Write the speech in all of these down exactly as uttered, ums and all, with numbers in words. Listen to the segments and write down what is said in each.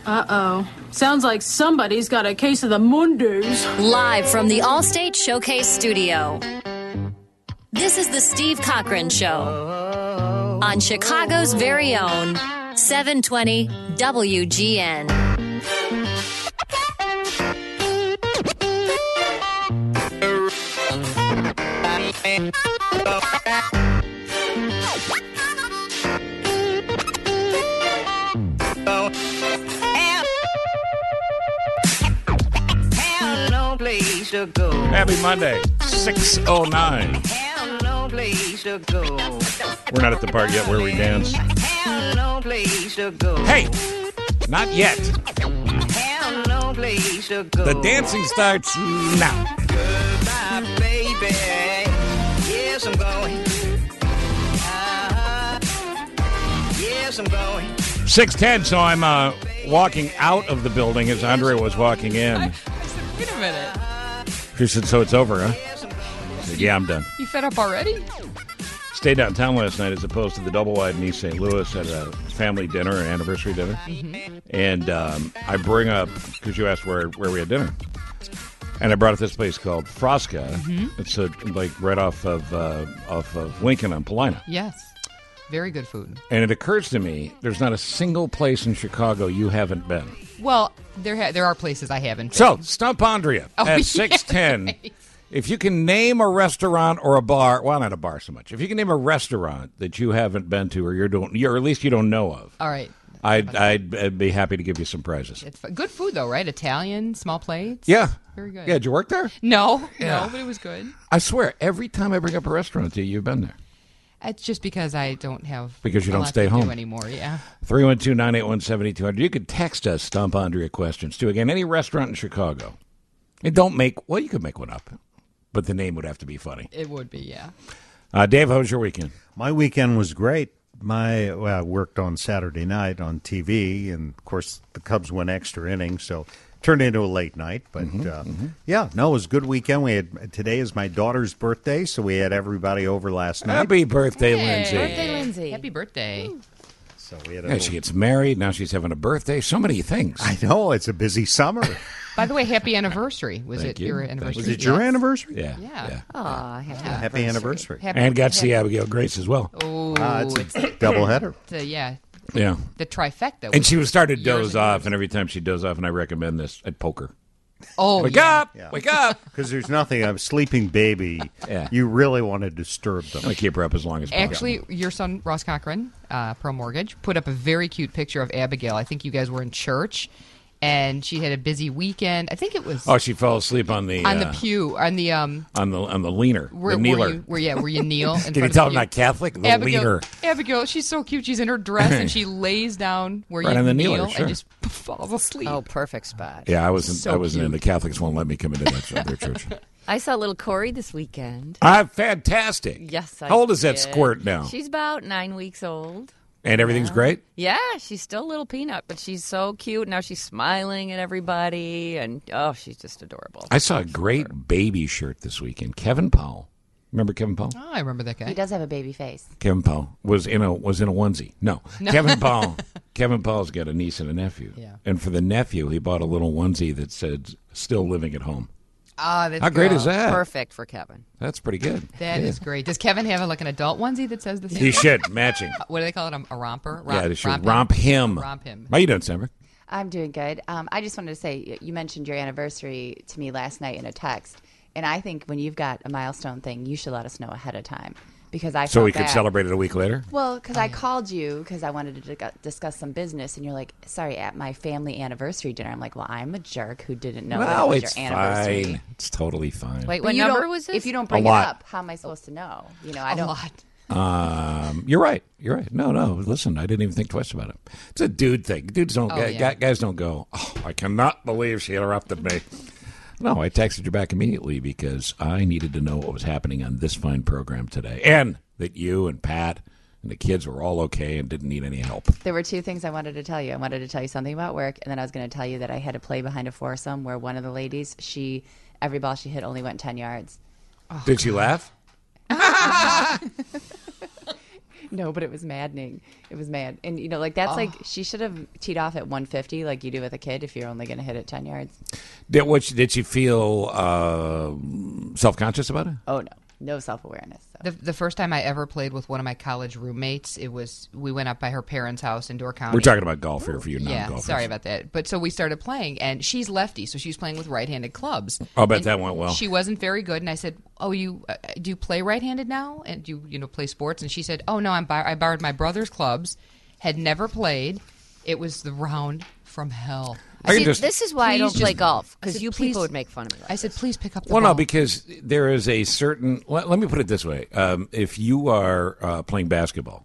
Uh-oh. Sounds like somebody's got a case of the Mundus. Live from the Allstate Showcase Studio. This is the Steve Cochran Show on Chicago's very own seven twenty W G N. Happy Monday, six oh nine. We're not at the part yet where we dance. Hey, not yet. The dancing starts now. Goodbye, baby. Yes, I'm going. Uh-huh. Yes, I'm going. six ten, so I'm uh, walking out of the building as Andrea was walking in. I, I said, wait a minute. She said, so it's over, huh? I said, yeah, I'm done. You fed up already? Stayed downtown last night as opposed to the Double Wide in East Saint Louis at a family dinner, an anniversary dinner. Mm-hmm. And um, I bring up, because you asked where, where we had dinner, and I brought up this place called Frasca. Mm-hmm. It's a, like right off of uh, off of Lincoln on Paulina. Yes. Very good food. And it occurs to me, there's not a single place in Chicago you haven't been. Well, there ha- there are places I haven't been. So, Stump Andrea oh, at yeah. six ten. If you can name a restaurant or a bar, well, not a bar so much. If you can name a restaurant that you haven't been to or you're doing, or at least you don't know of. All right. I'd, I'd, I'd be happy to give you some prizes. It's good food, though, right? Italian, small plates. Yeah. Very good. Yeah, did you work there? No, Yeah. no, but it was good. I swear, every time I bring up a restaurant to you, you've been there. It's just because I don't have because you a don't lot stay to home do anymore. Yeah. three one two, nine eight one, seven two zero zero. You could text us, Stump Andrea questions, too. Again, any restaurant in Chicago. And don't make, well, you could make one up, but the name would have to be funny. It would be, yeah. Uh, Dave, how was your weekend? My weekend was great. My well, I worked on Saturday night on T V, and, of course, the Cubs went extra innings, so turned into a late night. But, mm-hmm, uh, mm-hmm. yeah, no, it was a good weekend. We had Today is my daughter's birthday, so we had everybody over last night. Happy birthday, Hey. Lindsay. Birthday, Lindsay. Happy birthday. So we had a Yeah, little- she gets married. Now she's having a birthday. So many things. I know, it's a busy summer. By the way, happy anniversary. Was Thank it you. your Thank anniversary? Was it your Yes. anniversary? Yeah. Yeah. yeah. Aw, happy, Yeah. Happy anniversary. Happy, And got to see happy- Abigail Grace as well. Oh, Ah, it's it's a doubleheader. the, yeah, Yeah. the trifecta. And she was starting to years doze and off, years. and every time she doze off, and I recommend this, I'd poke her. Oh, Wake yeah. up! Yeah. Wake up! Because there's nothing, a sleeping baby, Yeah. you really want to disturb them. I'm going to keep her up as long as possible. Actually, your son, Ross Cochran, uh, Pro Mortgage, put up a very cute picture of Abigail. I think you guys were in church, and she had a busy weekend. I think it was Oh, she fell asleep on the on uh, the pew, on the um, on the on the leaner, where, the kneeler. where you, where yeah, where you kneel. In Can front you of tell the I'm pew. not Catholic? The Abigail, leaner. Abigail, she's so cute. She's in her dress and she lays down where Right you on the kneel kneeler, sure. and just falls asleep. Oh, perfect spot. Yeah, I wasn't. So I wasn't in. cute. The Catholics won't let me come into that their church. I saw little Corey this weekend. Ah, fantastic. Yes, I How old is that did. squirt now? She's about nine weeks old. And everything's great? Yeah, she's still a little peanut, but she's so cute. Now she's smiling at everybody, and, oh, she's just adorable. I saw a great baby shirt this weekend. Kevin Powell. Remember Kevin Powell? Oh, I remember that guy. He does have a baby face. Kevin Powell was in a was in a onesie. No, Kevin Powell. Kevin Powell's got a niece and a nephew. Yeah. And for the nephew, he bought a little onesie that said "Still living at home." Ah, that's How great good. is that? Perfect for Kevin. That's pretty good. That is great. Does Kevin have a, like an adult onesie that says the same? He should matching. What do they call it? A, a romper? Romp, yeah, they should romp romp him. Romp him. How you doing, Sandra? I'm doing good. Um, I just wanted to say, you mentioned your anniversary to me last night in a text, and I think when you've got a milestone thing, you should let us know ahead of time. Because I So felt we could bad. celebrate it a week later? Well, because I called you because I wanted to di- discuss some business, and you're like, sorry, at my family anniversary dinner. I'm like, well, I'm a jerk who didn't know that Well, it was it's your anniversary. fine. It's totally fine. Wait, But what you number don't- was this? If you don't bring A it lot. up, how am I supposed to know? You know, I A don't. lot. Um, you're right. You're right. No, no. Listen, I didn't even think twice about it. It's a dude thing. Dudes don't. Oh, guys, yeah. guys don't go. Oh, I cannot believe she interrupted me. No, I texted you back immediately because I needed to know what was happening on this fine program today, and that you and Pat and the kids were all okay and didn't need any help. There were two things I wanted to tell you. I wanted to tell you something about work, and then I was going to tell you that I had to play behind a foursome where one of the ladies, she every ball she hit only went ten yards. Did she laugh? No, but it was maddening. It was mad. And, you know, like, that's like, she should have teed off at one fifty like you do with a kid if you're only going to hit it ten yards. Did, what, did you feel uh, self-conscious about it? Oh, no. No self-awareness. So. The, the first time I ever played with one of my college roommates, it was we went up by her parents' house in Door County. We're talking about golf here for you Yeah, non-golfers. sorry about that. But so we started playing, and she's lefty, so she's playing with right-handed clubs. I'll bet And that went well. She wasn't very good, and I said, "Oh, you uh, do you play right-handed now? And do you you know play sports?" And she said, "Oh no, I'm bar- I borrowed my brother's clubs, had never played. It was the round from hell." I See, can just, this is why I Please don't play just- golf, I because said, you please- people would make fun of me. Like I said, "Please pick up the well, ball." no, because there is a certain. Let, let me put it this way: um, if you are uh, playing basketball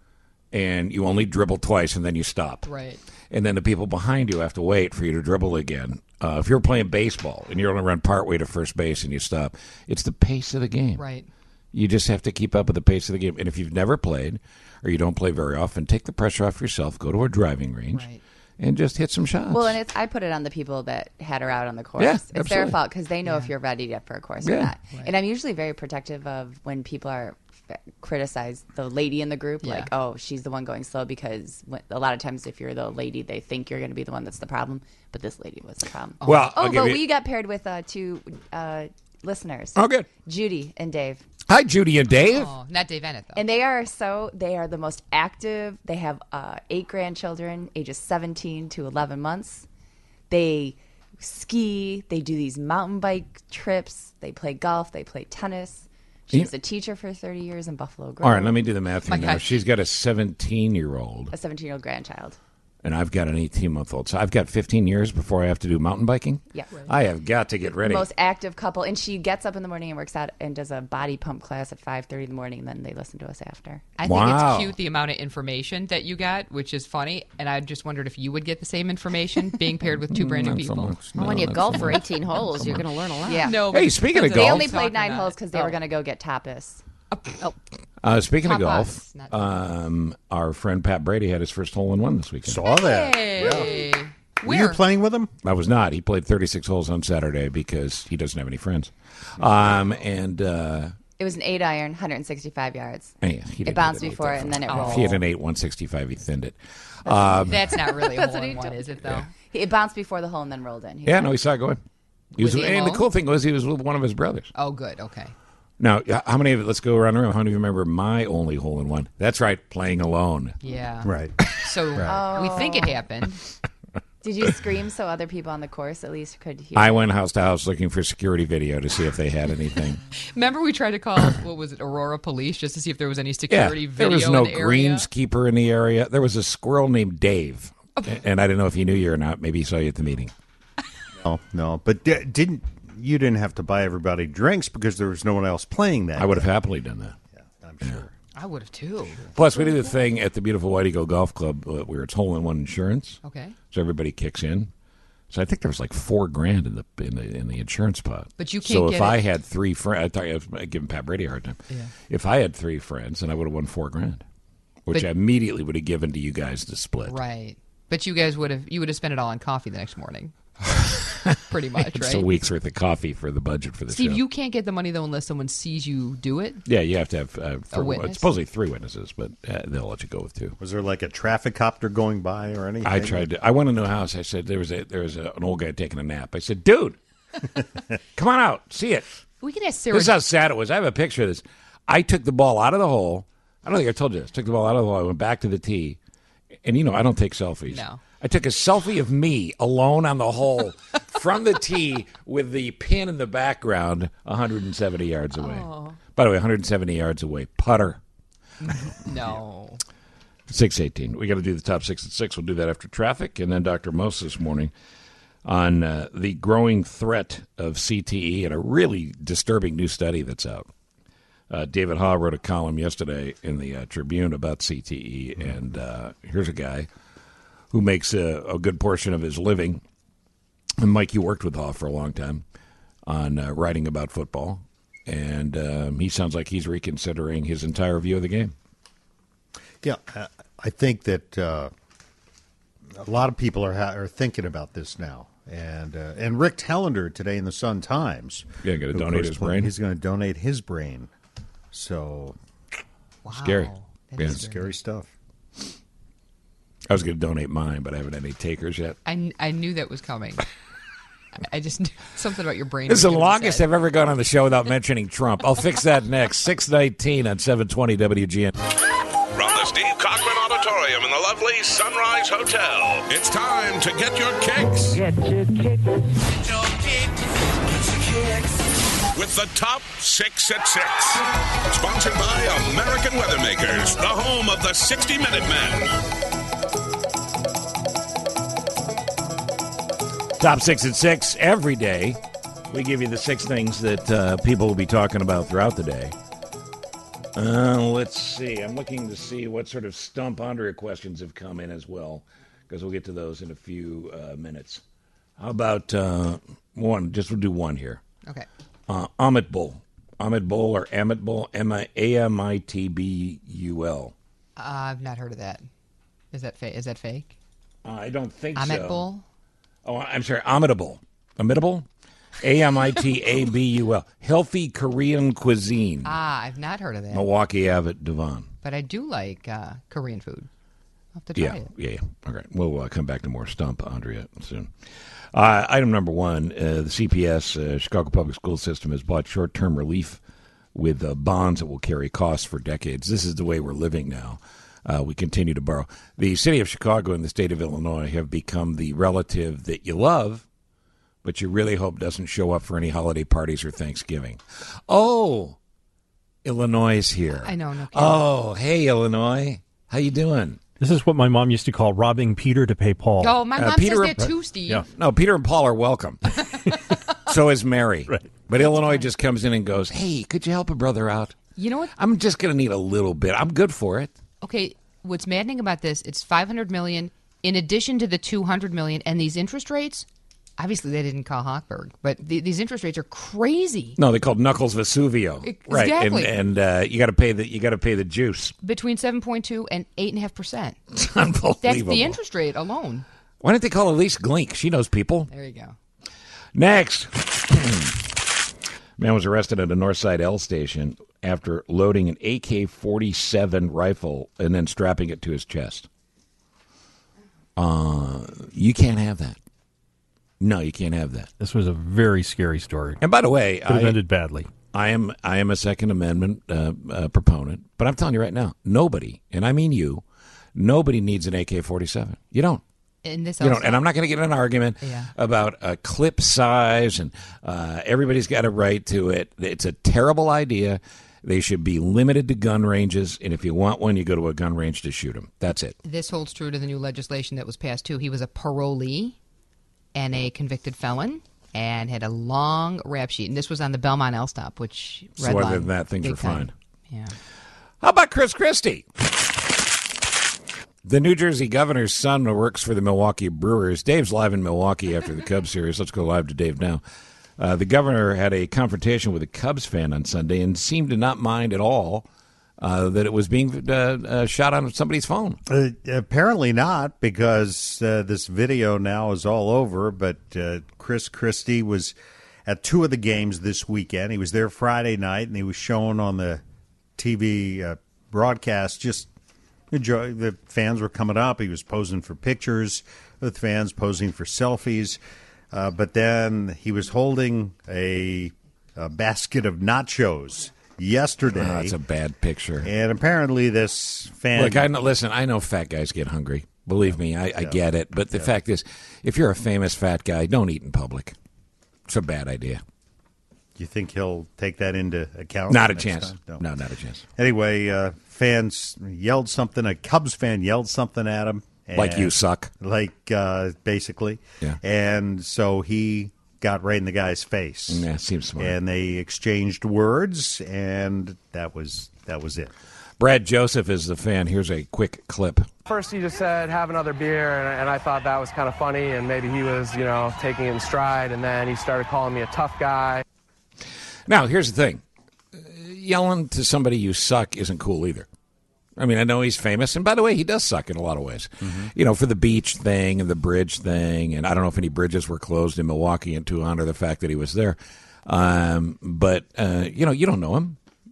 and you only dribble twice and then you stop, Right. and then the people behind you have to wait for you to dribble again. Uh, if you're playing baseball and you're only run partway to first base and you stop, it's the pace of the game. Right. You just have to keep up with the pace of the game. And if you've never played or you don't play very often, take the pressure off yourself. Go to a driving range. Right. And just hit some shots. Well, and it's I put it on the people that had her out on the course. Yeah, it's their absolutely. fault because they know if you're ready to, for a course Yeah. or not. And I'm usually very protective of when people are criticize the lady in the group, Yeah. like, oh, she's the one going slow, because when, a lot of times if you're the lady, they think you're going to be the one that's the problem, but this lady was the problem. Well, oh, I'll give but you- we got paired with uh, two uh, listeners. Oh, good. Judy and Dave. Hi, Judy and Dave. Oh, not Dave Ennett, though. And they are so, they are the most active. They have uh, eight grandchildren, ages seventeen to eleven months. They ski. They do these mountain bike trips. They play golf. They play tennis. She Yeah. was a teacher for thirty years in Buffalo Grove. All right, let me do the math My here now. gosh. She's got a seventeen-year-old, A seventeen-year-old grandchild. and I've got an eighteen-month-old. So I've got fifteen years before I have to do mountain biking. Yeah. I have got to get ready. Most active couple. And she gets up in the morning and works out and does a body pump class at five thirty in the morning, and then they listen to us after. I think Wow. it's cute the amount of information that you got, which is funny. And I just wondered if you would get the same information being paired with two brand new Not so people. much. well, No, when you not golf so for much. eighteen holes, you're going to learn a lot. Yeah. No, Hey, but speaking of that's They golf- only played talking nine about- holes because they were Oh. going to go get tapas. Oh, Uh, speaking of Tapas, golf, not- um, our friend Pat Brady had his first hole-in-one this weekend. Saw that. hey. Were you Where? playing with him? I was not. He played thirty-six holes on Saturday because he doesn't have any friends. Um, and uh, It was an eight iron, one hundred sixty-five yards. yeah, he didn't It bounced hit before that it, and then it far. rolled. If he had an eight one sixty-five, he thinned it. Um, That's not really a That's hole what in he one, told is it, though? It bounced before the hole and then rolled in. He yeah, won. no, he saw it going. He was, Was he and the alone? cool thing was he was with one of his brothers. Oh, good. Okay. Now, h- how many of it? Let's go around the room. How many of you remember my only hole in one? That's right, playing alone. Yeah. Right. So we think it happened. Did you scream so other people on the course at least could hear? I it? went house to house looking for security video to see if they had anything. Remember we tried to call, what was it, Aurora Police, just to see if there was any Yeah, security there video was no in the area? greenskeeper in the area. There was a squirrel named Dave, and I didn't know if he knew you or not. Maybe he saw you at the meeting. No, no. But di- didn't you didn't have to buy everybody drinks because there was no one else playing that? I would have happily done that. Yeah, I'm sure. I would have, too. Plus, we do the thing at the beautiful White Eagle Golf Club uh, where it's hole-in-one insurance. Okay. So everybody kicks in. So I think there was like four grand in the in the, in the insurance pot. But you So can't if get I it- had three friends, I thought I was giving Pat Brady a hard time. Yeah. If I had three friends, then I would have won four grand, which But- I immediately would have given to you guys to split. Right. But you guys would have, you would have spent it all on coffee the next morning. Pretty much, It's right? a week's worth of coffee for the budget for the Steve, show. you can't get the money, though, unless someone sees you do it. Yeah, you have to have uh, three, witness? supposedly three witnesses, but uh, they'll let you go with two. Was there like a traffic copter going by or anything? I tried to. I went into a house. I said there was a there was a, an old guy taking a nap. I said, "Dude, come on out, see it." We can ask Sarah. This is how sad it was. I have a picture of this. I took the ball out of the hole. I don't think I told you this. Took the ball out of the hole. I went back to the tee, and you know I don't take selfies. No. I took a selfie of me alone on the hole from the tee with the pin in the background, one hundred seventy yards away. By the way, one hundred seventy yards away, putter. No. six eighteen. We got to do the top six at six. We'll do that after traffic. And then Doctor Mose this morning on uh, the growing threat of C T E and a really disturbing new study that's out. Uh, David Haw wrote a column yesterday in the uh, Tribune about C T E. And uh, here's a guy who makes a, a good portion of his living. And Mike, you worked with Haw for a long time on uh, writing about football. And um, he sounds like he's reconsidering his entire view of the game. Yeah, uh, I think that uh, a lot of people are ha- are thinking about this now, and uh, and Rick Tellender today in the Sun Times. Yeah, gonna who, of donate course, his brain? He's going to donate his brain. So Wow. Scary. Yeah. Scary stuff. I was going to donate mine, but I haven't had any takers yet. I, kn- I knew that was coming. I just knew something about your brain. This is the was gonna longest say. I've ever gone on the show without mentioning Trump. I'll fix that next. six nineteen on seven twenty W G N. From the Steve Cochran Auditorium in the lovely Sunrise Hotel, it's time to get your kicks. Get your kick. Get your kick. Get your kicks. With the top six at six. Sponsored by American Weathermakers, the home of the sixty minute men. Top six at six every day. We give you the six things that uh, people will be talking about throughout the day. Uh, let's see. I'm looking to see what sort of Stump Andrea questions have come in as well, because we'll get to those in a few uh, minutes. How about uh, one? Just we'll do one here. Okay. Uh, Amit Bull. Amit Bull or Amit Bull. M I A M I T B U L. Uh, I've not heard of that. Is that fake? Is that fake? Uh, I don't think Amit so. Bull? Oh, I'm sorry. Amitable. Amitable? A M I T A B U L. Healthy Korean cuisine. Ah, I've not heard of that. Milwaukee Abbott Devon. But I do like uh, Korean food. I'll have to try Yeah, it. yeah, yeah. All right. We'll uh, come back to more Stump Andrea soon. Uh, item number one, uh, the C P S, uh, Chicago Public School System, has bought short-term relief with uh, bonds that will carry costs for decades. This is the way we're living now. Uh, we continue to borrow. The city of Chicago and the state of Illinois have become the relative that you love, but you really hope doesn't show up for any holiday parties or Thanksgiving. Oh, Illinois is here. I know, no kidding. Oh, hey, Illinois. How you doing? This is what my mom used to call robbing Peter to pay Paul. Oh, my Uh, mom Peter- says that too, Steve. Yeah. No, Peter and Paul are welcome. So is Mary. Right. But Illinois just comes in and goes, hey, could you help a brother out? You know what? I'm just going to need a little bit. I'm good for it. Okay, what's maddening about this, it's five hundred million dollars in addition to the two hundred million dollars, and these interest rates, obviously they didn't call Hochberg, but the, these interest rates are crazy. No, they called Knuckles Vesuvio. Right. Exactly. And, and uh, you got to pay the you got to pay the juice. Between seven point two and eight point five percent. It's unbelievable. That's the interest rate alone. Why don't they call Elise Glink? She knows people. There you go. Next. Man was arrested at a Northside L station after loading an A K forty-seven rifle and then strapping it to his chest. Uh, you can't have that. No, you can't have that. This was a very scary story. And by the way, Could have I, ended badly. I am I am a Second Amendment uh, uh, proponent, but I'm telling you right now, nobody, and I mean you, nobody needs an A K forty-seven. You don't. And this You also, know, and I'm not going to get in an argument Yeah. about a clip size, and uh, everybody's got a right to it. It's a terrible idea. They should be limited to gun ranges, and if you want one, you go to a gun range to shoot them. That's it. this holds true to the new legislation that was passed, too. He was a parolee and a convicted felon and had a long rap sheet. And this was on the Belmont L stop, which So red other line, than that, things big are fine. time. Yeah. How about Chris Christie? The New Jersey governor's son works for the Milwaukee Brewers. Dave's live in Milwaukee after the Cubs series. Let's go live to Dave now. Uh, the governor had a confrontation with a Cubs fan on Sunday and seemed to not mind at all uh, that it was being uh, uh, shot on somebody's phone. Uh, apparently not, because uh, this video now is all over. But uh, Chris Christie was at two of the games this weekend. He was there Friday night, and he was shown on the T V uh, broadcast. Just enjoy. The fans were coming up. He was posing for pictures with fans, posing for selfies. Uh, but then he was holding a, a basket of nachos yesterday. Oh, that's a bad picture. And apparently this fan... Look, I know, listen, I know fat guys get hungry. Believe me, I, I get it. But the fact is, if you're a famous fat guy, don't eat in public. It's a bad idea. You think he'll take that into account? Not a next chance. time? No. not a chance. Anyway, uh, fans yelled something. A Cubs fan yelled something at him. and- Like you suck. Like, uh, basically. Yeah. And so he got right in the guy's face. Yeah, seems smart. And they exchanged words, and that was that was it. Brad Joseph is the fan. Here's a quick clip. First, he just said, have another beer, and, and I thought that was kind of funny, and maybe he was, you know, taking it in stride, and then he started calling me a tough guy. Now, here's the thing. Yelling to somebody you suck isn't cool either. I mean, I know he's famous, and by the way, he does suck in a lot of ways. Mm-hmm. You know, for the beach thing and the bridge thing, and I don't know if any bridges were closed in Milwaukee and to honor the fact that he was there. Um, but, uh, you know, you don't know him.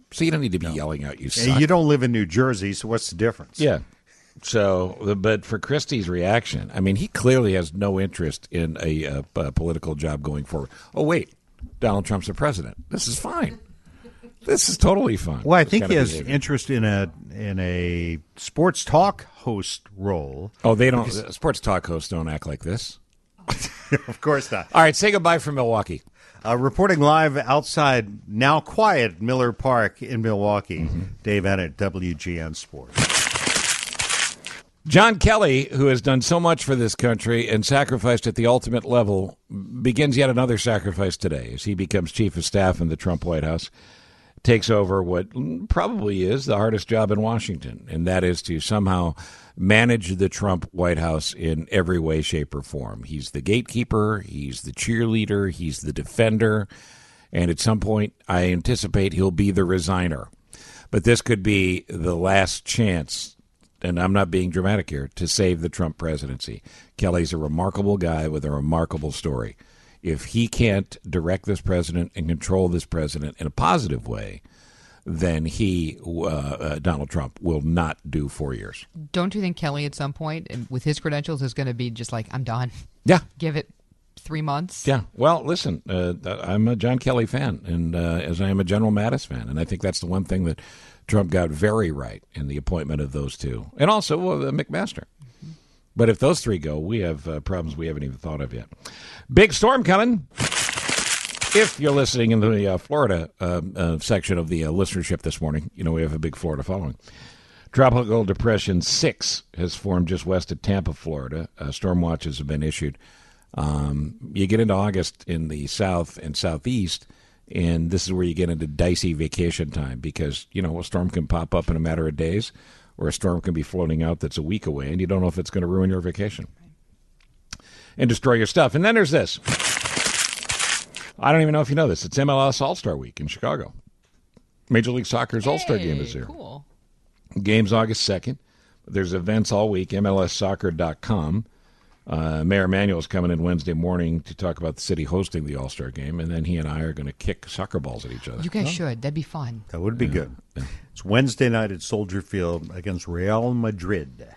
So you don't need to be yelling out, you Hey, suck. you don't live in New Jersey, so what's the difference? Yeah. So, but for Christie's reaction, I mean, he clearly has no interest in a, uh a political job going forward. Oh, wait, Donald Trump's the president. This is fine. This is totally fine. Well, I This think kind he of has behavior. interest in a in a sports talk host role. Oh, they don't. uh, Sports talk hosts don't act like this. Of course not. All right, say goodbye from Milwaukee. Uh, reporting live outside now quiet Miller Park in Milwaukee, Mm-hmm. Dave Ennett, W G N Sports. John Kelly, who has done so much for this country and sacrificed at the ultimate level, begins yet another sacrifice today as he becomes chief of staff in the Trump White House, takes over what probably is the hardest job in Washington, and that is to somehow manage the Trump White House in every way, shape, or form. He's the gatekeeper, he's the cheerleader, he's the defender, and at some point I anticipate he'll be the resigner. But this could be the last chance, and I'm not being dramatic here, to save the Trump presidency. Kelly's a remarkable guy with a remarkable story. If he can't direct this president and control this president in a positive way, then he, uh, uh, Donald Trump, will not do four years. Don't you think Kelly at some point, and with his credentials, is going to be just like, I'm done? Yeah. Give it three months? Yeah. Well, listen, uh, I'm a John Kelly fan, and uh, as I am a General Mattis fan, and I think that's the one thing that Trump got very right in the appointment of those two, and also uh, McMaster. But if those three go, we have uh, problems we haven't even thought of yet. Big storm coming. If you're listening in the uh, Florida uh, uh, section of the uh, listenership this morning, you know we have a big Florida following. Tropical Depression six has formed just west of Tampa, Florida. Uh, storm watches have been issued. Um, you get into August in the south and southeast, and this is where you get into dicey vacation time because, you know, a storm can pop up in a matter of days, or a storm can be floating out that's a week away, and you don't know if it's going to ruin your vacation and destroy your stuff. And then there's this. I don't even know if you know this. It's M L S All-Star Week in Chicago. Major League Soccer's All-Star Game is there. Cool. Game's August second. There's events all week, M L S soccer dot com. Uh, Mayor Emanuel's coming in Wednesday morning to talk about the city hosting the All-Star Game, and then he and I are going to kick soccer balls at each other. You guys should. That'd be fun. That would be good. It's Wednesday night at Soldier Field against Real Madrid.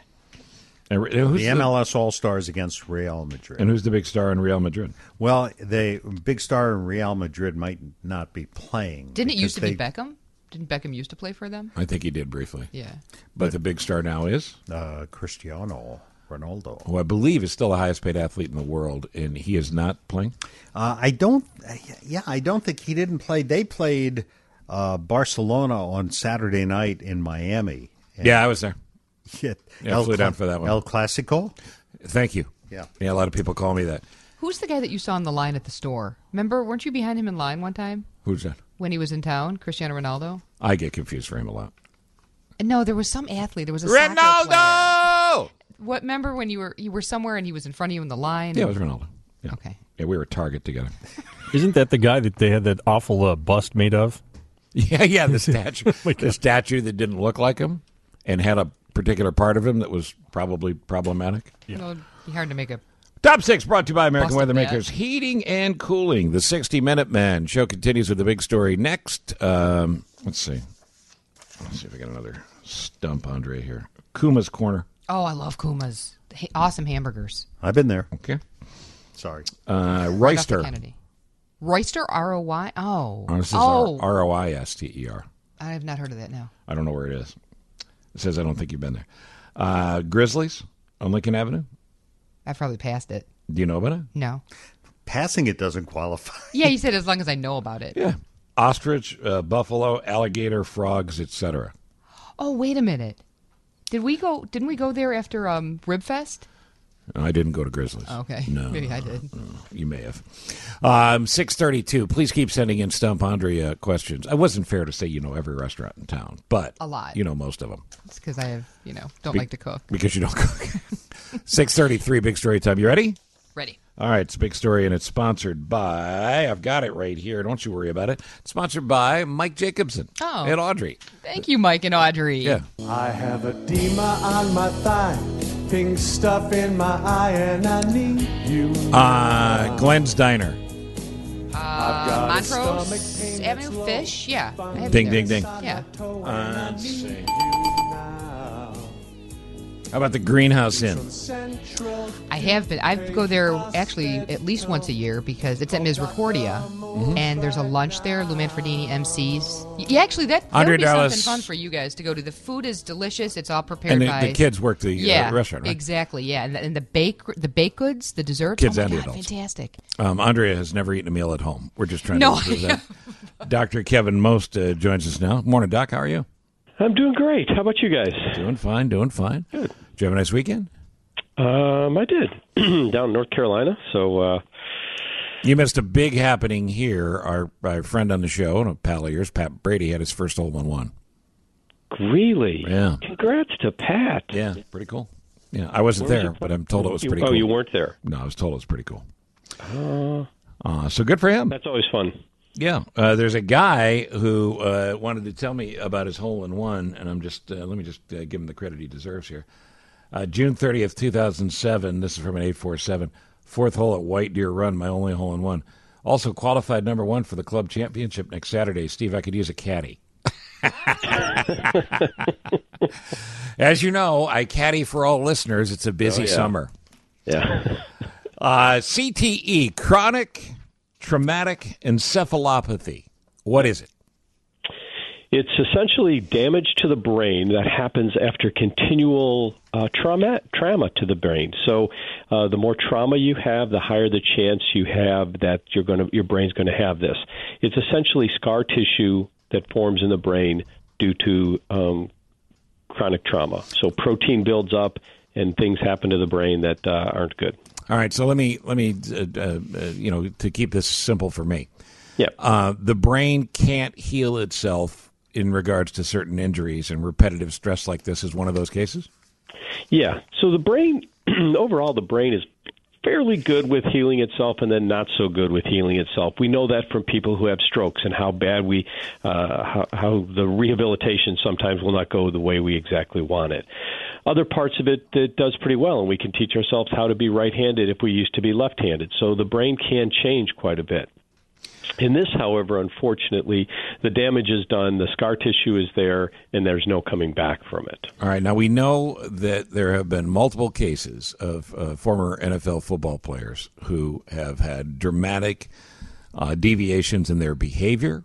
And who's the M L S All-Stars against Real Madrid. And who's the big star in Real Madrid? Well, the big star in Real Madrid might not be playing. Didn't it used to they, be Beckham? Didn't Beckham used to play for them? I think he did briefly. Yeah. But, but the big star now is? Uh, Cristiano Ronaldo. Who I believe is still the highest paid athlete in the world, and he is not playing? Uh, I don't, yeah, I don't think he didn't play. They played uh, Barcelona on Saturday night in Miami. And yeah, I was there. Yeah, yeah I flew down for that one. El Clasico? Thank you. Yeah. Yeah, a lot of people call me that. Who's the guy that you saw in the line at the store? Remember, weren't you behind him in line one time? Who's that? When he was in town, Cristiano Ronaldo? I get confused for him a lot. No, there was some athlete. There was a Ronaldo! soccer player. What? Remember when you were you were somewhere and he was in front of you in the line? Yeah, it was Ronaldo. Yeah. Okay. Yeah, we were at Target together. Isn't that the guy that they had that awful uh, bust made of? Yeah, yeah, the statue. The statue that didn't look like him and had a particular part of him that was probably problematic. Yeah. You know, it'd be hard to make a... Top six brought to you by American Busted Weathermakers. bad. Heating and cooling. The sixty minute man. Show continues with the big story next. Um, let's see. Let's see if I got another stump, Andre, here. Kuma's Corner. Oh, I love Kuma's. Ha- awesome hamburgers. I've been there. Okay. Sorry. Uh, Right off the Royster. Kennedy. Royster, R O Y? Oh. Oh, this is oh. R O I S T E R. I have not heard of that, no. I don't know where it is. It says I don't think you've been there. Uh, Grizzlies on Lincoln Avenue. I've probably passed it. Do you know about it? No. Passing it doesn't qualify. Yeah, you said as long as I know about it. Yeah. Ostrich, uh, buffalo, alligator, frogs, et cetera. Oh, wait a minute. Did we go? Didn't we go there after um, Ribfest? I didn't go to Grizzlies. Okay. No. Maybe I did. No, you may have. Um, six thirty-two. Please keep sending in Stump Andre uh, questions. It wasn't fair to say you know every restaurant in town, but A lot. you know most of them. It's because I have, you know, don't Be- like to cook. Because you don't cook. six thirty-three, big story time. You ready? Ready. All right, it's a big story, and it's sponsored by, I've got it right here. Don't you worry about it. It's sponsored by Mike Jacobson Oh. and Audrey. Thank you, Mike and Audrey. Yeah. I have edema on my thigh, pink stuff in my eye, and I need you. Uh, Glenn's Diner. Uh, Uh, Montrose Avenue Fish. Yeah. I have Ding, it there. ding, ding. Yeah. Uh, let's see. How about the Greenhouse Inn? I have been. I go there actually at least once a year because it's at Misericordia, Mm-hmm. and there's a lunch there. Lou Manfredini M Cs. Yeah, actually, that, that Andre would be Dallas. something fun for you guys to go to. The food is delicious. It's all prepared And the, by the kids work the yeah, uh, restaurant, right? exactly. Yeah, and the, and the bake the baked goods, the desserts. Kids oh my and the God, adults. fantastic. Um, Andrea has never eaten a meal at home. We're just trying No, to prove that. Doctor Kevin Most uh, joins us now. Morning, Doc. How are you? I'm doing great. How about you guys? Doing fine, doing fine. Good. Did you have a nice weekend? Um, I did. Down in North Carolina. So, uh, You missed a big happening here. Our, our friend on the show, and a pal of yours, Pat Brady, had his first hole-in-one. really? Yeah. Congrats to Pat. Yeah, pretty cool. Yeah, I wasn't Where was there, it? but I'm told it was pretty oh, cool. you weren't there? No, I was told it was pretty cool. Uh, Uh, so good for him. That's always fun. Yeah, uh, there's a guy who uh, wanted to tell me about his hole-in-one, and I'm just, uh, let me just uh, give him the credit he deserves here. Uh, June thirtieth, two thousand seven, this is from an eight forty-seven, fourth hole at White Deer Run, my only hole-in-one. Also qualified number one for the club championship next Saturday. Steve, I could use a caddy. As you know, I caddy for all listeners. It's a busy Oh, yeah. summer. Yeah. Uh, C T E, chronic traumatic encephalopathy. What is it? It's essentially damage to the brain that happens after continual uh, trauma trauma to the brain. So, uh, the more trauma you have, the higher the chance you have that you're going to your brain's going to have this. It's essentially scar tissue that forms in the brain due to um, chronic trauma. So, protein builds up, and things happen to the brain that uh, aren't good. All right, so let me let me uh, uh, uh, you know, to keep this simple for me. Yeah. Uh, the brain can't heal itself in regards to certain injuries, and repetitive stress like this is one of those cases? Yeah. So the brain, overall, the brain is fairly good with healing itself and then not so good with healing itself. We know that from people who have strokes and how bad we, uh, how, how the rehabilitation sometimes will not go the way we exactly want it. Other parts of it, it does pretty well, and we can teach ourselves how to be right-handed if we used to be left-handed. So the brain can change quite a bit. In this, however, unfortunately, the damage is done, the scar tissue is there, and there's no coming back from it. All right. Now, we know that there have been multiple cases of uh, former N F L football players who have had dramatic uh, deviations in their behavior,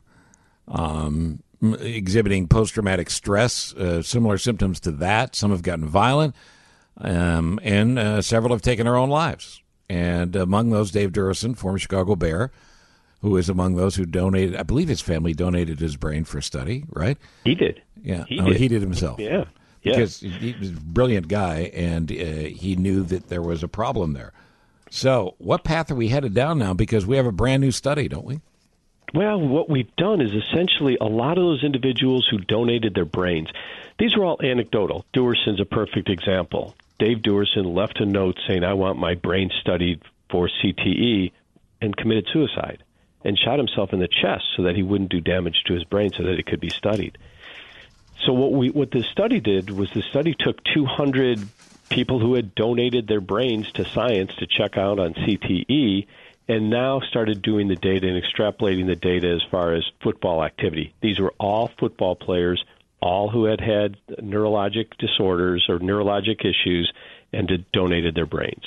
um, exhibiting post-traumatic stress, uh, similar symptoms to that. Some have gotten violent, um, and uh, several have taken their own lives. And among those, Dave Durison, former Chicago Bear, who is among those who donated. I believe his family donated his brain for study, right? He did. Yeah, He oh, did. he did himself. Yeah. Yeah. Because he was a brilliant guy, and uh, he knew that there was a problem there. So what path are we headed down now? Because we have a brand new study, don't we? Well, what we've done is essentially a lot of those individuals who donated their brains, these were all anecdotal. Duerson's a perfect example. Dave Duerson left a note saying, I want my brain studied for C T E, and committed suicide and shot himself in the chest so that he wouldn't do damage to his brain so that it could be studied. So what we what this study did was the study took two hundred people who had donated their brains to science to check out on C T E, and now started doing the data and extrapolating the data as far as football activity. These were all football players, all who had had neurologic disorders or neurologic issues and had donated their brains.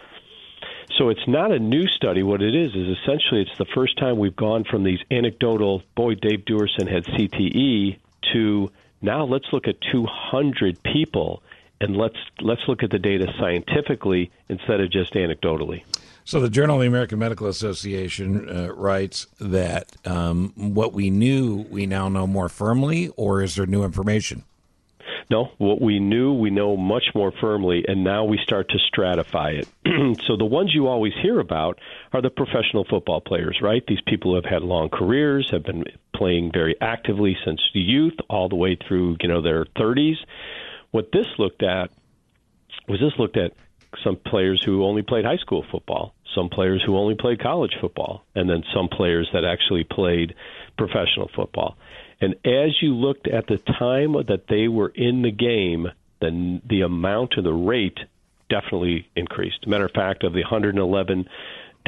So it's not a new study. What it is is essentially it's the first time we've gone from these anecdotal, boy, Dave Duerson had C T E, to now let's look at two hundred people and let's let's look at the data scientifically instead of just anecdotally. So the Journal of the American Medical Association uh, writes that um, what we knew, we now know more firmly, or is there new information? No, what we knew, we know much more firmly, and now we start to stratify it. So the ones you always hear about are the professional football players, right? These people who have had long careers, have been playing very actively since youth, all the way through, you know, their thirties. What this looked at was this looked at some players who only played high school football, some players who only played college football, and then some players that actually played professional football. And as you looked at the time that they were in the game, then the amount or the rate definitely increased. Matter of fact, of the one hundred eleven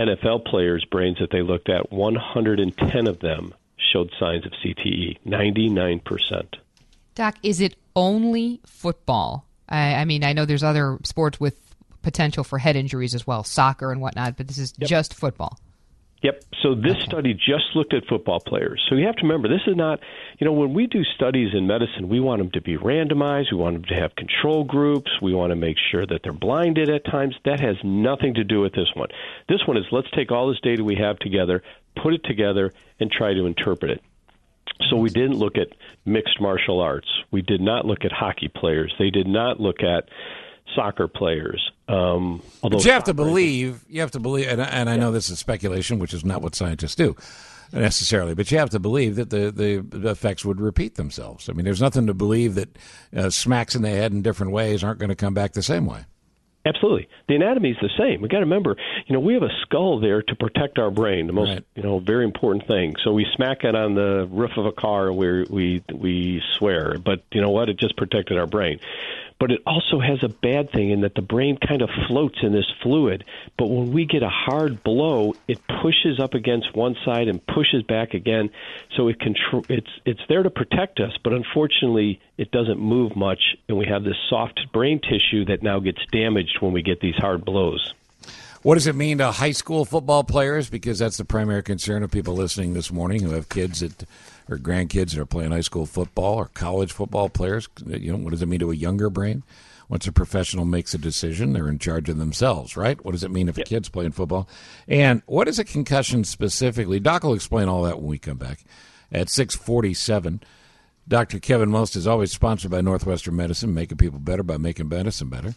N F L players' brains that they looked at, one hundred ten of them showed signs of C T E, ninety-nine percent. Doc, is it only football? I, I mean, I know there's other sports with potential for head injuries as well, soccer and whatnot, but this is Yep. just football. Yep. So this study just looked at football players. So you have to remember, this is not, you know, when we do studies in medicine, we want them to be randomized. We want them to have control groups. We want to make sure that they're blinded at times. That has nothing to do with this one. This one is, let's take all this data we have together, put it together, and try to interpret it. So we didn't look at mixed martial arts. We did not look at hockey players. They did not look at soccer players. Um, although But you have to soccer- believe, you have to believe, and, and I know this is speculation, which is not what scientists do necessarily, but you have to believe that the, the effects would repeat themselves. I mean, there's nothing to believe that uh, smacks in the head in different ways aren't going to come back the same way. Absolutely. The anatomy is the same. We got to remember, you know, we have a skull there to protect our brain, the most, Right. you know, very important thing. So we smack it on the roof of a car and we we we swear, but you know what? It just protected our brain. But it also has a bad thing in that the brain kind of floats in this fluid. But when we get a hard blow, it pushes up against one side and pushes back again. So it contr- it's it's there to protect us, but unfortunately, it doesn't move much, and we have this soft brain tissue that now gets damaged when we get these hard blows. What does it mean to high school football players? Because that's the primary concern of people listening this morning who have kids that, or grandkids that are playing high school football or college football players. You know, what does it mean to a younger brain? Once a professional makes a decision, they're in charge of themselves, right? What does it mean if a kid's playing football? And what is a concussion specifically? Doc will explain all that when we come back at six forty-seven. Doctor Kevin Most is always sponsored by Northwestern Medicine, making people better by making medicine better.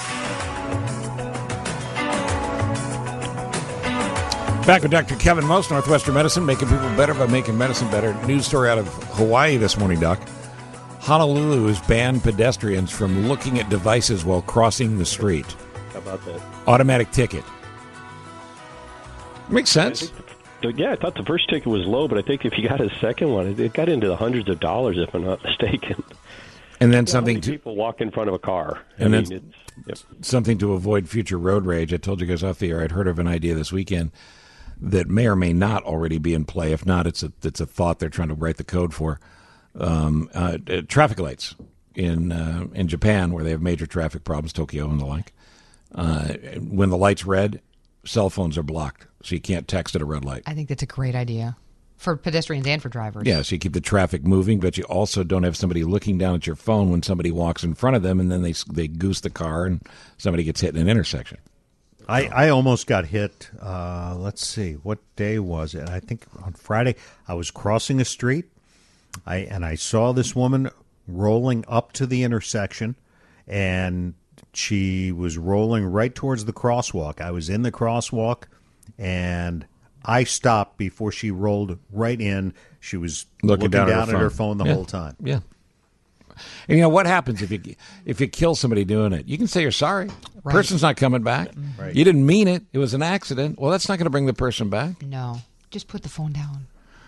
Back with Doctor Kevin Most, Northwestern Medicine, making people better by making medicine better. News story out of Hawaii this morning, Doc. Honolulu has banned pedestrians from looking at devices while crossing the street. How about that? Automatic ticket. Makes sense. Yeah, I thought the first ticket was low, but I think if you got a second one, it, it got into the hundreds of dollars, if I'm not mistaken. And then Yeah, something how many to people walk in front of a car. And I then mean, it's, yep. something to avoid future road rage. I told you guys off the air I'd heard of an idea this weekend that may or may not already be in play. If not, it's a it's a thought they're trying to write the code for. Um, uh, uh, traffic lights in uh, in Japan, where they have major traffic problems, Tokyo and the like. Uh, when the light's red, cell phones are blocked, so you can't text at a red light. I think that's a great idea for pedestrians and for drivers. Yeah, so you keep the traffic moving, but you also don't have somebody looking down at your phone when somebody walks in front of them, and then they they goose the car and somebody gets hit in an intersection. I, I almost got hit. Uh, let's see, what day was it? I think on Friday. I was crossing a street, I and I saw this woman rolling up to the intersection, and she was rolling right towards the crosswalk. I was in the crosswalk, and I stopped before she rolled right in. She was looking, Looking down down, at her at her phone. phone the Yeah. whole time. Yeah. And you know what happens if you if you kill somebody doing it? You can say you're sorry. Right. Person's not coming back. Right. You didn't mean it. It was an accident. Well, that's not going to bring the person back. No, just put the phone down.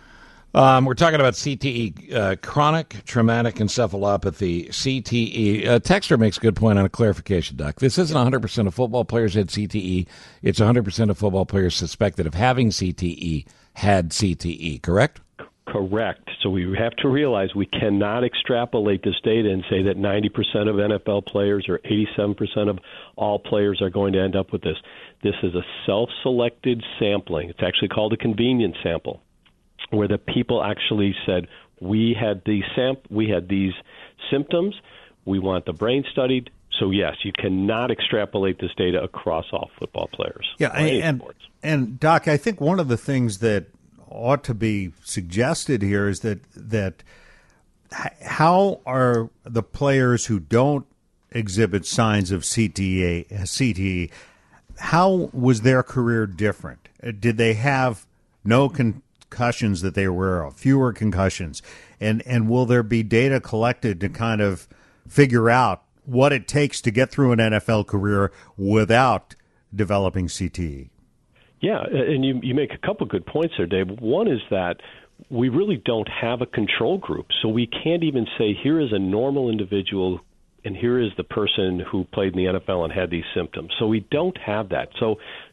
Um, we're talking about C T E, uh, chronic traumatic encephalopathy, C T E. Uh, Texter makes a good point on a clarification, Doc. This isn't one hundred percent of football players had C T E. It's one hundred percent of football players suspected of having C T E had C T E, correct? Correct. So we have to realize we cannot extrapolate this data and say that ninety percent of N F L players or eighty-seven percent of all players are going to end up with this. This is a self-selected sampling. It's actually called a convenience sample, where the people actually said, we had these samp- we had these symptoms, we want the brain studied. So, yes, you cannot extrapolate this data across all football players. Yeah, or any and, sports. and Doc, I think one of the things that ought to be suggested here is that that h- how are the players who don't exhibit signs of C T E, C T E, how was their career different? Uh, Did they have no concussions that they were aware of, fewer concussions? And, and will there be data collected to kind of figure out what it takes to get through an N F L career without developing C T E? Yeah, and you you make a couple good points there, Dave. One is that we really don't have a control group, so we can't even say here is a normal individual and here is the person who played in the N F L and had these symptoms. So we don't have that. So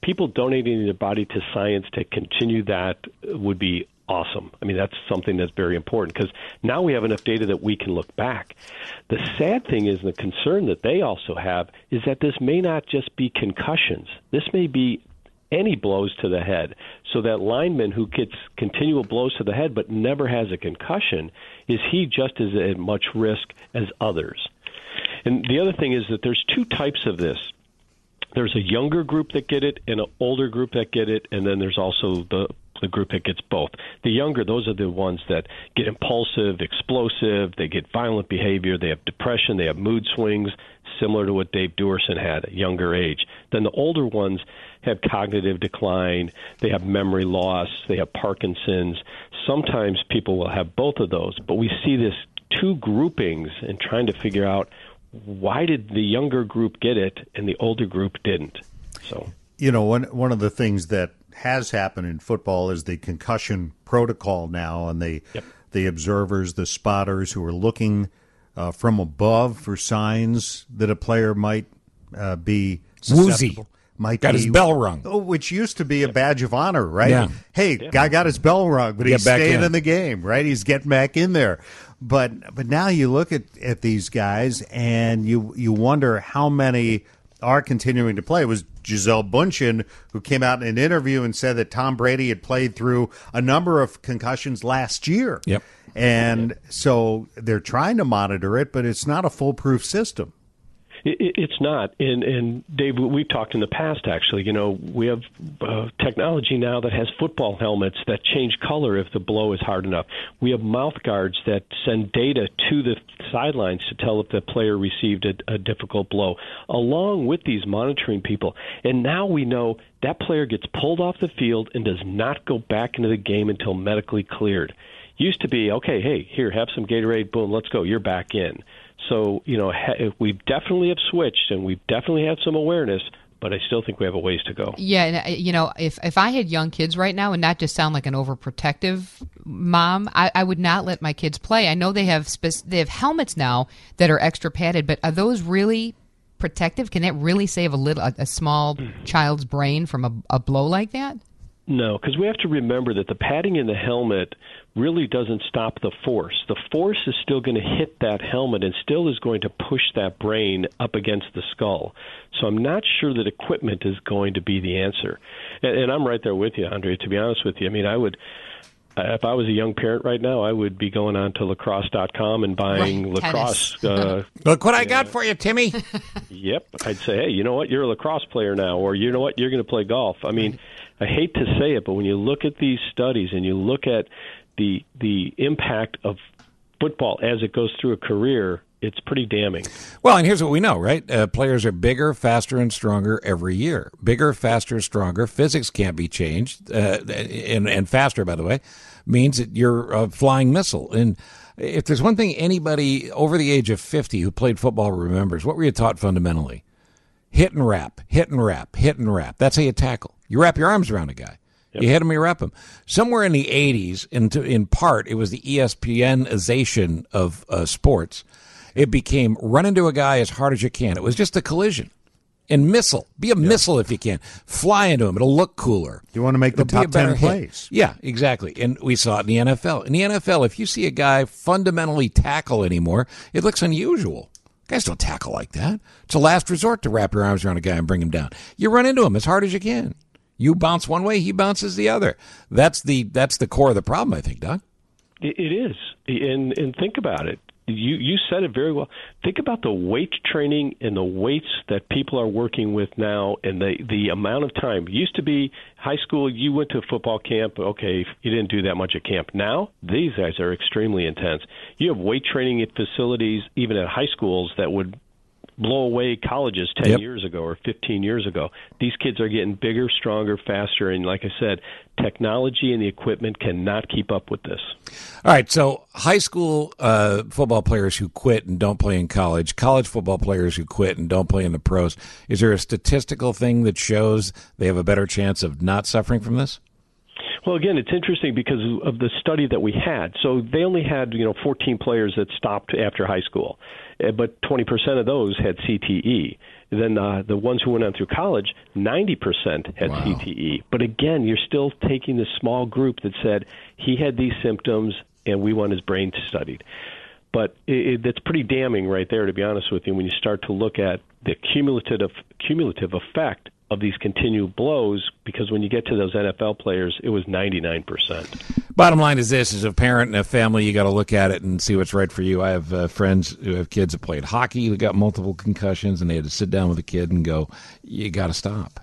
people donating their body to science to continue that would be awesome. I mean, that's something that's very important because now we have enough data that we can look back. The sad thing is, the concern that they also have is that this may not just be concussions. This may be any blows to the head. So that lineman who gets continual blows to the head but never has a concussion, is he just as at much risk as others? And the other thing is that there's two types of this. There's a younger group that get it and an older group that get it, and then there's also the the group that gets both. The younger, those are the ones that get impulsive, explosive, they get violent behavior, they have depression, they have mood swings, similar to what Dave Duerson had at a younger age. Then the older ones have cognitive decline, they have memory loss, they have Parkinson's. Sometimes people will have both of those, but we see this two groupings and trying to figure out why did the younger group get it and the older group didn't. So, you know, one one of the things that has happened in football is the concussion protocol now, and the yep. the observers, the spotters who are looking uh, from above for signs that a player might uh, be susceptible. Woozy. Might got be, his bell rung. Oh, which used to be a badge of honor, right? Yeah. Hey, yeah. guy got his bell rung, but Get he's back staying in. in the game, right? He's getting back in there. But but now you look at, at these guys and you you wonder how many are continuing to play. It was Gisele Bündchen who came out in an interview and said that Tom Brady had played through a number of concussions last year. Yep. And so they're trying to monitor it, but it's not a foolproof system. It, it's not. And, and Dave, we've talked in the past, actually. You know, we have uh, technology now that has football helmets that change color if the blow is hard enough. We have mouth guards that send data to the sidelines to tell if the player received a, a difficult blow, along with these monitoring people. And now we know that player gets pulled off the field and does not go back into the game until medically cleared. Used to be, okay, hey, here, have some Gatorade, boom, let's go, you're back in. So, you know, ha- we definitely have switched, and we definitely have some awareness, but I still think we have a ways to go. Yeah, and, you know, if, if I had young kids right now, and not just sound like an overprotective mom, I, I would not let my kids play. I know they have spec- they have helmets now that are extra padded, but are those really protective? Can that really save a little a, a small child's brain from a, a blow like that? No, because we have to remember that the padding in the helmet really doesn't stop the force. The force is still going to hit that helmet and still is going to push that brain up against the skull. So I'm not sure that equipment is going to be the answer. And, and I'm right there with you, Andre, to be honest with you. I mean, I would, uh, if I was a young parent right now, I would be going on to lacrosse dot com and buying right. lacrosse. Uh, Look what I got for you, Timmy. Yep. I'd say, hey, you know what? You're a lacrosse player now, or you know what? You're going to play golf. I mean, I hate to say it, but when you look at these studies and you look at the the impact of football as it goes through a career, it's pretty damning. Well, and here's what we know, right? Uh, players are bigger, faster, and stronger every year. Bigger, faster, stronger. Physics can't be changed. Uh, and, and faster, by the way, means that you're a flying missile. And if there's one thing anybody over the age of fifty who played football remembers, what were you taught fundamentally? Hit and wrap, hit and wrap, hit and wrap. That's how you tackle. You wrap your arms around a guy. Yep. You hit him, you wrap him. Somewhere in the eighties, in, in part, it was the E S P N-ization of uh, sports. It became run into a guy as hard as you can. It was just a collision. And missile. Be a yeah. missile if you can. Fly into him. It'll look cooler. You want to make the It'll top ten plays. Yeah, exactly. And we saw it in the N F L. In the N F L, if you see a guy fundamentally tackle anymore, it looks unusual. Guys don't tackle like that. It's a last resort to wrap your arms around a guy and bring him down. You run into him as hard as you can. You bounce one way, he bounces the other. That's the that's the core of the problem, I think, Doc. It, it is. And and think about it. You you said it very well. Think about the weight training and the weights that people are working with now, and the, the amount of time. It used to be high school, you went to football camp, okay, you didn't do that much at camp. Now, these guys are extremely intense. You have weight training at facilities, even at high schools, that would blow away colleges ten yep. years ago or fifteen years ago. These kids are getting bigger, stronger, faster, and like I said, technology and the equipment cannot keep up with this. All right, so high school uh, football players who quit and don't play in college, college football players who quit and don't play in the pros, is there a statistical thing that shows they have a better chance of not suffering from this? Well, again, it's interesting because of the study that we had. So they only had, you know, fourteen players that stopped after high school, but twenty percent of those had C T E. Then uh, the ones who went on through college, ninety percent had Wow. C T E. But again, you're still taking this small group that said he had these symptoms and we want his brain studied. But it, it, that's pretty damning right there, to be honest with you, when you start to look at the cumulative cumulative effect of these continued blows, because when you get to those N F L players, it was ninety-nine percent. Bottom line is this: as a parent and a family, you got to look at it and see what's right for you. I have uh, friends who have kids that played hockey who got multiple concussions, and they had to sit down with a kid and go, "You got to stop."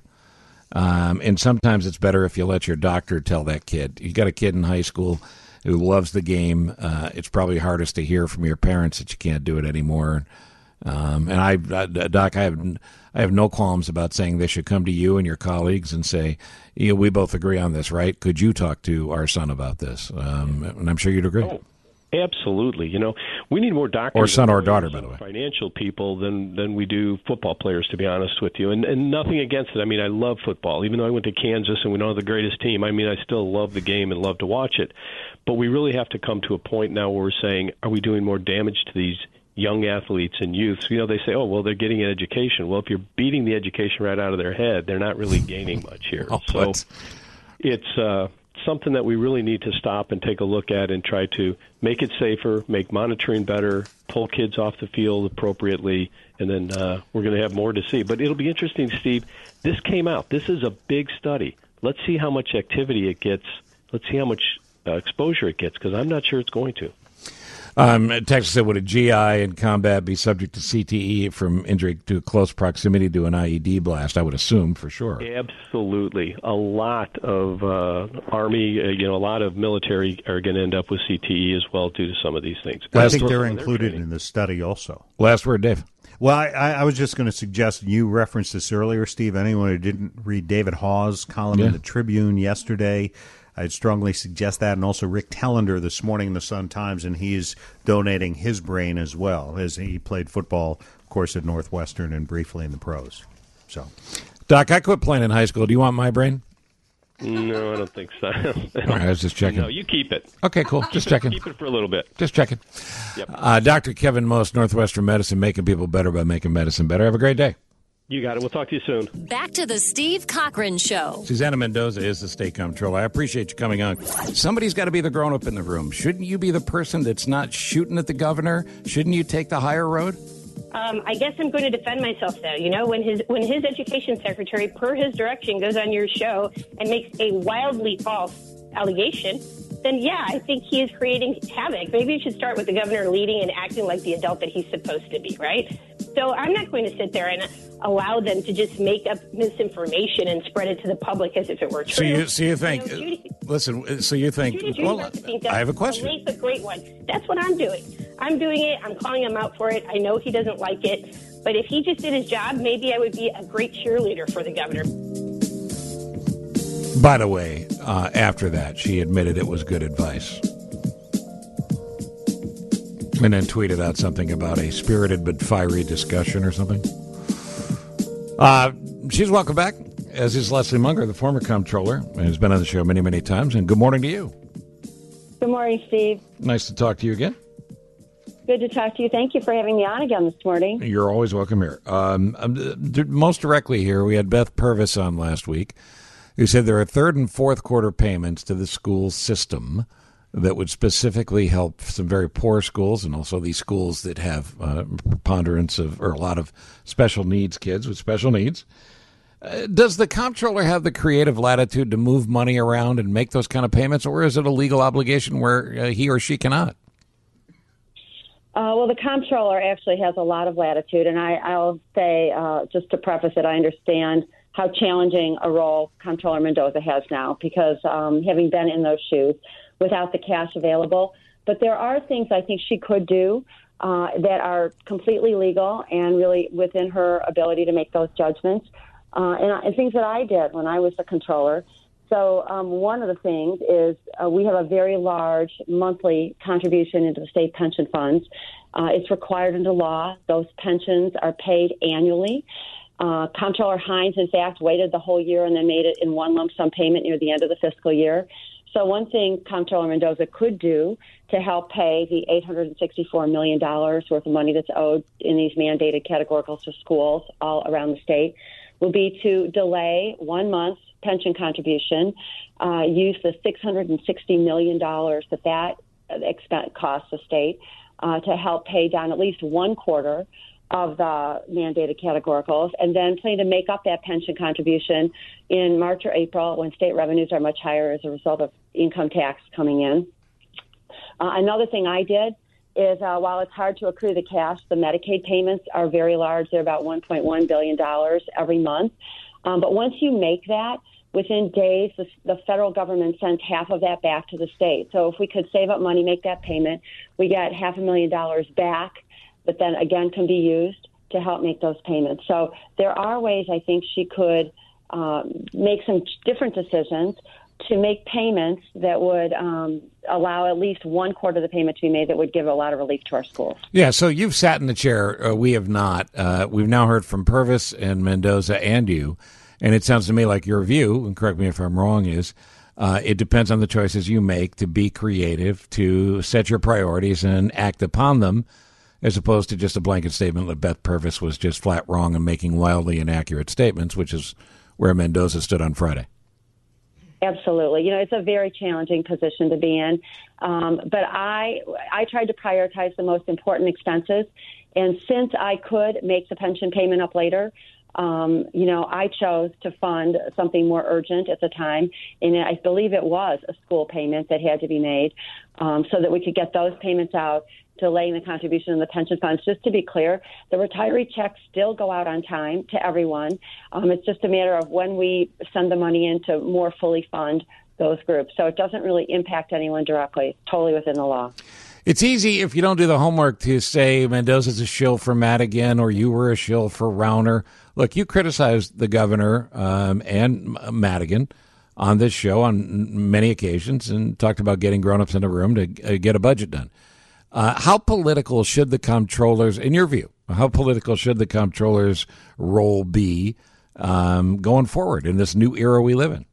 Um, and sometimes it's better if you let your doctor tell that kid. You got a kid in high school who loves the game. Uh, it's probably hardest to hear from your parents that you can't do it anymore. Um, and I, I, Doc, I have, I have no qualms about saying they should come to you and your colleagues and say, you know, we both agree on this, right? Could you talk to our son about this? Um, and I'm sure you'd agree. Oh, absolutely. You know, we need more doctors Or son and or daughter, lawyers by the way. and financial people than than we do football players, to be honest with you. And and nothing against it. I mean, I love football. Even though I went to Kansas and we don't have the greatest team, I mean, I still love the game and love to watch it. But we really have to come to a point now where we're saying, are we doing more damage to these young athletes and youths? You know, they say, oh, well, they're getting an education. Well, if you're beating the education right out of their head, they're not really gaining much here. Oh, so but- it's uh, something that we really need to stop and take a look at and try to make it safer, make monitoring better, pull kids off the field appropriately, and then uh, we're going to have more to see. But it'll be interesting, Steve. This came out. This is a big study. Let's see how much activity it gets. Let's see how much uh, exposure it gets, because I'm not sure it's going to. Um, Texas said, would a G I in combat be subject to C T E from injury to close proximity to an I E D blast? I would assume, for sure. Absolutely. A lot of uh, Army, uh, you know, a lot of military are going to end up with C T E as well due to some of these things. I think they're included in the study also. Last word, Dave. Well, I, I was just going to suggest, you referenced this earlier, Steve, anyone who didn't read David Hawes' column Yeah. in the Tribune yesterday, I'd strongly suggest that, and also Rick Tellender this morning in the Sun-Times, and he is donating his brain as well, as he played football, of course, at Northwestern and briefly in the pros. So, Doc, I quit playing in high school. Do you want my brain? No, I don't think so. All right, I was just checking. No, you keep it. Okay, cool. Just checking. Keep it for a little bit. Just checking. Yep. Uh, Doctor Kevin Most, Northwestern Medicine, making people better by making medicine better. Have a great day. You got it. We'll talk to you soon. Back to the Steve Cochran Show. Susanna Mendoza is the state comptroller. I appreciate you coming on. Somebody's got to be the grown-up in the room. Shouldn't you be the person that's not shooting at the governor? Shouldn't you take the higher road? Um, I guess I'm going to defend myself, though. You know, when his when his education secretary, per his direction, goes on your show and makes a wildly false allegation, then yeah, I think he is creating havoc. Maybe you should start with the governor leading and acting like the adult that he's supposed to be, right? So I'm not going to sit there and allow them to just make up misinformation and spread it to the public as if it were true. So you, so you think? You know, Judy, listen. So you think? Judy, Judy well, Murphy thinks that's I have a question. A late but great one. That's what I'm doing. I'm doing it. I'm calling him out for it. I know he doesn't like it, but if he just did his job, maybe I would be a great cheerleader for the governor. By the way, uh, after that, she admitted it was good advice. And then tweeted out something about a spirited but fiery discussion or something. Uh, she's welcome back, as is Leslie Munger, the former comptroller, and has been on the show many, many times. And good morning to you. Good morning, Steve. Nice to talk to you again. Good to talk to you. Thank you for having me on again this morning. You're always welcome here. Um, most directly here, we had Beth Purvis on last week, who said there are third and fourth quarter payments to the school system that would specifically help some very poor schools and also these schools that have uh, preponderance of, or a lot of special needs kids with special needs. Uh, does the comptroller have the creative latitude to move money around and make those kind of payments, or is it a legal obligation where uh, he or she cannot? Uh, well, the comptroller actually has a lot of latitude, and I, I'll say, uh, just to preface it, I understand how challenging a role Comptroller Mendoza has now because um, having been in those shoes, without the cash available. But there are things I think she could do uh, that are completely legal and really within her ability to make those judgments, uh, and, and things that I did when I was the controller. So um, one of the things is uh, we have a very large monthly contribution into the state pension funds. Uh, it's required under law. Those pensions are paid annually. Uh, Comptroller Hines, in fact, waited the whole year and then made it in one lump sum payment near the end of the fiscal year. So one thing Comptroller Mendoza could do to help pay the eight hundred sixty-four million dollars worth of money that's owed in these mandated categoricals to schools all around the state will be to delay one month's pension contribution, uh, use the six hundred sixty million dollars that that expense costs the state uh, to help pay down at least one quarter of the mandated categoricals, and then plan to make up that pension contribution in March or April when state revenues are much higher as a result of income tax coming in. Uh, another thing I did is uh, while it's hard to accrue the cash, the Medicaid payments are very large. They're about one point one billion dollars every month. Um, but once you make that, within days, the, the federal government sends half of that back to the state. So if we could save up money, make that payment, we get half a million dollars back that then again can be used to help make those payments. So there are ways I think she could um, make some different decisions to make payments that would um, allow at least one quarter of the payment to be made that would give a lot of relief to our schools. Yeah, so you've sat in the chair. Uh, we have not. Uh, we've now heard from Purvis and Mendoza and you, and it sounds to me like your view, and correct me if I'm wrong, is uh, it depends on the choices you make to be creative, to set your priorities and act upon them, as opposed to just a blanket statement that Beth Purvis was just flat wrong and making wildly inaccurate statements, which is where Mendoza stood on Friday. Absolutely. You know, it's a very challenging position to be in. Um, but I I tried to prioritize the most important expenses. And since I could make the pension payment up later, um, you know, I chose to fund something more urgent at the time. And I believe it was a school payment that had to be made um, so that we could get those payments out, delaying the contribution in the pension funds. Just to be clear, the retiree checks still go out on time to everyone. Um, it's just a matter of when we send the money in to more fully fund those groups. So it doesn't really impact anyone directly. It's totally within the law. It's easy if you don't do the homework to say Mendoza's a shill for Madigan or you were a shill for Rauner. Look, you criticized the governor um, and Madigan on this show on many occasions and talked about getting grown-ups in a room to uh, get a budget done. Uh, how political should the comptrollers, in your view, how political should the comptroller's role be um, going forward in this new era we live in?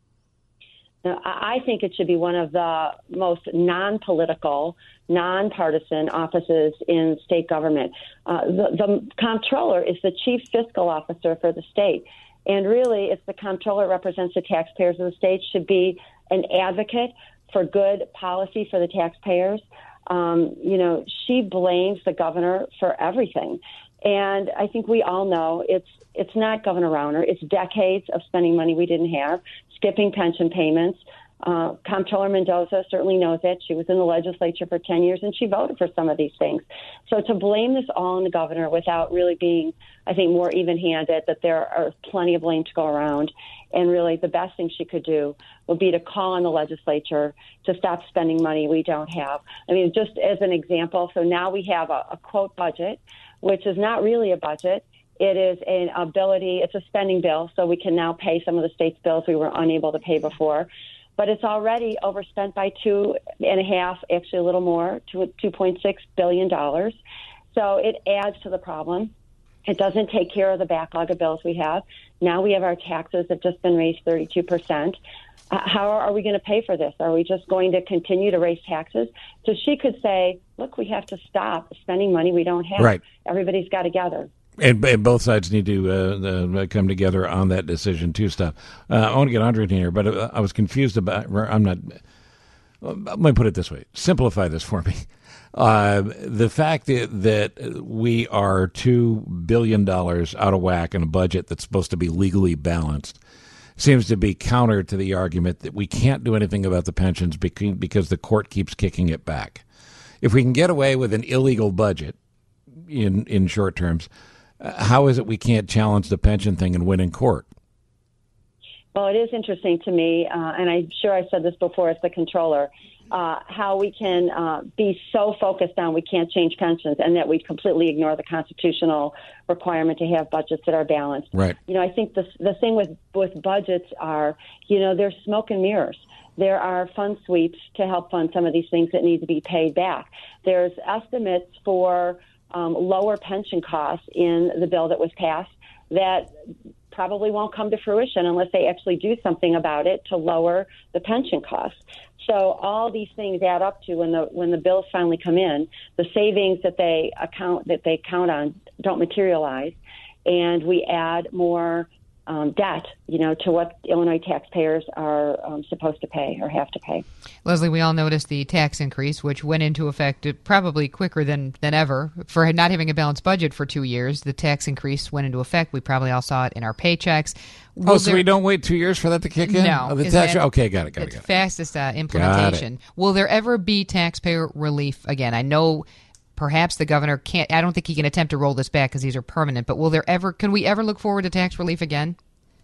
Now, I think it should be one of the most non-political, non-partisan offices in state government. Uh, the, the comptroller is the chief fiscal officer for the state. And really, it's the comptroller represents the taxpayers of the state, should be an advocate for good policy for the taxpayers. Um, you know, she blames the governor for everything. And I think we all know it's it's not Governor Rauner. It's decades of spending money we didn't have, skipping pension payments. Uh, Comptroller Mendoza certainly knows that. She was in the legislature for ten years, and she voted for some of these things. So to blame this all on the governor without really being, I think, more even-handed, that there are plenty of blame to go around, and really the best thing she could do would be to call on the legislature to stop spending money we don't have. I mean, just as an example, so now we have a, a quote budget, which is not really a budget. It is an ability, it's a spending bill, so we can now pay some of the state's bills we were unable to pay before. But it's already overspent by two and a half, actually a little more, to two point six billion dollars. So it adds to the problem. It doesn't take care of the backlog of bills we have. Now we have our taxes have just been raised thirty-two percent. Uh, how are we going to pay for this? Are we just going to continue to raise taxes? So she could say, look, we have to stop spending money we don't have. Right. Everybody's got to gather. And, and both sides need to uh, uh, come together on that decision to stop. Uh, I want to get Andre in here, but uh, I was confused about. I'm not. Let me put it this way: simplify this for me. Uh, the fact that, that we are two billion dollars out of whack in a budget that's supposed to be legally balanced seems to be counter to the argument that we can't do anything about the pensions because, because the court keeps kicking it back. If we can get away with an illegal budget in in short terms, how is it we can't challenge the pension thing and win in court? Well, it is interesting to me, uh, and I'm sure I said this before as the controller, uh, how we can uh, be so focused on we can't change pensions and that we completely ignore the constitutional requirement to have budgets that are balanced. Right. You know, I think the, the thing with, with budgets are, you know, there's smoke and mirrors. There are fund sweeps to help fund some of these things that need to be paid back. There's estimates for Um, lower pension costs in the bill that was passed that probably won't come to fruition unless they actually do something about it to lower the pension costs. So all these things add up to when the when the bills finally come in, the savings that they account that they count on don't materialize, and we add more um, debt, you know, to what Illinois taxpayers are um, supposed to pay or have to pay. Leslie, we all noticed the tax increase, which went into effect probably quicker than, than ever. For not having a balanced budget for two years, the tax increase went into effect. We probably all saw it in our paychecks. Will oh, so there... we don't wait two years for that to kick in? No. Oh, the Is tax... that... Okay, got it, got it, it's got it. fastest uh, implementation. Will there ever be taxpayer relief again? I know perhaps the governor can't, I don't think he can attempt to roll this back because these are permanent, but will there ever, can we ever look forward to tax relief again?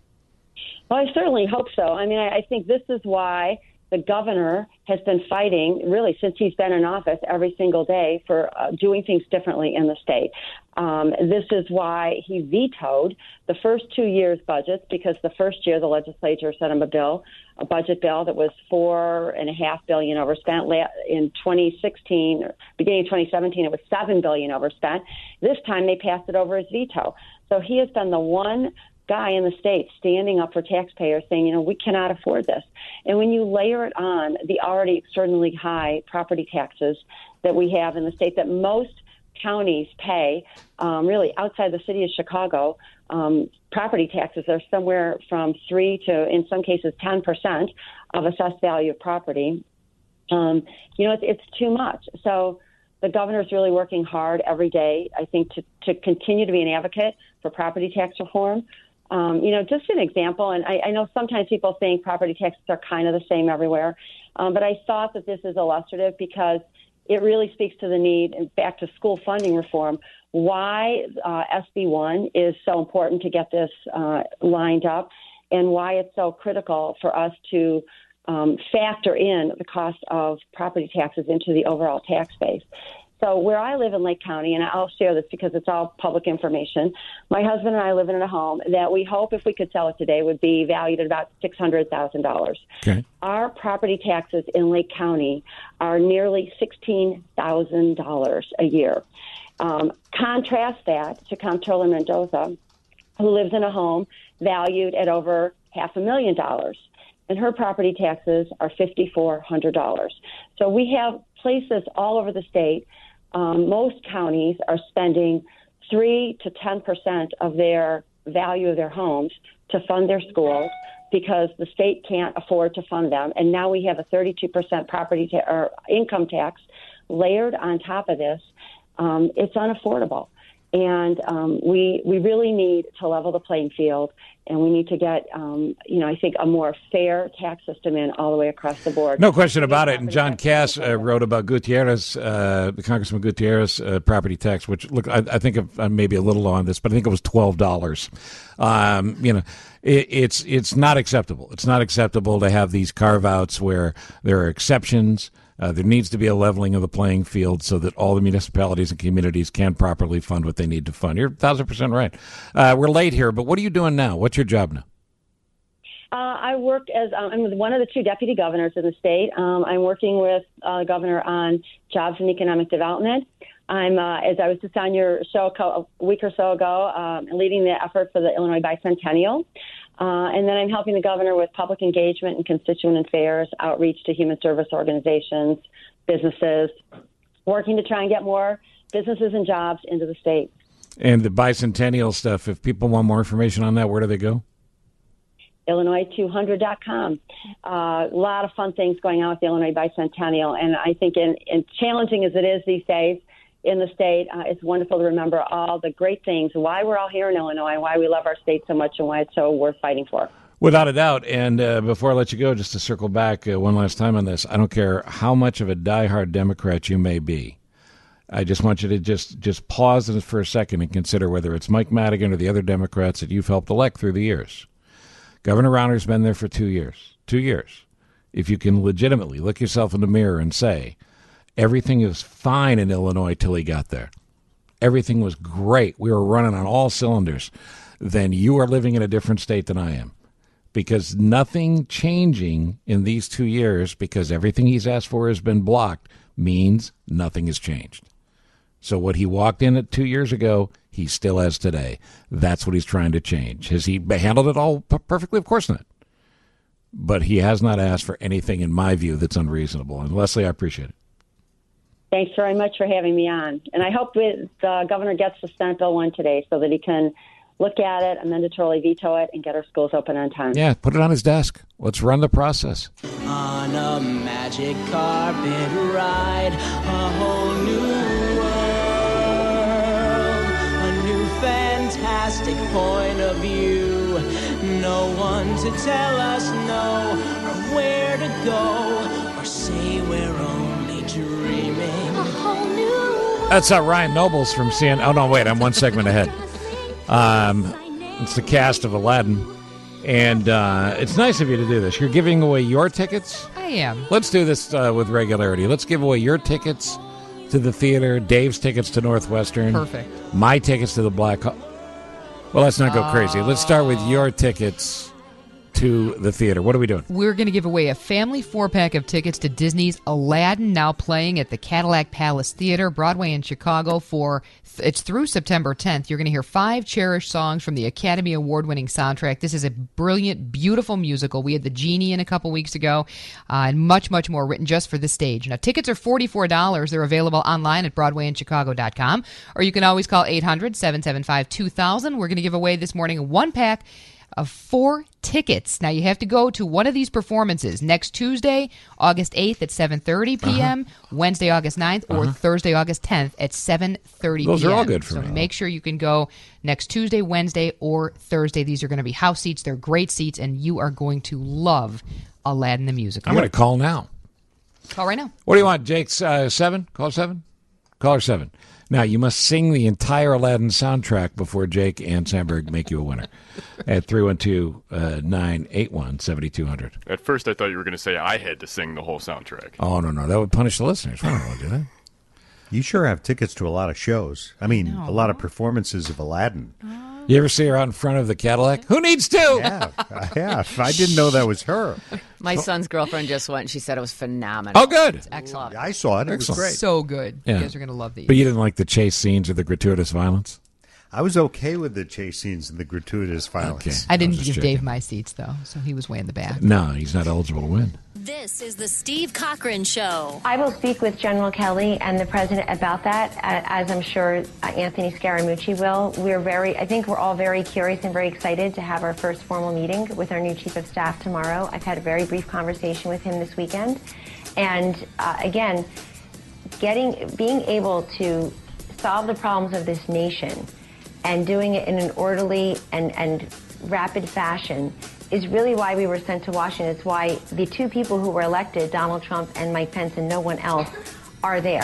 Well, I certainly hope so. I mean, I, I think this is why the governor has been fighting, really, since he's been in office every single day for uh, doing things differently in the state. Um, this is why he vetoed the first two years' budgets, because the first year the legislature sent him a bill, a budget bill that was four and a half billion overspent. In twenty sixteen, beginning of twenty seventeen, it was seven billion overspent. This time they passed it over his veto. So he has been the one guy in the state standing up for taxpayers saying, you know, we cannot afford this. And when you layer it on the already extraordinarily high property taxes that we have in the state that most counties pay, um, really outside the city of Chicago, um, property taxes are somewhere from three to, in some cases, ten percent of assessed value of property. Um, you know, it's, it's too much. So the governor is really working hard every day, I think, to, to continue to be an advocate for property tax reform. Um, you know, just an example, and I, I know sometimes people think property taxes are kind of the same everywhere, um, but I thought that this is illustrative because it really speaks to the need, and back to school funding reform, why uh, S B one is so important to get this uh, lined up, and why it's so critical for us to um, factor in the cost of property taxes into the overall tax base. So where I live in Lake County, and I'll share this because it's all public information, my husband and I live in a home that we hope if we could sell it today would be valued at about six hundred thousand dollars. Okay. Our property taxes in Lake County are nearly sixteen thousand dollars a year. Um, contrast that to Comptroller Mendoza, who lives in a home valued at over half a million dollars, and her property taxes are five thousand four hundred dollars. So we have places all over the state. Um, most counties are spending three to ten percent of their value of their homes to fund their schools because the state can't afford to fund them. And now we have a thirty-two percent property ta- or income tax layered on top of this. Um, it's unaffordable. And um, we we really need to level the playing field, and we need to get, um, you know, I think a more fair tax system in all the way across the board. No question about it. And John Cass uh, wrote about Gutierrez, uh, the Congressman Gutierrez uh, property tax, which, look, I, I think of, uh, maybe a little on this, but I think it was twelve dollars. Um, you know, it, it's it's not acceptable. It's not acceptable to have these carve-outs where there are exceptions. Uh, there needs to be a leveling of the playing field so that all the municipalities and communities can properly fund what they need to fund. You're a thousand percent right. Uh, we're late here, but what are you doing now? What's your job now? Uh, I work as um, I'm one of the two deputy governors in the state. Um, I'm working with uh, the governor on jobs and economic development. I'm, uh, as I was just on your show a week or so ago, um, leading the effort for the Illinois Bicentennial. Uh, and then I'm helping the governor with public engagement and constituent affairs, outreach to human service organizations, businesses, working to try and get more businesses and jobs into the state. And the bicentennial stuff, if people want more information on that, where do they go? Illinois two hundred dot com. Uh, a lot of fun things going on with the Illinois Bicentennial. And I think in, in challenging as it is these days, in the state, uh, it's wonderful to remember all the great things, why we're all here in Illinois, why we love our state so much, and why it's so worth fighting for. Without a doubt. And uh, before I let you go, just to circle back uh, one last time on this, I don't care how much of a diehard Democrat you may be. I just want you to just, just pause for a second and consider whether it's Mike Madigan or the other Democrats that you've helped elect through the years. Governor Rauner's been there for two years. Two years. If you can legitimately look yourself in the mirror and say, everything was fine in Illinois till he got there. Everything was great. We were running on all cylinders. Then you are living in a different state than I am. Because nothing changing in these two years, because everything he's asked for has been blocked, means nothing has changed. So what he walked in at two years ago, he still has today. That's what he's trying to change. Has he handled it all p- perfectly? Of course not. But he has not asked for anything, in my view, that's unreasonable. And Leslie, I appreciate it. Thanks very much for having me on. And I hope the uh, governor gets the Senate Bill one today so that he can look at it, mandatorily veto it, and get our schools open on time. Yeah, put it on his desk. Let's run the process. On a magic carpet ride, a whole new world, a new fantastic point of view. No one to tell us no, or where to go, or say we're only dreaming. A whole new world. That's uh, Ryan Nobles from C N N. Oh, no, wait, I'm one segment ahead. Um, it's the cast of Aladdin. And uh, it's nice of you to do this. You're giving away your tickets? I am. Let's do this uh, with regularity. Let's give away your tickets to the theater, Dave's tickets to Northwestern. Perfect. My tickets to the Black Hawk. Well, let's not go crazy. Let's start with your tickets to the theater. What are we doing? We're going to give away a family four-pack of tickets to Disney's Aladdin, now playing at the Cadillac Palace Theater, Broadway in Chicago for, it's through September tenth. You're going to hear five cherished songs from the Academy Award-winning soundtrack. This is a brilliant, beautiful musical. We had the Genie in a couple weeks ago, uh, and much, much more written just for this stage. Now, tickets are forty-four dollars. They're available online at broadway in chicago dot com, or you can always call eight hundred, seven seven five, two thousand. We're going to give away this morning a one-pack of four tickets. Now, you have to go to one of these performances next Tuesday, August eighth at seven thirty p.m., uh-huh. Wednesday, August ninth, or uh-huh. Thursday, August tenth at seven thirty p.m. Those are all good for so me. So make sure you can go next Tuesday, Wednesday, or Thursday. These are going to be house seats. They're great seats, and you are going to love Aladdin the musical. I'm going to call now. Call right now. What do you want, Jake's uh, seven? Call seven? Call her seven. Now, you must sing the entire Aladdin soundtrack before Jake and Sandberg make you a winner at three one two, nine eight one, seven two zero zero. At first, I thought you were going to say I had to sing the whole soundtrack. Oh, no, no. That would punish the listeners. I don't want to do that. You sure have tickets to a lot of shows. I mean, no. a lot of performances of Aladdin. You ever see her out in front of the Cadillac? Who needs two? Yeah, yeah. I didn't know that was her. My son's girlfriend just went, and she said it was phenomenal. Oh, good. It's excellent. I saw it. It Excellent. was great. So good. Yeah. You guys are going to love these. But you didn't like the chase scenes or the gratuitous violence? I was okay with the chase scenes and the gratuitous violence. Okay. I didn't I give checking. Dave my seats, though, so he was way in the back. No, he's not eligible to win. This is the Steve Cochran Show. I will speak with General Kelly and the president about that, as I'm sure Anthony Scaramucci will. We're very, I think we're all very curious and very excited to have our first formal meeting with our new chief of staff tomorrow. I've had a very brief conversation with him this weekend. And uh, again, getting, being able to solve the problems of this nation and doing it in an orderly and, and rapid fashion is really why we were sent to Washington. It's why the two people who were elected, Donald Trump and Mike Pence, and no one else, are there.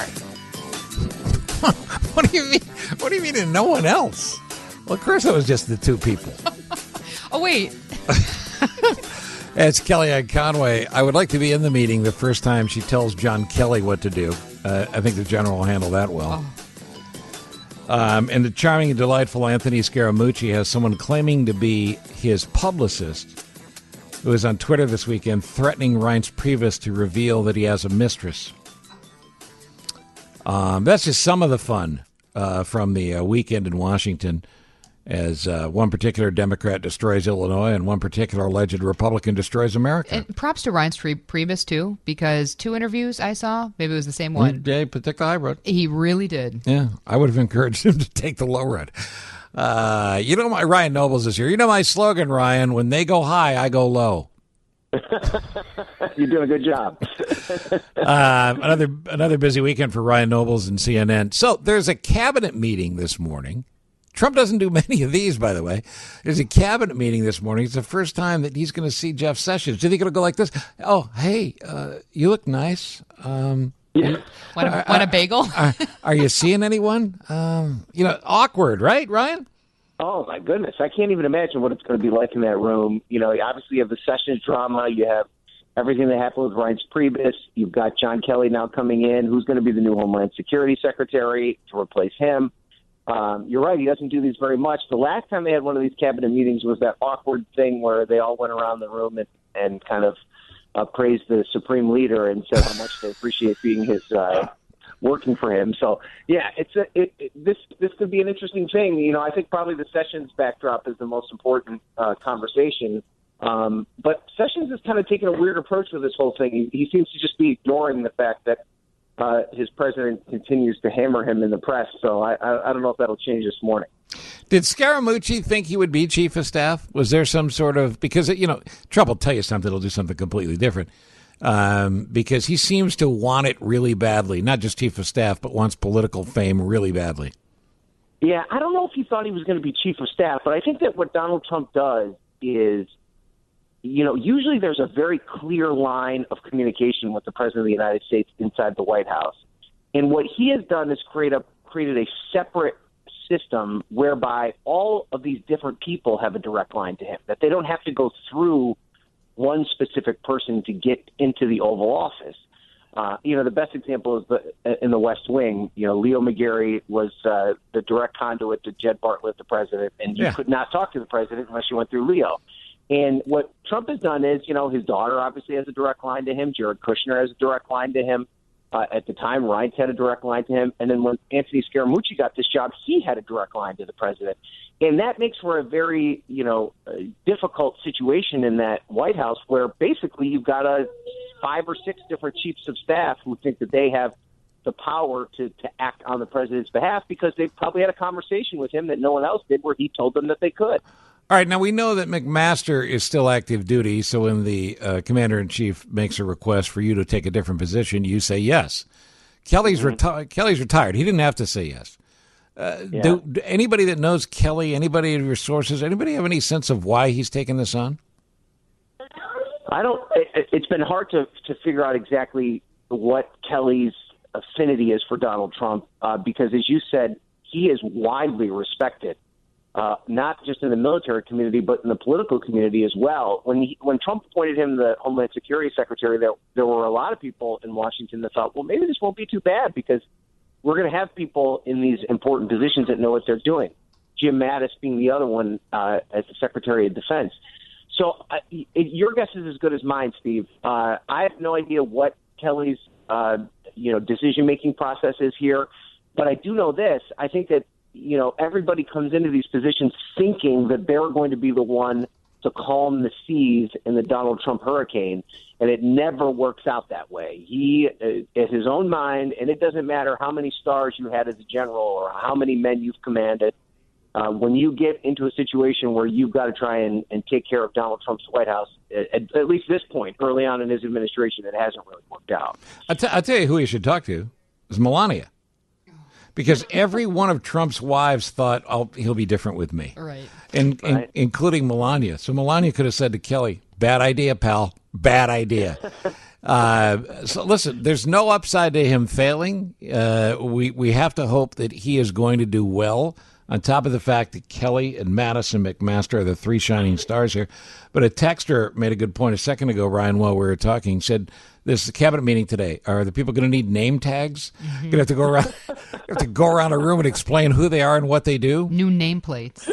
What do you mean? What do you mean and no one else? Well, of course it was just the two people. Oh, wait. It's Kellyanne Conway. I would like to be in the meeting the first time she tells John Kelly what to do. Uh, I think the general will handle that well. Oh. Um, and the charming and delightful Anthony Scaramucci has someone claiming to be his publicist who was on Twitter this weekend threatening Reince Priebus to reveal that he has a mistress. Um, that's just some of the fun uh, from the uh, weekend in Washington as uh, one particular Democrat destroys Illinois and one particular alleged Republican destroys America. And props to Reince Priebus, too, because two interviews I saw, maybe it was the same one. Yeah, but take the high road. He really did. Yeah, I would have encouraged him to take the low road. Uh, you know, my Ryan Nobles is here. You know my slogan, Ryan, when they go high, I go low. You're doing a good job. uh, another another busy weekend for Ryan Nobles and C N N. So there's a cabinet meeting this morning. Trump doesn't do many of these, by the way. There's a cabinet meeting this morning. It's the first time that he's going to see Jeff Sessions. Do you think it'll go like this? Oh, hey, uh, you look nice. Um, yeah. Want a, want a bagel? are, are you seeing anyone? Um, you know, awkward, right, Ryan? Oh, my goodness. I can't even imagine what it's going to be like in that room. You know, obviously you have the Sessions drama. You have everything that happened with Reince Priebus. You've got John Kelly now coming in. Who's going to be the new Homeland Security Secretary to replace him? Um, you're right. He doesn't do these very much. The last time they had one of these cabinet meetings was that awkward thing where they all went around the room and, and kind of uh, praised the supreme leader and said how much they appreciate being his uh, working for him. So, yeah, it's a, it, it, this this could be an interesting thing. You know, I think probably the Sessions backdrop is the most important uh, conversation. Um, but Sessions is kind of taking a weird approach with this whole thing. He, he seems to just be ignoring the fact that uh, his president continues to hammer him in the press. So I, I, I don't know if that'll change this morning. Did Scaramucci think he would be chief of staff? Was there some sort of, because, you know, Trump will tell you something, he'll do something completely different. Um, because he seems to want it really badly, not just chief of staff, but wants political fame really badly. Yeah, I don't know if he thought he was going to be chief of staff, but I think that what Donald Trump does is, you know, usually there's a very clear line of communication with the president of the United States inside the White House. And what he has done is create a, created a separate system whereby all of these different people have a direct line to him, that they don't have to go through one specific person to get into the Oval Office. Uh, you know, the best example is the, in the West Wing. You know, Leo McGarry was uh, the direct conduit to Jed Bartlett, the president, and you Yeah. could not talk to the president unless you went through Leo. And what Trump has done is, you know, his daughter obviously has a direct line to him. Jared Kushner has a direct line to him. Uh, at the time, Reince had a direct line to him. And then when Anthony Scaramucci got this job, he had a direct line to the president. And that makes for a very, you know, uh, difficult situation in that White House where basically you've got a five or six different chiefs of staff who think that they have the power to, to act on the president's behalf because they've probably had a conversation with him that no one else did where he told them that they could. All right, now we know that McMaster is still active duty, so when the uh, commander-in-chief makes a request for you to take a different position, you say yes. Kelly's, Mm-hmm. reti- Kelly's retired. He didn't have to say yes. Uh, Yeah. do, do anybody that knows Kelly, anybody of your sources, anybody have any sense of why he's taking this on? I don't. It, it's been hard to to figure out exactly what Kelly's affinity is for Donald Trump uh, because, as you said, he is widely respected, uh, not just in the military community but in the political community as well. When he, when Trump appointed him the Homeland Security Secretary, there there were a lot of people in Washington that thought, well, maybe this won't be too bad because we're going to have people in these important positions that know what they're doing. Jim Mattis being the other one uh, as the Secretary of Defense. So uh, it, your guess is as good as mine, Steve. Uh, I have no idea what Kelly's uh, you know decision-making process is here, but I do know this. I think that you know everybody comes into these positions thinking that they're going to be the one to calm the seas in the Donald Trump hurricane, and it never works out that way. He uh, is his own mind, and it doesn't matter how many stars you had as a general or how many men you've commanded. Uh, when you get into a situation where you've got to try and, and take care of Donald Trump's White House, at, at least this point, early on in his administration, it hasn't really worked out. I'll, t- I'll tell you who you should talk to is Melania. Because every one of Trump's wives thought, oh, he'll be different with me. Right. And, and Right. including Melania. So Melania could have said to Kelly, bad idea, pal. Bad idea. uh, so listen, there's no upside to him failing. Uh, we, we have to hope that he is going to do well, on top of the fact that Kelly and Mattis and McMaster are the three shining stars here. But a texter made a good point a second ago, Ryan, while we were talking, said, this is a cabinet meeting today. Are the people going to need name tags? Mm-hmm. Going to have to go around, have to go around a room and explain who they are and what they do? New nameplates.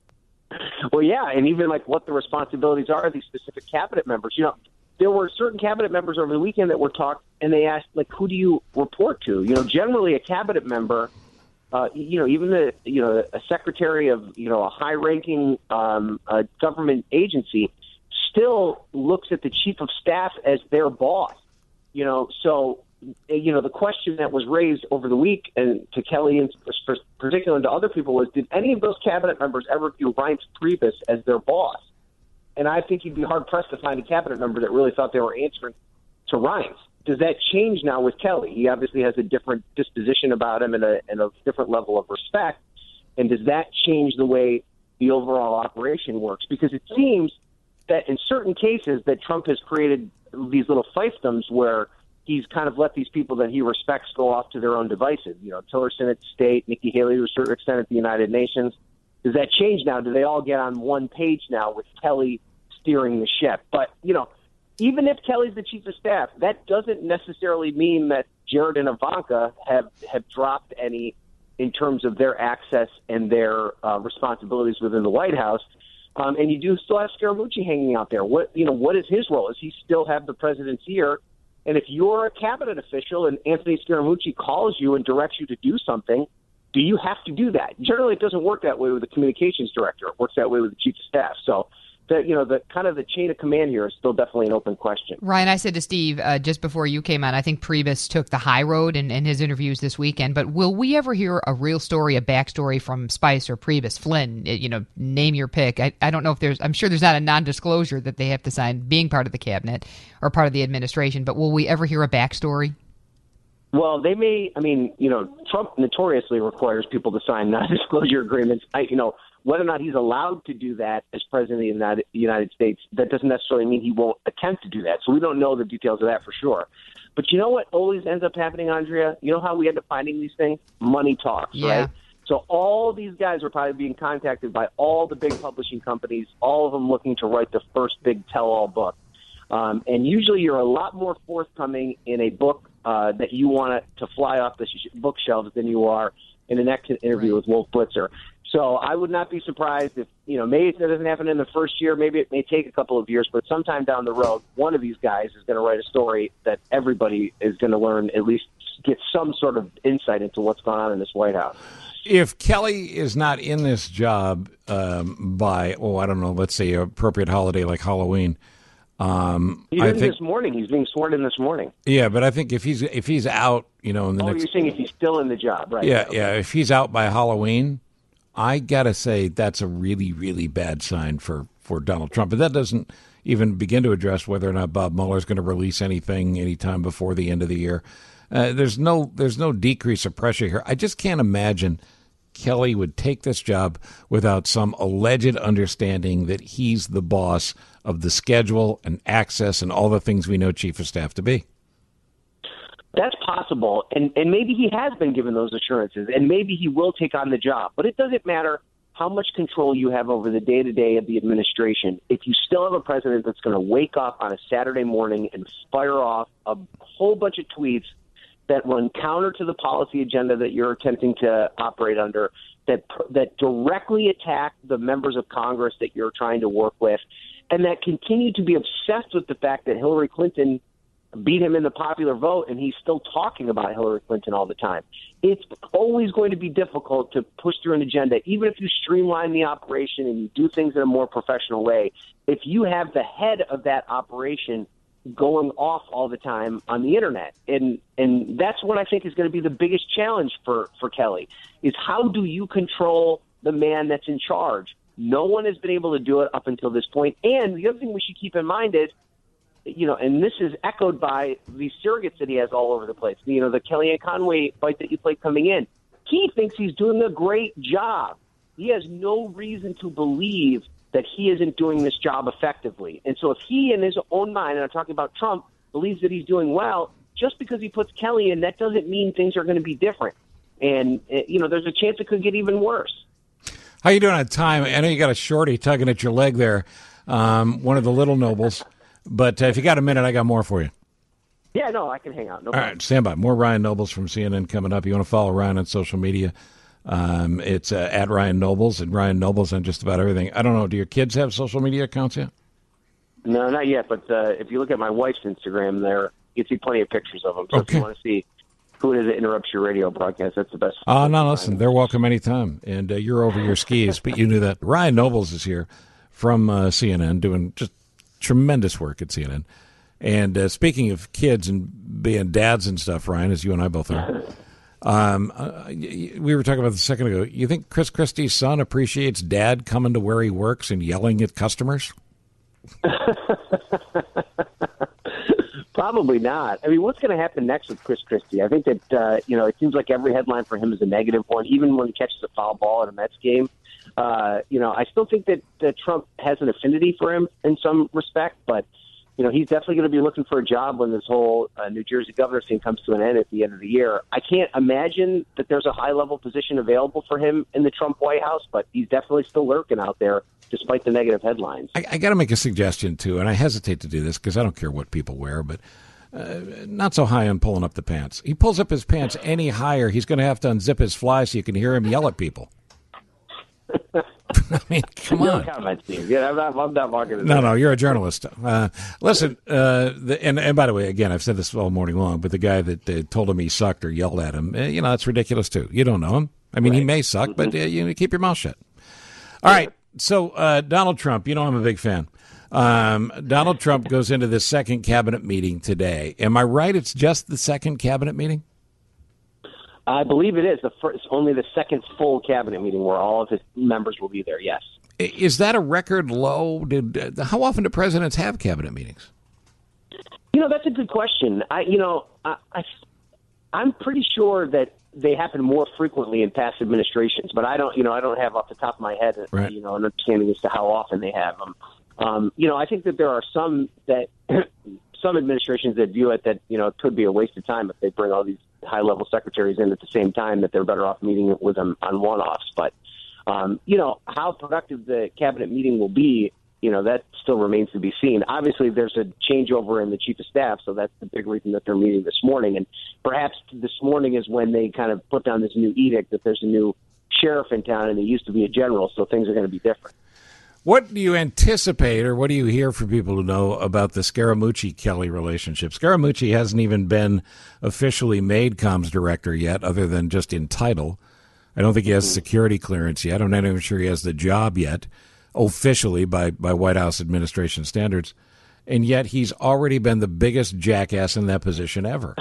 Well, yeah, and even like what the responsibilities are of these specific cabinet members. You know, there were certain cabinet members over the weekend that were talked, and they asked, like, who do you report to? You know, generally a cabinet member, uh, you know, even the, you know, a secretary of, you know, a high-ranking um, uh, government agency still looks at the chief of staff as their boss. You know, so, you know, the question that was raised over the week and to Kelly and particularly to other people was, did any of those cabinet members ever view Reince Priebus as their boss? And I think you'd be hard-pressed to find a cabinet member that really thought they were answering to Reince. Does that change now with Kelly? He obviously has a different disposition about him and a, and a different level of respect. And does that change the way the overall operation works? Because it seems that in certain cases that Trump has created these little fiefdoms where he's kind of let these people that he respects go off to their own devices. You know, Tillerson at state, Nikki Haley to a certain extent at the United Nations. Does that change now? Do they all get on one page now with Kelly steering the ship? But, you know, even if Kelly's the chief of staff, that doesn't necessarily mean that Jared and Ivanka have, have dropped any in terms of their access and their uh, responsibilities within the White House. Um, and you do still have Scaramucci hanging out there. What, you know, what is his role? Does he still have the president's ear And if you're a cabinet official and Anthony Scaramucci calls you and directs you to do something, do you have to do that? Generally, it doesn't work that way with the communications director. It works that way with the chief of staff. So, the, you know, the kind of the chain of command here is still definitely an open question. Ryan, I said to Steve uh, just before you came on, I think Priebus took the high road in, in his interviews this weekend. But will we ever hear a real story, a backstory from Spice or Priebus, Flynn? You know, name your pick. I, I don't know if there's. I'm sure there's not a non-disclosure that they have to sign being part of the cabinet or part of the administration. But will we ever hear a backstory? Well, they may. I mean, you know, Trump notoriously requires people to sign non-disclosure agreements. I, you know. Whether or not he's allowed to do that as president of the United, United States, that doesn't necessarily mean he won't attempt to do that. So we don't know the details of that for sure. But you know what always ends up happening, Andrea? You know how we end up finding these things? Money talks, yeah. right? So all these guys are probably being contacted by all the big publishing companies, all of them looking to write the first big tell-all book. Um, and usually you're a lot more forthcoming in a book uh, that you want to fly off the sh- bookshelves than you are in an exit interview right. with Wolf Blitzer. So I would not be surprised if, you know, maybe it doesn't happen in the first year. Maybe it may take a couple of years, but sometime down the road, one of these guys is going to write a story that everybody is going to learn, at least get some sort of insight into what's going on in this White House. If Kelly is not in this job um, by, oh, I don't know, let's say an appropriate holiday like Halloween. Um, he's I in think, this morning. He's being sworn in this morning. Yeah, but I think if he's if he's out, you know, in the oh, next. you're saying if he's still in the job, right? Yeah, okay. yeah. If he's out by Halloween, I gotta say that's a really, really bad sign for, for Donald Trump. But that doesn't even begin to address whether or not Bob Mueller is going to release anything anytime before the end of the year. Uh, there's no there's no decrease of pressure here. I just can't imagine Kelly would take this job without some alleged understanding that he's the boss of the schedule and access and all the things we know chief of staff to be. That's possible, and, and maybe he has been given those assurances, and maybe he will take on the job. But it doesn't matter how much control you have over the day-to-day of the administration if you still have a president that's going to wake up on a Saturday morning and fire off a whole bunch of tweets that run counter to the policy agenda that you're attempting to operate under, that that directly attack the members of Congress that you're trying to work with, and that continue to be obsessed with the fact that Hillary Clinton beat him in the popular vote, and he's still talking about Hillary Clinton all the time. It's always going to be difficult to push through an agenda, even if you streamline the operation and you do things in a more professional way. If you have the head of that operation going off all the time on the internet, and and that's what I think is going to be the biggest challenge for, for Kelly, is how do you control the man that's in charge? No one has been able to do it up until this point. And the other thing we should keep in mind is, you know, and this is echoed by the surrogates that he has all over the place. You know, the Kellyanne Conway fight that you played coming in. He thinks he's doing a great job. He has no reason to believe that he isn't doing this job effectively. And so if he, in his own mind, and I'm talking about Trump, believes that he's doing well, just because he puts Kelly in, that doesn't mean things are going to be different. And, you know, there's a chance it could get even worse. How you doing on time? I know you got a shorty tugging at your leg there, um, one of the little nobles. But uh, if you got a minute, I got more for you. Yeah, no, I can hang out. No All problem. right, stand by. More Ryan Nobles from C N N coming up. You want to follow Ryan on social media? Um, it's uh, at Ryan Nobles and Ryan Nobles on just about everything. I don't know. Do your kids have social media accounts yet? No, not yet. But uh, if you look at my wife's Instagram there, you can see plenty of pictures of them. So okay. if you want to see who it is that interrupts your radio broadcast, that's the best. Oh, uh, no, listen. They're welcome anytime. And uh, you're over your skis, but you knew that. Ryan Nobles is here from uh, C N N doing just tremendous work at C N N. And uh, speaking of kids and being dads and stuff, Ryan, as you and I both are, um, uh, we were talking about this a second ago. You think Chris Christie's son appreciates dad coming to where he works and yelling at customers? Probably not. I mean, what's going to happen next with Chris Christie? I think that, uh, you know, it seems like every headline for him is a negative one, even when he catches a foul ball in a Mets game. Uh, you know, I still think that, that Trump has an affinity for him in some respect, but you know, he's definitely going to be looking for a job when this whole uh, New Jersey governor thing comes to an end at the end of the year. I can't imagine that there's a high-level position available for him in the Trump White House, but he's definitely still lurking out there despite the negative headlines. I, I got to make a suggestion, too, and I hesitate to do this because I don't care what people wear, but uh, not so high on pulling up the pants. He pulls up his pants any higher, he's going to have to unzip his fly so you can hear him yell at people. I mean, come no on. comment, Steve. Yeah, I'm not, I'm not marketing. No, no, you're a journalist. Uh, listen, uh, the, and, and by the way, again, I've said this all morning long, but the guy that uh, told him he sucked or yelled at him, uh, you know, that's ridiculous, too. You don't know him. I mean, right. He may suck, mm-hmm. but uh, you know, keep your mouth shut. All yeah. right, so uh, Donald Trump, you know I'm a big fan. Um, Donald Trump goes into the second cabinet meeting today. Am I right? It's just the second cabinet meeting? I believe it is. The first, only the second full cabinet meeting where all of his members will be there, yes. Is that a record low? Did uh, how often do presidents have cabinet meetings? You know, that's a good question. I, you know, I, I, I'm pretty sure that they happen more frequently in past administrations, but I don't, you know, I don't have off the top of my head, right. you know, an understanding as to how often they have them. Um, you know, I think that there are some that some administrations that view it that, you know, it could be a waste of time if they bring all these high-level secretaries in at the same time, that they're better off meeting with them on one-offs. But, um, you know, how productive the cabinet meeting will be, you know, that still remains to be seen. Obviously, there's a changeover in the chief of staff, so that's the big reason that they're meeting this morning. And perhaps this morning is when they kind of put down this new edict that there's a new sheriff in town, and they used to be a general, so things are going to be different. What do you anticipate, or what do you hear from people who know about the Scaramucci-Kelly relationship? Scaramucci hasn't even been officially made comms director yet, other than just in title. I don't think he has security clearance yet. I'm not even sure he has the job yet, officially by, by White House administration standards. And yet he's already been the biggest jackass in that position ever.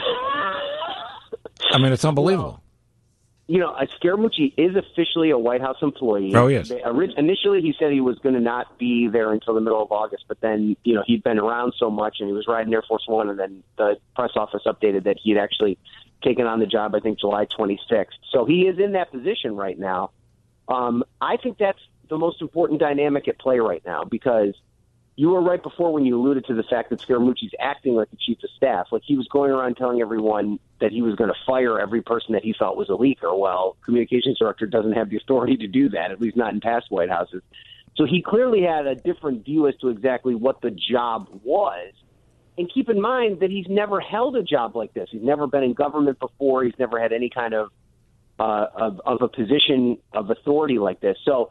I mean, it's unbelievable. Well, you know, Scaramucci is officially a White House employee. Oh, yes. They, initially, he said he was going to not be there until the middle of August, but then, you know, he'd been around so much and he was riding Air Force One, and then the press office updated that he had actually taken on the job, I think, July twenty-sixth. So he is in that position right now. Um, I think that's the most important dynamic at play right now, because you were right before when you alluded to the fact that Scaramucci's acting like the chief of staff. Like, he was going around telling everyone that he was going to fire every person that he thought was a leaker. Well, communications director doesn't have the authority to do that, at least not in past White Houses. So he clearly had a different view as to exactly what the job was. And keep in mind that he's never held a job like this. He's never been in government before. He's never had any kind of, uh, of, of a position of authority like this. So,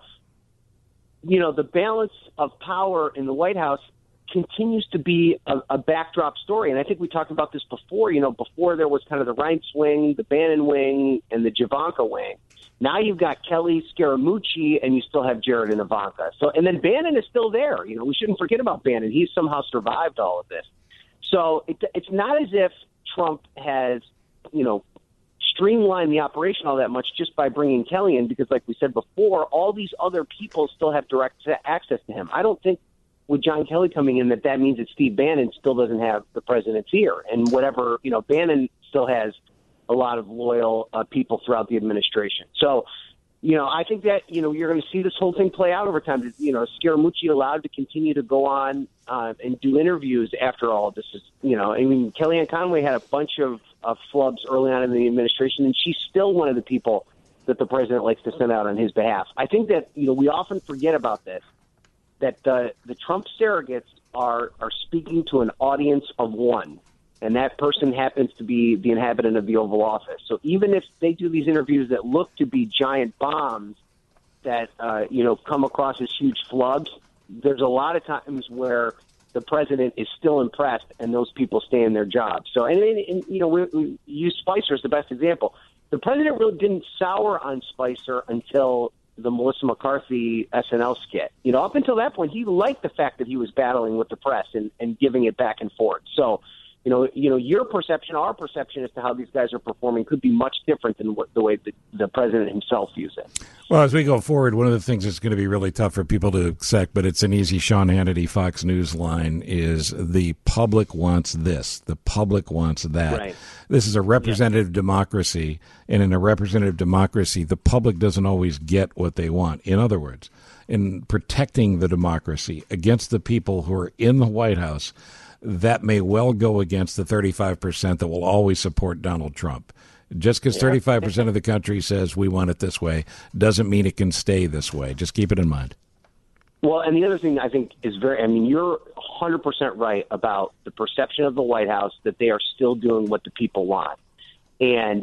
you know, the balance of power in the White House continues to be a, a backdrop story. And I think we talked about this before. You know, before there was kind of the Reince wing, the Bannon wing, and the Javanka wing. Now you've got Kelly, Scaramucci, and you still have Jared and Ivanka. So, and then Bannon is still there. You know, we shouldn't forget about Bannon. He's somehow survived all of this. So it, it's not as if Trump has, you know, streamline the operation all that much just by bringing Kelly in, because like we said before, all these other people still have direct access to him. I don't think with John Kelly coming in that that means that Steve Bannon still doesn't have the president's ear, and whatever, you know, Bannon still has a lot of loyal uh, people throughout the administration. So, you know, I think that, you know, you're going to see this whole thing play out over time. You know, Scaramucci allowed to continue to go on uh, and do interviews after all of this is, you know, I mean, Kellyanne Conway had a bunch of, of flubs early on in the administration, and she's still one of the people that the president likes to send out on his behalf. I think that, you know, we often forget about this, that the, the Trump surrogates are, are speaking to an audience of one, and that person happens to be the inhabitant of the Oval Office. So even if they do these interviews that look to be giant bombs that, uh, you know, come across as huge flubs, there's a lot of times where the president is still impressed and those people stay in their jobs. So, and, and, and you know, we, we use Spicer as the best example. The president really didn't sour on Spicer until the Melissa McCarthy S N L skit. You know, up until that point, he liked the fact that he was battling with the press and, and giving it back and forth. So, You know, you know, your perception, our perception as to how these guys are performing could be much different than what, the way the, the president himself views it. Well, as we go forward, one of the things that's going to be really tough for people to accept, but it's an easy Sean Hannity Fox News line, is the public wants this. The public wants that. Right. This is a representative yeah. democracy, and in a representative democracy, the public doesn't always get what they want. In other words, in protecting the democracy against the people who are in the White House, that may well go against the thirty-five percent that will always support Donald Trump. Just because thirty-five percent of the country says we want it this way doesn't mean it can stay this way. Just keep it in mind. Well, and the other thing I think is very, I mean, you're one hundred percent right about the perception of the White House that they are still doing what the people want. And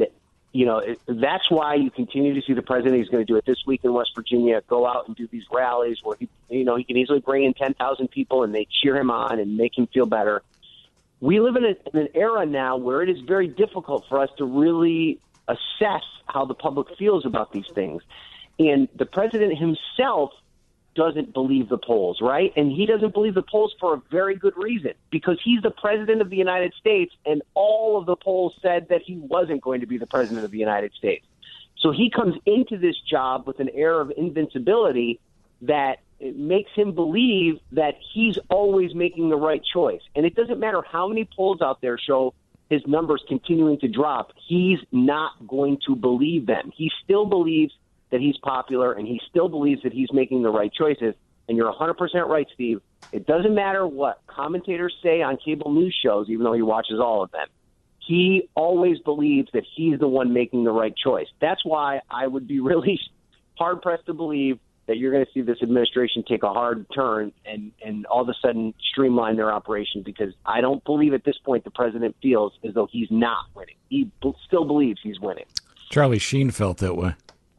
you know, it, that's why you continue to see the president. He's going to do it this week in West Virginia, go out and do these rallies where he, you know, he can easily bring in ten thousand people and they cheer him on and make him feel better. We live in, a, in an era now where it is very difficult for us to really assess how the public feels about these things. And the president himself doesn't believe the polls, right? And he doesn't believe the polls for a very good reason, because he's the president of the United States, and all of the polls said that he wasn't going to be the president of the United States. So he comes into this job with an air of invincibility that it makes him believe that he's always making the right choice. And it doesn't matter how many polls out there show his numbers continuing to drop. He's not going to believe them. He still believes that he's popular, and he still believes that he's making the right choices. And you're one hundred percent right, Steve. It doesn't matter what commentators say on cable news shows, even though he watches all of them. He always believes that he's the one making the right choice. That's why I would be really hard-pressed to believe that you're going to see this administration take a hard turn and, and all of a sudden streamline their operation, because I don't believe at this point the president feels as though he's not winning. He b- still believes he's winning. Charlie Sheen felt that way.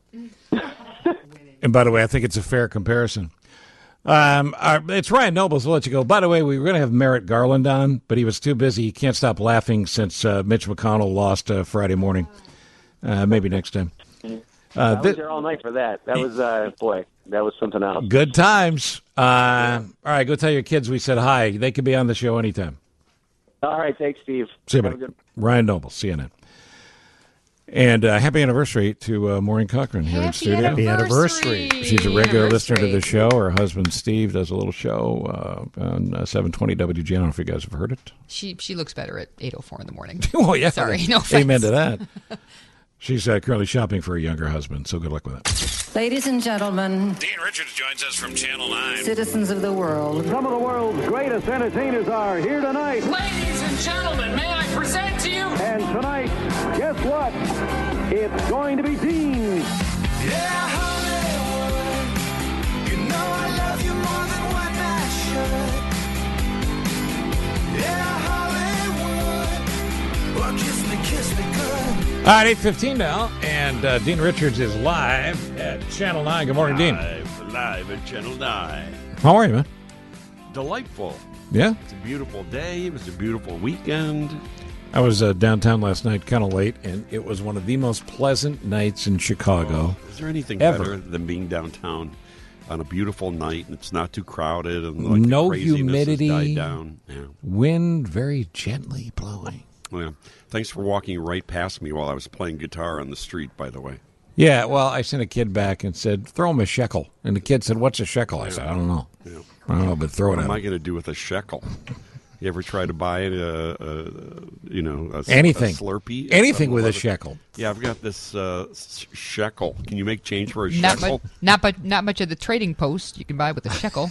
And by the way, I think it's a fair comparison. Um, our, it's Ryan Nobles. We'll let you go. By the way, we were going to have Merrick Garland on, but he was too busy. He can't stop laughing since uh, Mitch McConnell lost uh, Friday morning. Uh, maybe next time. Uh, Uh, I was there all night for that. That was, uh, boy, that was something else. Good times. Uh, all right, go tell your kids we said hi. They could be on the show anytime. All right, thanks, Steve. See you, Have a buddy. good- Ryan Nobles, C N N. And uh, happy anniversary to uh, Maureen Cochran here in studio. Happy anniversary. She's a regular listener to Anniversary. the show. Her husband, Steve, does a little show uh, on uh, seven twenty W G. I don't know if you guys have heard it. She she looks better at eight oh four in the morning. Oh, yeah. Sorry, no offense. Amen to that. She's uh, currently shopping for a younger husband, so good luck with that. Ladies and gentlemen, Dean Richards joins us from Channel nine. citizens of the world, Some of the world's greatest entertainers are here tonight. Ladies and gentlemen, may I present to you? And tonight, guess what? It's going to be Dean. Yeah, Hollywood, you know I love you more than what I should. Yeah, Hollywood, well, kiss me, kiss me good. All right, eight fifteen now, and uh, Dean Richards is live at Channel nine. Good morning, Dean. Live, live at Channel nine. How are you, man? Delightful. Yeah? It's a beautiful day. It was a beautiful weekend. I was uh, downtown last night, kind of late, and it was one of the most pleasant nights in Chicago. Oh, is there anything ever. better than being downtown on a beautiful night and it's not too crowded and like No the craziness humidity, has died down? Yeah. wind very gently blowing. Yeah. Thanks for walking right past me while I was playing guitar on the street, by the way. Yeah, well, I sent a kid back and said, throw him a shekel. And the kid said, what's a shekel? I said, I don't know. Yeah. I don't know, but throw it What at am him. I going to do with a shekel? You ever try to buy it, a, a, you know, a, Anything. a Slurpee? Anything with a eleven shekel. Yeah, I've got this uh, sh- shekel. Can you make change for a Not shekel? much, not but not much of the trading post you can buy with a shekel.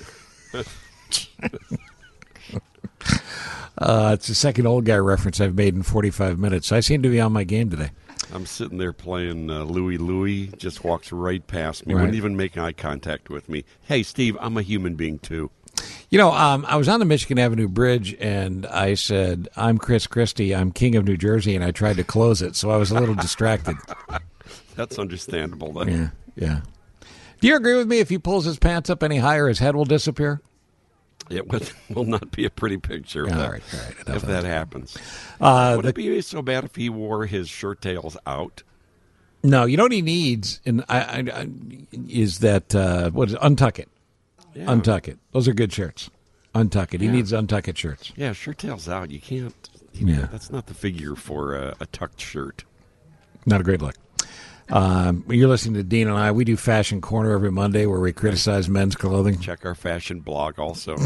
Uh, it's the second old guy reference I've made in forty-five minutes. I seem to be on my game today. I'm sitting there playing uh, Louie Louie, just walks right past me, Right. wouldn't even make eye contact with me. Hey, Steve, I'm a human being too. You know, um, I was on the Michigan Avenue Bridge, and I said, I'm Chris Christie, I'm king of New Jersey, and I tried to close it, so I was a little distracted. That's understandable. Then. Yeah, yeah. Do you agree with me if he pulls his pants up any higher, his head will disappear? It will, will not be a pretty picture if, All that, right, all right, if enough of that that. happens. Uh, Would the- it be so bad if he wore his shirt tails out? No, you know what he needs, and I, I, I, is that, uh, what is it, untuck it. Yeah. Untuck it. Those are good shirts. Untuck it. He Yeah. needs untuck it shirts. Yeah, shirt tails out. You can't. Yeah. That's not the figure for a, a tucked shirt. Not a great look. Um, you're listening to Dean and I. We do Fashion Corner every Monday where we criticize men's clothing. Check our fashion blog also.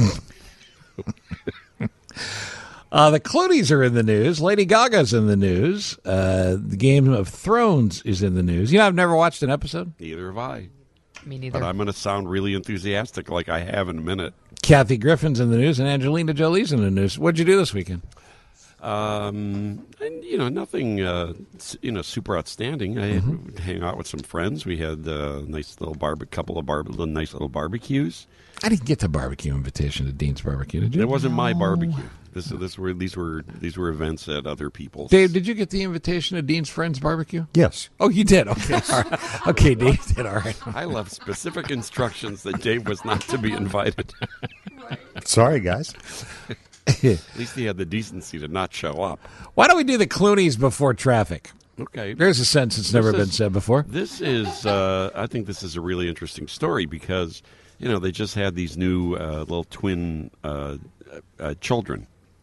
Uh, the Clooney's are in the news. Lady Gaga's in the news. Uh, the Game of Thrones is in the news. You know, I've never watched an episode. Neither have I. Me neither. But I'm going to sound really enthusiastic like I have in a minute. Kathy Griffin's in the news, and Angelina Jolie's in the news. What'd you do this weekend? Um, and, you know, nothing, uh, s- you know, super outstanding. I Mm-hmm. would hang out with some friends. We had a nice little barbe- couple of barbe- little nice little barbecues. I didn't get the barbecue invitation to Dean's Barbecue, did you? It wasn't my barbecue. This, this were these were these were events at other people's. Dave, did you get the invitation to Dean's Friends Barbecue? Yes. Oh, you did? Okay. All right. Okay, Dave did. All right. I left specific instructions that Dave was not to be invited. Sorry, guys. At least he had the decency to not show up. Why don't we do the Clooney's before traffic? Okay. There's a sentence that's never This been is- said before. This is, uh, I think this is a really interesting story because, you know, they just had these new uh, little twin uh, uh, children.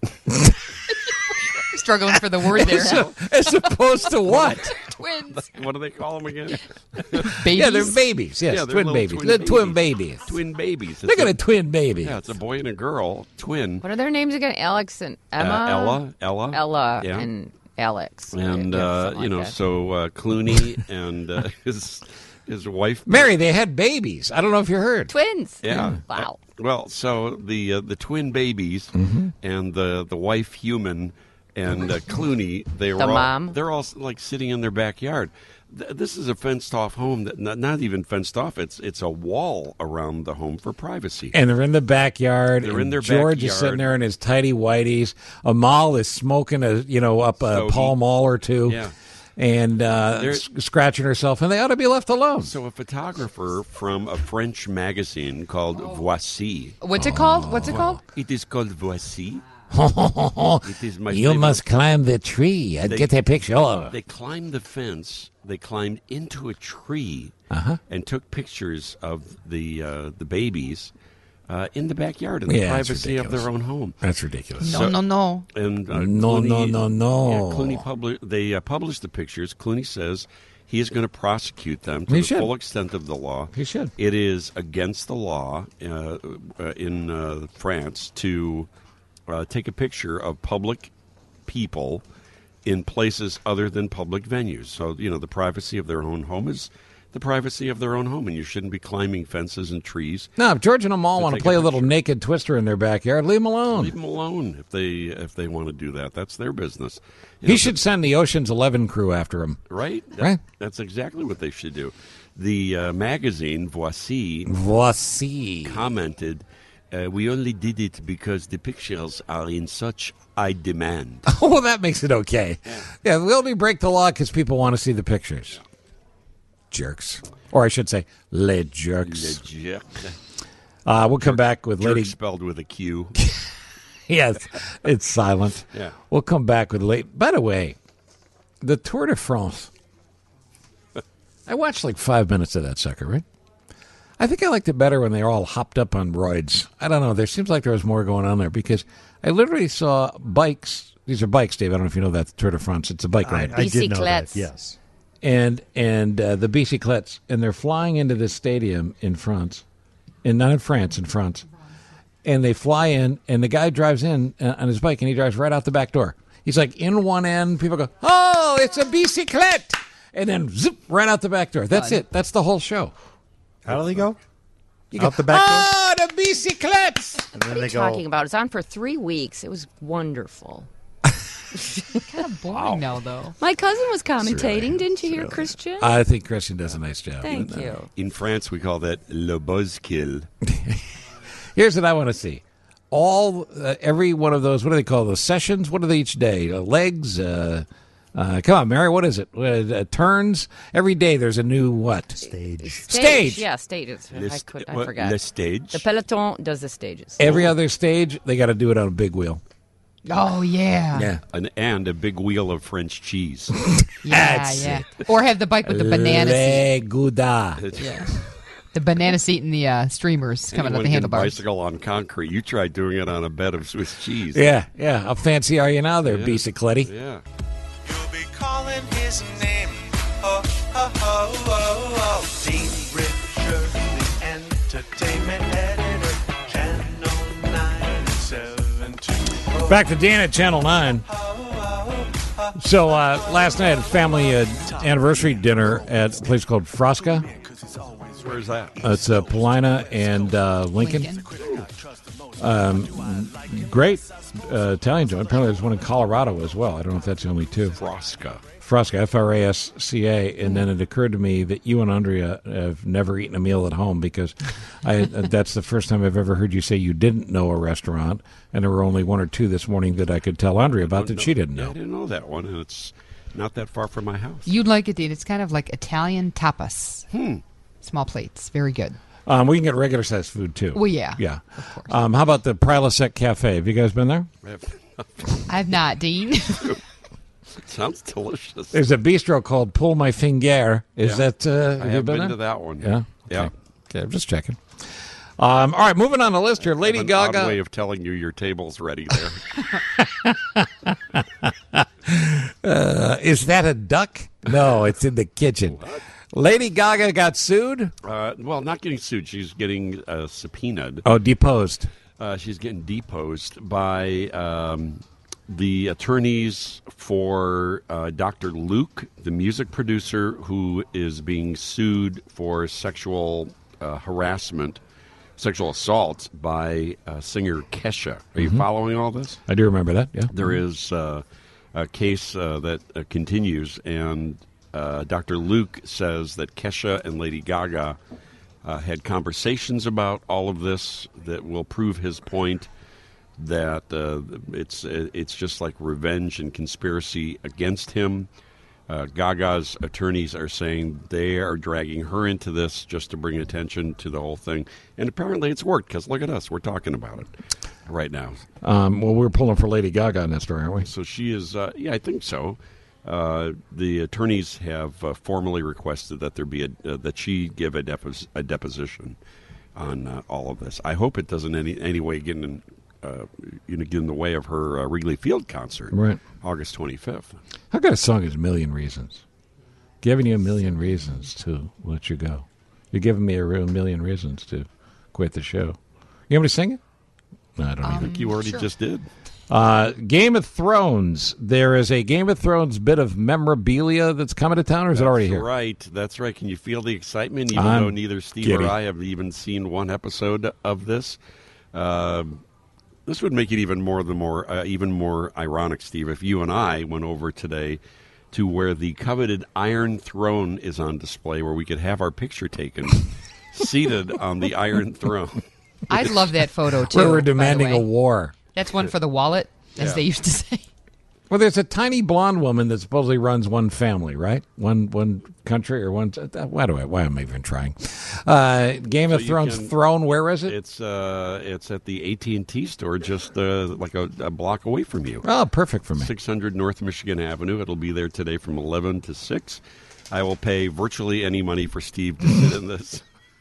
Struggling for the word there. As, as opposed to what? Twins. What do they call them again? Babies? Yeah, they're babies. Yes, Yeah, they're twin little babies. twin They're babies. twin babies. Twin babies. They got a twin baby. Yeah, it's a boy and a girl, twin. What are their names again? Alex and Emma? Uh, Ella, Ella, Ella yeah. and Alex. and Yeah, uh, something you know, like that. so uh, Clooney and uh, his his wife Mary, they had babies. I don't know if you heard. Twins. Yeah. Wow. Well, so the uh, the twin babies Mm-hmm. and the the wife human and uh, Clooney, they were The all, mom? they're all like sitting in their backyard. Th- This is a fenced off home that not, not even fenced off. It's it's a wall around the home for privacy. And they're in the backyard. They're and in their George is backyard. sitting there in his tidy whities. Amal is smoking a you know up a Stogie. Pall Mall or two. Yeah. And uh, They're- s- scratching herself, and they ought to be left alone. So a photographer from a French magazine called Voici. What's it called? What's it called? It is called Voici. It is my you favorite. must climb the tree and They- get a picture. They climbed the fence. They climbed into a tree Uh-huh. and took pictures of the uh, the babies uh, in the backyard in the Yeah, that's privacy of ridiculous. their own home. That's ridiculous. No, no, no. And uh, No, Clooney, no, no, no. Yeah, Clooney publi- They uh, published the pictures. Clooney says he is going to prosecute them to He the should. full extent of the law. He should. It is against the law uh, uh, in uh, France to uh, take a picture of public people in places other than public venues. So, you know, the privacy of their own home is the privacy of their own home, and you shouldn't be climbing fences and trees. No, if George and Amal To want to take play a a little naked twister in their backyard, leave them alone. Leave them alone if they if they want to do that. That's their business. You He know, should send the Ocean's Eleven crew after him. Right? That- Right. That's exactly what they should do. The uh, magazine, Voici, Voici. commented, uh, we only did it because the pictures are in such high demand. Oh, well, that makes it okay. Yeah, we only break the law because people want to see the pictures. Jerks. Or I should say, le jerks. Legit. Uh, we'll come back with Jerk Lady... spelled with a Q. Yes, it's silent. Yeah. We'll come back with Lady... By the way, the Tour de France. I watched like five minutes of that sucker, right? I think I liked it better when they were all hopped up on roids. I don't know. There seems like there was more going on there because I literally saw bikes. These are bikes, Dave. I don't know if you know that, the Tour de France. It's a bike I, ride. I did know that, Bicyclettes. yes. and and uh, the bicyclettes, and they're flying into this stadium in France, and not in France, in France, and they fly in, and the guy drives in uh, on his bike, and he drives right out the back door. He's like in one end. People go, "Oh, it's a bicyclette," and then zip right out the back door. That's it. That's the whole show. How do they go? You Out go, the back door? Oh, the bicyclettes! And then What are they you go. talking about? It's on for three weeks. It was wonderful. Kind of boring now, though. My cousin was commentating. Didn't you hear, Christian? I think Christian does a nice job. Thank you. In France, we call that le buzzkill. Here's what I want to see. All, uh, every one of those, what do they call those? Sessions? What are they each day? Uh, legs? Uh, uh, come on, Mary, what is it? Uh, uh, turns? Every day there's a new what? Stage. Stage. Yeah, stages. Le I, st- could, I what, forgot. Le stage. The peloton does the stages. Every other stage, they got to do it on a big wheel. Oh, yeah. Yeah. An, and a big wheel of French cheese. Yeah, That's yeah. it. Or have the bike with the banana seat. Le Gouda. Yeah. The banana seat and the uh, streamers coming Anyone out the can handlebars. bicycle on concrete. You tried doing it on a bed of Swiss cheese. Yeah, yeah. How fancy are you now there, Yeah. bicycletti? Yeah. You'll be calling his name. Oh, oh, oh, oh, oh. Dean Richard, the entertainment editor. Channel nine seven two. Back to Dan at Channel nine. So uh, last night, family uh, anniversary dinner at a place called Frasca. Where's that? Uh, it's uh, Paulina and uh, Lincoln. Lincoln. Um, great uh, Italian joint. Apparently, there's one in Colorado as well. I don't know if that's the only two. Frasca. Frasca, F R A S C A. And then it occurred to me that you and Andrea have never eaten a meal at home because I, uh, that's the first time I've ever heard you say you didn't know a restaurant. And there were only one or two this morning that I could tell Andrea about that know. she didn't Yeah, know. I didn't know that one, and it's not that far from my house. You'd like it, Dean. It's kind of like Italian tapas. Hmm. Small plates. Very good. Um, we can get regular sized food too. Well, yeah. Yeah. Um, how about the Prilosec Cafe? Have you guys been there? I've not, Dean. Sounds delicious. There's a bistro called Pull My Finger. Is Yeah. that? Uh, I you have been, been there? to that one. Yeah. Yeah. Okay. Okay, I'm just checking. Um, all right, moving on the list here. Lady I have an Gaga. odd way of telling you your table's ready there. uh, is that a duck? No, it's in the kitchen. Lady Gaga got sued? Uh, well, not getting sued. She's getting uh, subpoenaed. Oh, deposed. Uh, she's getting deposed by um, the attorneys for uh, Doctor Luke, the music producer, who is being sued for sexual uh, harassment, sexual assault by uh, singer Kesha. Are you Mhm. following all this? I do remember that, yeah. There is uh, a case uh, that uh, continues, and uh, Doctor Luke says that Kesha and Lady Gaga uh, had conversations about all of this that will prove his point that uh, it's it's just like revenge and conspiracy against him. Uh, Gaga's attorneys are saying they are dragging her into this just to bring attention to the whole thing. And apparently it's worked, because look at us. We're talking about it right now. Um, well, we're pulling for Lady Gaga in that story, aren't we? So she is, uh, yeah, I think so. Uh, the attorneys have uh, formally requested that there be a, uh, that she give a, depos- a deposition on uh, all of this. I hope it doesn't any any way get in, uh, you know, get in the way of her uh, Wrigley Field concert, Right. August twenty-fifth. How good a song is A Million Reasons? Giving you a million reasons to let you go. You're giving me a real million reasons to quit the show. You want me to sing it? No, I don't I even. think you already just did. Uh, Game of Thrones. There is a Game of Thrones bit of memorabilia that's coming to town, or is it already here? Right, that's right. Can you feel the excitement, even I'm though neither Steve giddy. or I have even seen one episode of this? Uh, this would make it even more the more uh, even more ironic, Steve, if you and I went over today to where the coveted Iron Throne is on display, where we could have our picture taken, seated on the Iron Throne. I'd love that photo, too. Where we're by the demanding way. a war. That's one for the wallet, as Yeah. they used to say. Well, there's a tiny blonde woman that supposedly runs one family, right? One one country or one. Why do I? Why am I even trying? Uh, Game So of you Thrones can- throne. Where is it? It's uh, it's at the A T and T store, just uh, like a, a block away from you. Oh, perfect for me. six hundred North Michigan Avenue. It'll be there today from eleven to six. I will pay virtually any money for Steve to sit in this.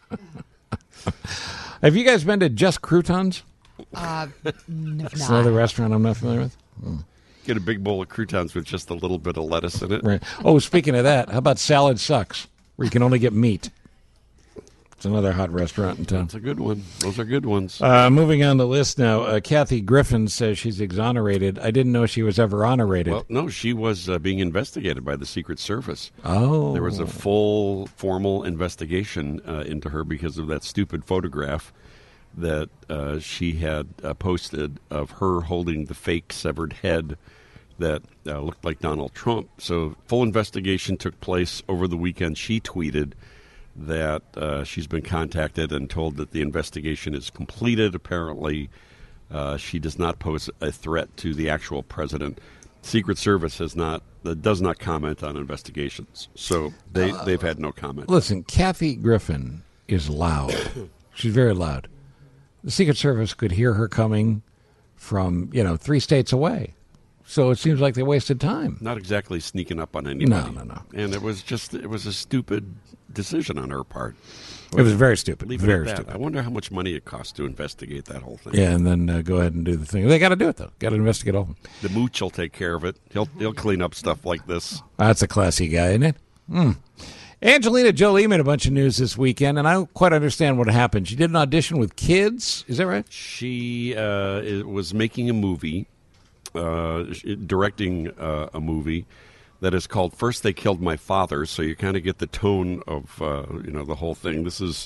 Have you guys been to Just Croutons? Uh, no, It's another restaurant I'm not familiar with. Hmm. Get a big bowl of croutons with just a little bit of lettuce in it. Right. Oh, speaking of that, how about Salad Sucks, where you can only get meat? It's another hot restaurant in town. That's a good one. Those are good ones. Uh, moving on the list now, uh, Kathy Griffin says she's exonerated. I didn't know she was ever honorated. Well, no, she was uh, being investigated by the Secret Service. Oh. There was a full formal investigation uh, into her because of that stupid photograph that uh, she had uh, posted of her holding the fake severed head that uh, looked like Donald Trump. So full investigation took place over the weekend. She tweeted that uh, she's been contacted and told that the investigation is completed. Apparently, uh, she does not pose a threat to the actual president. Secret Service has not uh, does not comment on investigations, so they Uh, they've had no comment. Listen, Kathy Griffin is loud. She's very loud. The Secret Service could hear her coming from, you know, three states away. So it seems like they wasted time. Not exactly sneaking up on anybody. No, no, no. And it was just it was a stupid decision on her part. It was very stupid. Leave it Very at that. stupid. I wonder how much money it costs to investigate that whole thing. Yeah, and then uh, go ahead and do the thing. They got to do it, though. Got to investigate all of them. The mooch will take care of it. He'll he'll clean up stuff like this. That's a classy guy, isn't it? Mm. Angelina Jolie made a bunch of news this weekend, and I don't quite understand what happened. She did an audition with kids. Is that right? She uh, is- was making a movie, uh, sh- directing uh, a movie that is called "First They Killed My Father." So you kind of get the tone of uh, you know the whole thing. This is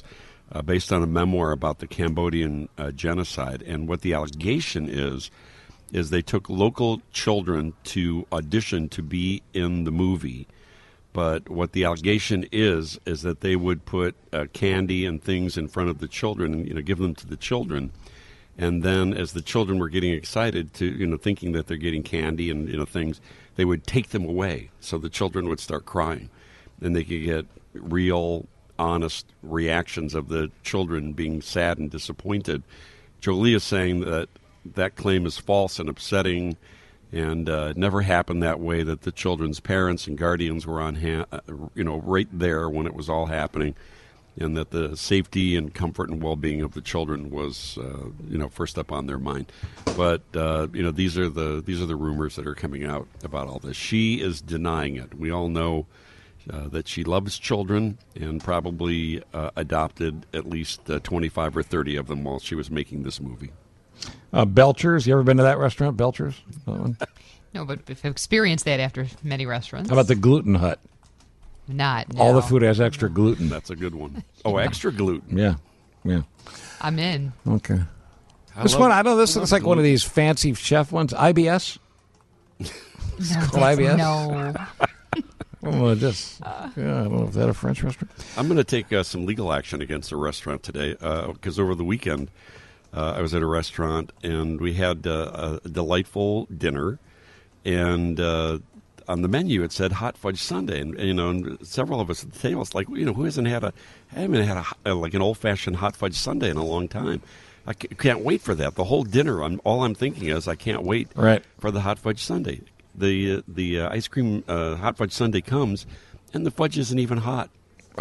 uh, based on a memoir about the Cambodian uh, genocide. And what the allegation is, is they took local children to audition to be in the movie. But what the allegation is, is that they would put uh, candy and things in front of the children and, you know, give them to the children. And then as the children were getting excited to, you know, thinking that they're getting candy and, you know, things, they would take them away. So the children would start crying. And they could get real, honest reactions of the children being sad and disappointed. Jolie is saying that that claim is false and upsetting, and uh, it never happened that way, that the children's parents and guardians were on hand, you know, right there when it was all happening, and that the safety and comfort and well-being of the children was, uh, you know, first up on their mind. But uh, you know, these are the these are the rumors that are coming out about all this. She is denying it. We all know uh, that she loves children and probably uh, adopted at least uh, twenty-five or thirty of them while she was making this movie. Uh, Belcher's, you ever been to that restaurant, Belcher's? That one? No, but I've experienced that after many restaurants. How about the Gluten Hut? Not, no. All the food has extra gluten. That's a good one. Oh, extra gluten. Yeah, yeah. I'm in. Okay. I This love- one, I know this I looks love like one of gluten. these fancy chef ones. I B S? No, It's called that's- I B S? no. Oh, just, yeah, I don't know if that a French restaurant. I'm going to take uh, some legal action against a restaurant today because over the weekend uh, I was at a restaurant and we had uh, a delightful dinner, and uh, on the menu it said hot fudge sundae, and you know, and several of us at the table, it's like, you know, who hasn't had a, I haven't had a, like an old fashioned hot fudge sundae in a long time. I ca- can't wait for that. The whole dinner, I'm, all I'm thinking is I can't wait Right. for the hot fudge sundae. The uh, the uh, ice cream uh, hot fudge sundae comes, and the fudge isn't even hot.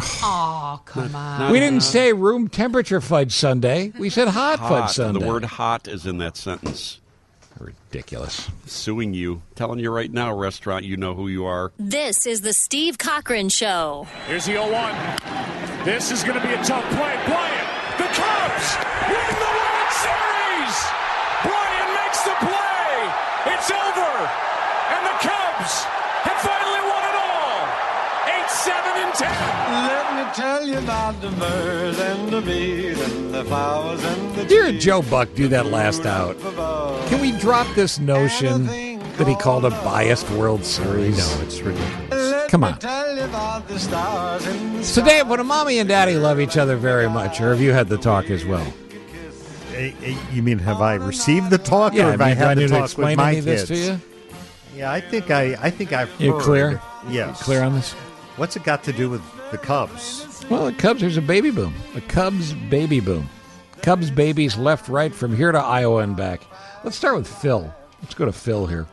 Oh, come on. We didn't say room temperature fudge sundae. We said hot, Hot. fudge sundae. The word hot is in that sentence. Ridiculous. Suing you. Telling you right now, restaurant, you know who you are. This is the Steve Cochran Show. Here's the oh one. This is going to be a tough play. Bryant, the Cubs win the World Series. Bryant makes the play. It's over. And the Cubs have finally won it all. Eight, seven, and ten. Let me tell you about the birds and the bees and the flowers and the Dear Joe Buck, do that last out. Can we drop this notion that he called a biased World Series? No, it's ridiculous. Come on. tell you about the stars in the So, Dave, when a mommy and daddy love each other very much, or have you had the talk as well? Eh, eh, You mean, have I received the talk, Yeah, or have I I, mean, do I had need the to talk explain with my any of this kids? to you? Yeah, I think I, I think I've You heard. clear? Yes. You clear on this? What's it got to do with the Cubs? Well, the Cubs, there's a baby boom. A Cubs baby boom. Cubs babies left, right, from here to Iowa and back. Let's start with Phil. Let's go to Phil here.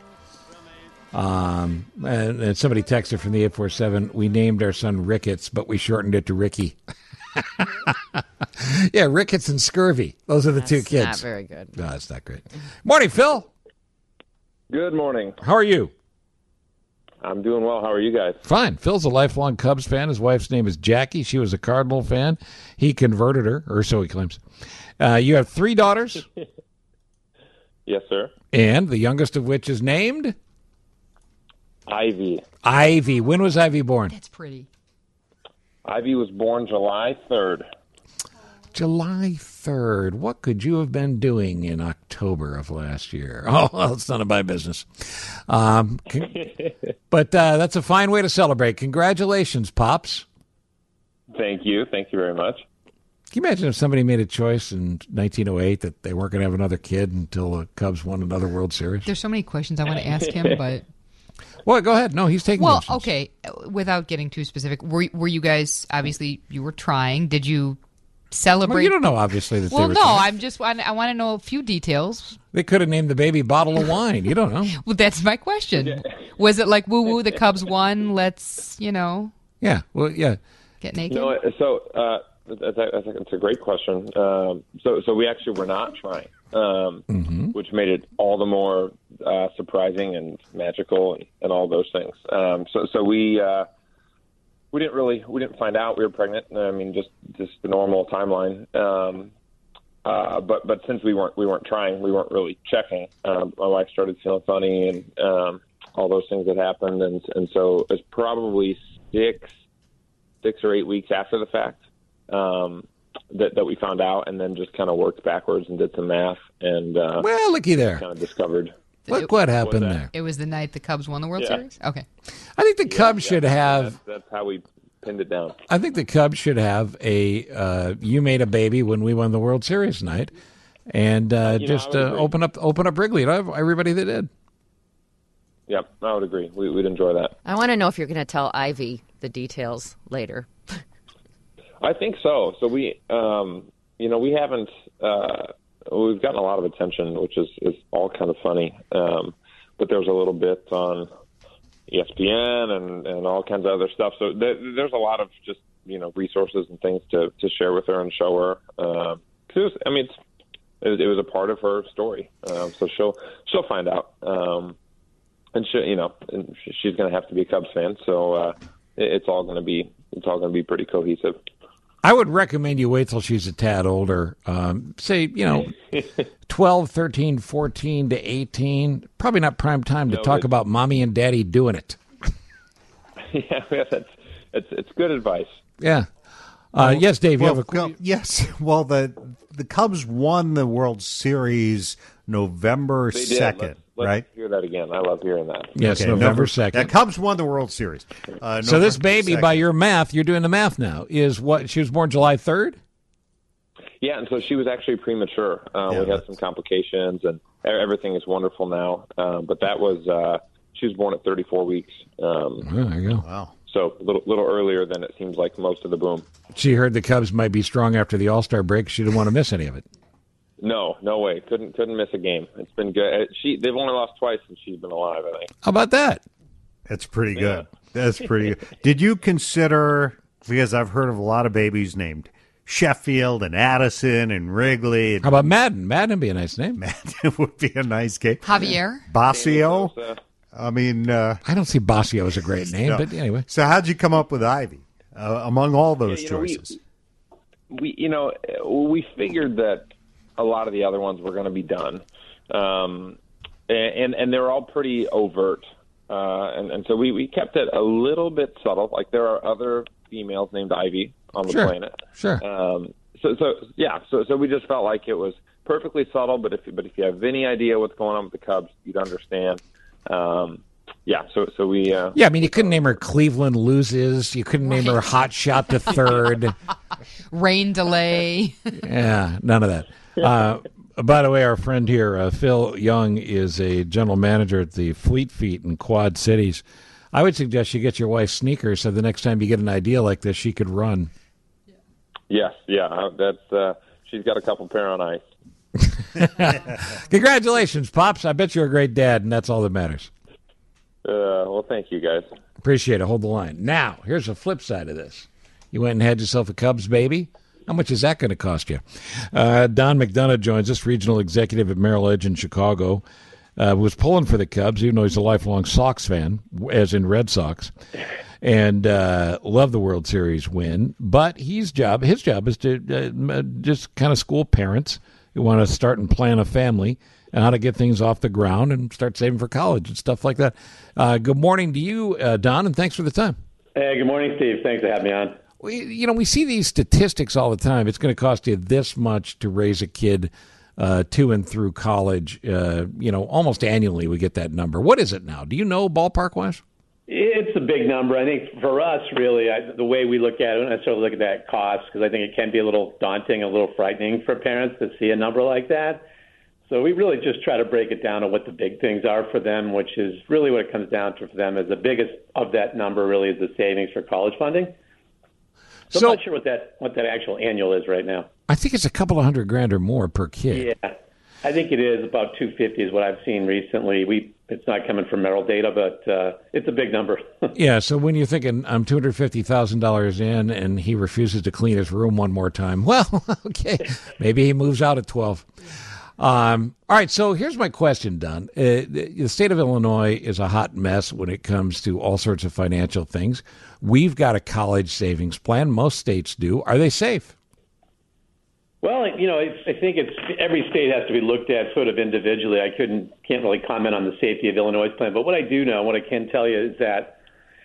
Um, and, and somebody texted from the eight four seven, we named our son Ricketts, but we shortened it to Ricky. Yeah, Ricketts and Scurvy. Those are the two That's kids. not very good. No, that's not great. Morning, Phil. Good morning. How are you? I'm doing well. How are you guys? Fine. Phil's a lifelong Cubs fan. His wife's name is Jackie. She was a Cardinal fan. He converted her, or so he claims. Uh, you have three daughters, Yes, sir. and the youngest of which is named Ivy. Ivy. When was Ivy born? That's pretty. Ivy was born July third. July third. What could you have been doing in October of last year? Oh, well, it's none of my business. Um, con- but uh, that's a fine way to celebrate. Congratulations, Pops. Thank you. Thank you very much. Can you imagine if somebody made a choice in nineteen oh eight that they weren't going to have another kid until the Cubs won another World Series? There's so many questions I want to ask him, but Well, go ahead. No, he's taking well, questions. okay. Without getting too specific, were were you guys obviously you were trying? Did you celebrate? Well, you don't know, obviously, that they Well, were no. trying. I'm just I, I want to know a few details. They could have named the baby Bottle of Wine. You don't know. Well, that's my question. Was it like woo woo? The Cubs won. Let's you know Yeah. Well, yeah. get naked. No, so uh, that's, a, that's, a, that's a great question. Um, so, so we actually were not trying, um, Mm-hmm. which made it all the more uh, surprising and magical and, and all those things. Um, so, so we uh, we didn't really we didn't find out we were pregnant. I mean, just just the normal timeline. Um, uh, but but since we weren't we weren't trying, we weren't really checking. Um, my wife started feeling funny and um, all those things that happened, and and so it's probably six six or eight weeks after the fact. Um, that that we found out, and then just kind of worked backwards and did some math, and uh, well, looky there, kind of discovered. Look what happened What was there. It was the night the Cubs won the World Yeah. Series? Okay. I think the Yeah, Cubs yeah, should have. That's, that's how we pinned it down. I think the Cubs should have a uh, "You made a baby when we won the World Series" night, and uh, You know, just I would uh, agree. open up open up Wrigley to everybody that did. Yep, I would agree. We, we'd enjoy that. I want to know if you're going to tell Ivy the details later. I think so. So we, um, you know, we haven't. Uh, we've gotten a lot of attention, which is, is all kind of funny. Um, but there's a little bit on E S P N and, and all kinds of other stuff. So th- there's a lot of just you know resources and things to, to share with her and show her. Uh, 'cause it was, I mean, it's, it, it was a part of her story. Um, so she'll she'll find out. Um, and she, you know, and she's going to have to be a Cubs fan. So uh, it, it's all going to be it's all going to be pretty cohesive. I would recommend you wait till she's a tad older. Um, say, you know, twelve, thirteen, fourteen to eighteen. Probably not prime time to No, talk but- about mommy and daddy doing it. Yeah, that's it's it's good advice. Yeah. Uh, yes, Dave, you well, have a well, yes. Well, the the Cubs won the World Series November They did. second, Let's, let's right? hear that again. I love hearing that. Yes, Okay, November second. The Cubs won the World Series. Uh, So this November baby, second. by your math, you're doing the math now, is what, she was born July third? Yeah, and so she was actually premature. Uh, Yeah, we had some complications, and e- everything is wonderful now. Uh, but that was uh, she was born at thirty-four weeks. Um, Oh, there you go. Wow. So a little, little earlier than it seems like most of the boom. She heard the Cubs might be strong after the All-Star break. She didn't want to miss any of it. No, no way. Couldn't couldn't miss a game. It's been good. Uh, She they've only lost twice since she's been alive, I think. How about that? That's pretty good. That's pretty good. Did you consider, because I've heard of a lot of babies named Sheffield and Addison and Wrigley. And How about Madden? Madden would be a nice name. Madden would be a nice game. Javier? Basio? So, I mean, uh, I don't see Basio as a great name, no. but anyway. So how'd you come up with Ivy uh, among all those Yeah, you know, we- choices? we you know we figured that a lot of the other ones were going to be done, um, and and they're all pretty overt, uh, and and so we, we kept it a little bit subtle. Like there are other females named Ivy on the Sure. planet. Sure. Um, so so yeah, so so we just felt like it was perfectly subtle. But if but if you have any idea what's going on with the Cubs, you'd understand. Um, yeah. So so we. Uh, Yeah, I mean, you couldn't name her Cleveland Loses. You couldn't name her Hot Shot to Third. Rain delay. Yeah, none of that. Uh, by the way, our friend here, uh, Phil Young, is a general manager at the Fleet Feet in Quad Cities. I would suggest you get your wife sneakers so the next time you get an idea like this, she could run. Yes. Yeah. uh, That's. Uh, she's got a couple pair on ice. Congratulations, Pops. I bet you're a great dad, and that's all that matters. Uh, well, thank you guys. Appreciate it. Hold the line. Now, here's the flip side of this. You went and had yourself a Cubs baby. How much is that going to cost you? Uh, Don McDonough joins us, regional executive at Merrill Edge in Chicago. Uh, was pulling for the Cubs, even though he's a lifelong Sox fan, as in Red Sox, and uh, loved the World Series win. But his job, his job is to uh, just kind of school parents who want to start and plan a family and how to get things off the ground and start saving for college and stuff like that. Uh, good morning to you, uh, Don, and thanks for the time. Hey, good morning, Steve. Thanks for having me on. We, you know, we see these statistics all the time. It's going to cost you this much to raise a kid uh, to and through college. Uh, you know, almost annually we get that number. What is it now? Do you know ballpark-wise? It's a big number. I think for us, really, I, the way we look at it, I don't necessarily look at that cost because I think it can be a little daunting, a little frightening for parents to see a number like that. So we really just try to break it down to what the big things are for them, which is really what it comes down to for them is the biggest of that number really is the savings for college funding. So, So- I'm not sure what that what that actual annual is right now. I think it's a couple of hundred grand or more per kid. Yeah, I think it is about two fifty is what I've seen recently. We it's not coming from Merrill data, but uh, it's a big number. Yeah, so when you're thinking I'm two hundred fifty thousand dollars in and he refuses to clean his room one more time, well, okay, maybe he moves out at twelve. Um, all right, so here's my question, Don. Uh, the, the state of Illinois is a hot mess when it comes to all sorts of financial things. We've got a college savings plan. Most states do. Are they safe? Well, you know, it's, I think it's every state has to be looked at sort of individually. I couldn't, can't really comment on the safety of Illinois' plan, but what I do know, what I can tell you is that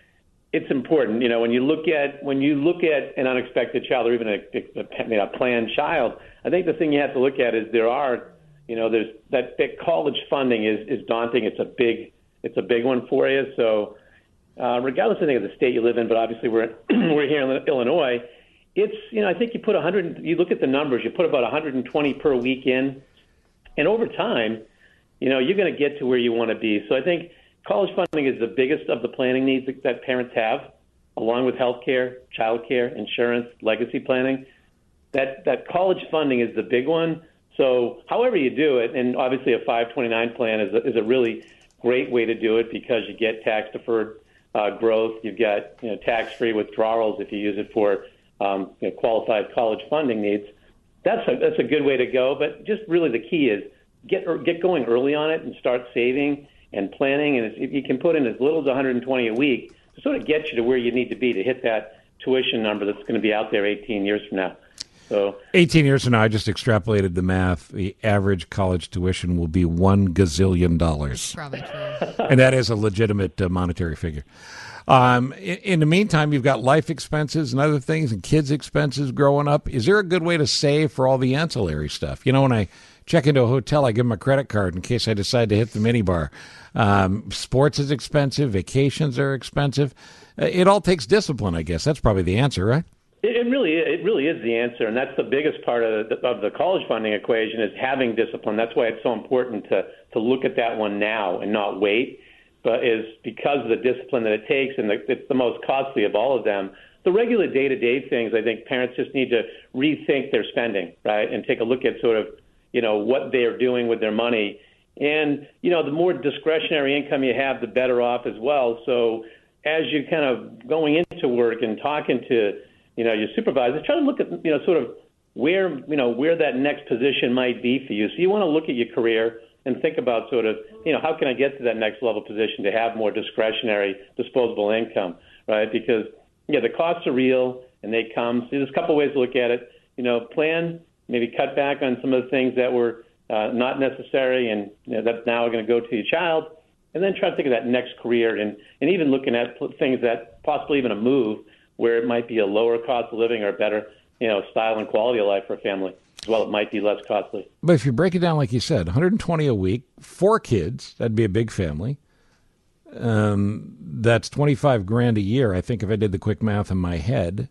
it's important. You know, when you look at when you look at an unexpected child or even a, a, you know, a planned child, I think the thing you have to look at is there are, you know, there's that, that college funding is, is daunting. It's a big it's a big one for you. So uh, regardless, I think of the state you live in, but obviously we're we're here in Illinois. It's, you know, I think you put one hundred. You look at the numbers. You put about one hundred twenty per week in, and over time, you know, you're going to get to where you want to be. So I think college funding is the biggest of the planning needs that parents have, along with health care, child care, insurance, legacy planning. That that college funding is the big one. So however you do it, and obviously a five twenty-nine plan is a, is a really great way to do it because you get tax-deferred uh, growth. You've got, you know, tax-free withdrawals if you use it for um, you know, qualified college funding needs. That's a, that's a good way to go. But just really the key is get get going early on it and start saving and planning. And if you can put in as little as one hundred twenty a week to sort of get you to where you need to be to hit that tuition number that's going to be out there eighteen years from now. So eighteen years from now, I just extrapolated the math. The average college tuition will be one gazillion dollars. Probably true. And that is a legitimate uh, monetary figure. Um, in, in the meantime, you've got life expenses and other things and kids' expenses growing up. Is there a good way to save for all the ancillary stuff? You know, when I check into a hotel, I give them a credit card in case I decide to hit the minibar. Um, sports is expensive. Vacations are expensive. Uh, it all takes discipline, I guess. That's probably the answer, right? It, it really, it really is the answer, and that's the biggest part of the, of the college funding equation is having discipline. That's why it's so important to to look at that one now and not wait. But is because of the discipline that it takes, and the, it's the most costly of all of them. The regular day-to-day things, I think parents just need to rethink their spending, right, and take a look at sort of, you know, what they're doing with their money. And, you know, the more discretionary income you have, the better off as well. So as you're kind of going into work and talking to, you know, your supervisor, try to look at, you know, sort of where, you know, where that next position might be for you. So you want to look at your career and think about sort of, you know, how can I get to that next level position to have more discretionary, disposable income, right? Because, yeah, the costs are real and they come. So there's a couple ways to look at it. You know, plan, maybe cut back on some of the things that were uh, not necessary and, you know, that now are going to go to your child. And then try to think of that next career and, and even looking at things that possibly even a move where it might be a lower cost of living or a better, you know, style and quality of life for a family. As well, it might be less costly. But if you break it down, like you said, one hundred twenty a week, four kids, that'd be a big family. Um, that's twenty-five grand a year. I think if I did the quick math in my head,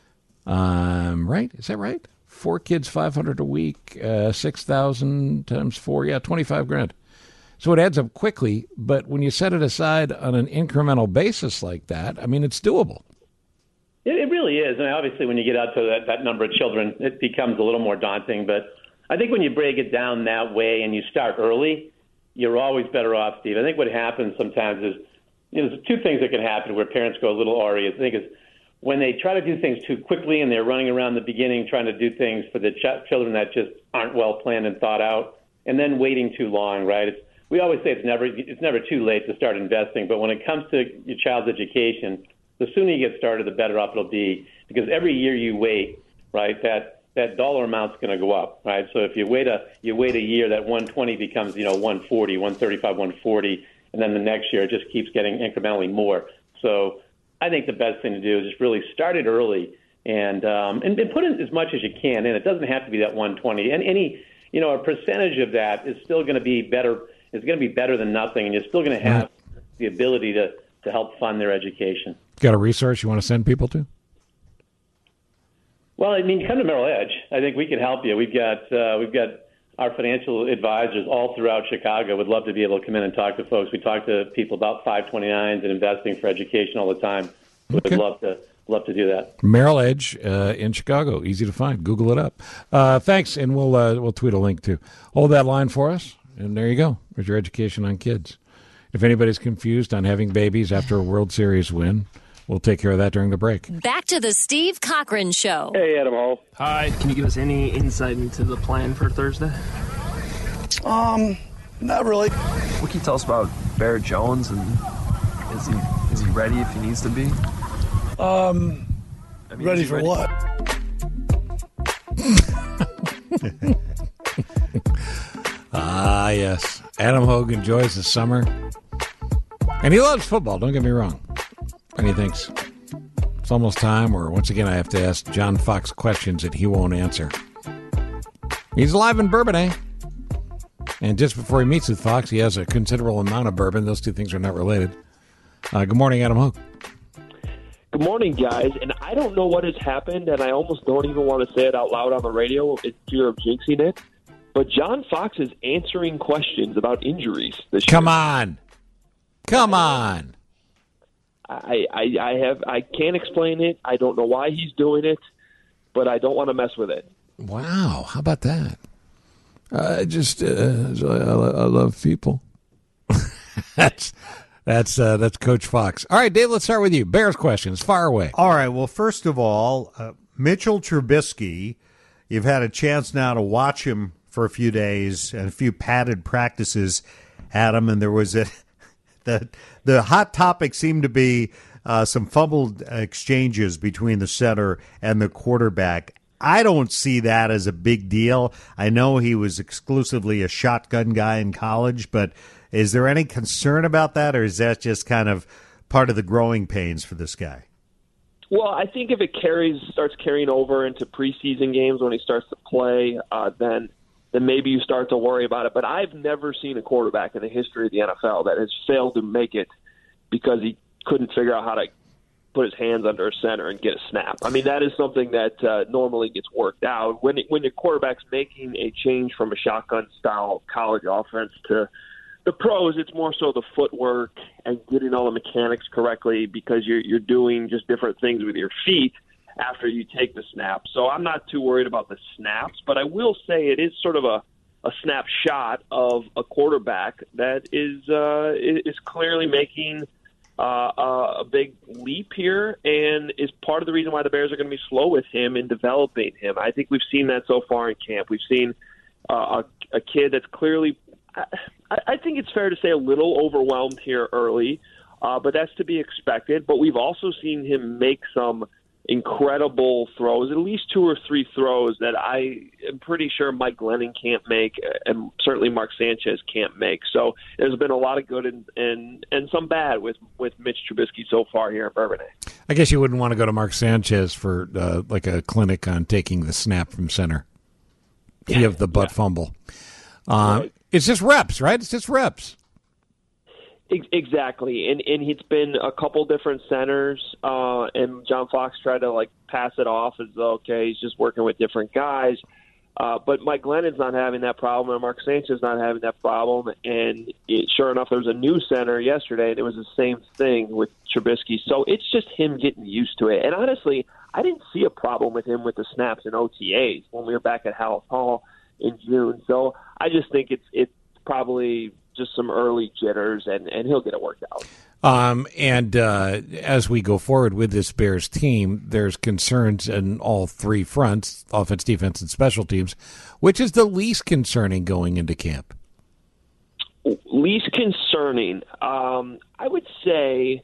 um, right? Is that right? Four kids, five hundred a week, uh, six thousand times four, yeah, twenty-five grand. So it adds up quickly. But when you set it aside on an incremental basis like that, I mean, it's doable. It, it really is. And obviously, when you get out to that, that number of children, it becomes a little more daunting. But I think when you break it down that way and you start early, you're always better off, Steve. I think what happens sometimes is, you know, there's two things that can happen where parents go a little awry. I think is when they try to do things too quickly and they're running around the beginning trying to do things for the ch- children that just aren't well planned and thought out, and then waiting too long, right? It's, we always say it's never it's never too late to start investing, but when it comes to your child's education, the sooner you get started, the better off it'll be, because every year you wait, right, that that dollar amount's going to go up, right? So if you wait a you wait a year, that one twenty becomes, you know, one forty, one thirty-five, one forty, and then the next year it just keeps getting incrementally more. So I think the best thing to do is just really start it early and um, and, and put in as much as you can in. It doesn't have to be that one twenty, and any, you know, a percentage of that is still going to be better. Is going to be better than nothing, and you're still going to have right. the ability to to help fund their education. Got a resource you want to send people to? Well, I mean, come to Merrill Edge. I think we can help you. We've got uh, we've got our financial advisors all throughout Chicago. Would love to be able to come in and talk to folks. We talk to people about five twenty-nines and investing for education all the time. We'd okay. love to love to do that. Merrill Edge uh, in Chicago, easy to find. Google it up. Uh, thanks, and we'll uh, we'll tweet a link too. Hold that line for us, and there you go. There's your education on kids. If anybody's confused on having babies after a World Series win, we'll take care of that during the break. Back to the Steve Cochran Show. Hey, Adam Hall. Hi. Can you give us any insight into the plan for Thursday? Um, not really. What can you tell us about Barrett Jones, and is he is he ready if he needs to be? Um, I mean, ready is he for ready? what? Ah, yes. Adam Hogue enjoys the summer. And he loves football, don't get me wrong. And he thinks it's almost time, or once again I have to ask John Fox questions that he won't answer. He's live in Bourbonnais. And just before he meets with Fox, he has a considerable amount of bourbon. Those two things are not related. Uh, good morning, Adam Hook. Good morning, guys. And I don't know what has happened, and I almost don't even want to say it out loud on the radio in fear of jinxing it. But John Fox is answering questions about injuries this Come year. on. Come on. I, I, I have I can't explain it. I don't know why he's doing it, but I don't want to mess with it. Wow. How about that? I just, uh, I, I love people. that's that's uh, that's Coach Fox. All right, Dave, let's start with you. Bears questions. Fire away. All right. Well, first of all, uh, Mitchell Trubisky, you've had a chance now to watch him for a few days and a few padded practices, Adam, and there was a the the hot topic seemed to be uh, some fumbled exchanges between the center and the quarterback. I don't see that as a big deal. I know he was exclusively a shotgun guy in college, but is there any concern about that, or is that just kind of part of the growing pains for this guy? Well, I think if it carries starts carrying over into preseason games when he starts to play, uh, then then maybe you start to worry about it. But I've never seen a quarterback in the history of the N F L that has failed to make it because he couldn't figure out how to put his hands under a center and get a snap. I mean, that is something that uh, normally gets worked out. When when your quarterback's making a change from a shotgun-style college offense to the pros, it's more so the footwork and getting all the mechanics correctly because you're you're doing just different things with your feet after you take the snap. So I'm not too worried about the snaps, but I will say it is sort of a, a snapshot of a quarterback that is uh, is clearly making uh, a big leap here and is part of the reason why the Bears are going to be slow with him in developing him. I think we've seen that so far in camp. We've seen uh, a, a kid that's clearly I, I think it's fair to say a little overwhelmed here early, uh, but that's to be expected. But we've also seen him make some incredible throws, at least two or three throws that I am pretty sure Mike Glennon can't make, and certainly Mark Sanchez can't make. So there's been a lot of good and and, and some bad with, with Mitch Trubisky so far here in Bourbonnais. I guess you wouldn't want to go to Mark Sanchez for uh, like a clinic on taking the snap from center. Yeah. You have the butt yeah. fumble. Uh, right. It's just reps, right? It's just reps. Exactly, and and it's been a couple different centers, uh, and John Fox tried to like pass it off as though, okay, he's just working with different guys. Uh, but Mike Glennon's not having that problem, and Mark Sanchez not having that problem. And it, sure enough, there was a new center yesterday, and it was the same thing with Trubisky. So it's just him getting used to it. And honestly, I didn't see a problem with him with the snaps and O T As when we were back at Hallis Hall in June. So I just think it's it's probably just some early jitters, and, and he'll get it worked out. Um, and uh, as we go forward with this Bears team, there's concerns in all three fronts, offense, defense, and special teams. Which is the least concerning going into camp? Least concerning? Um, I would say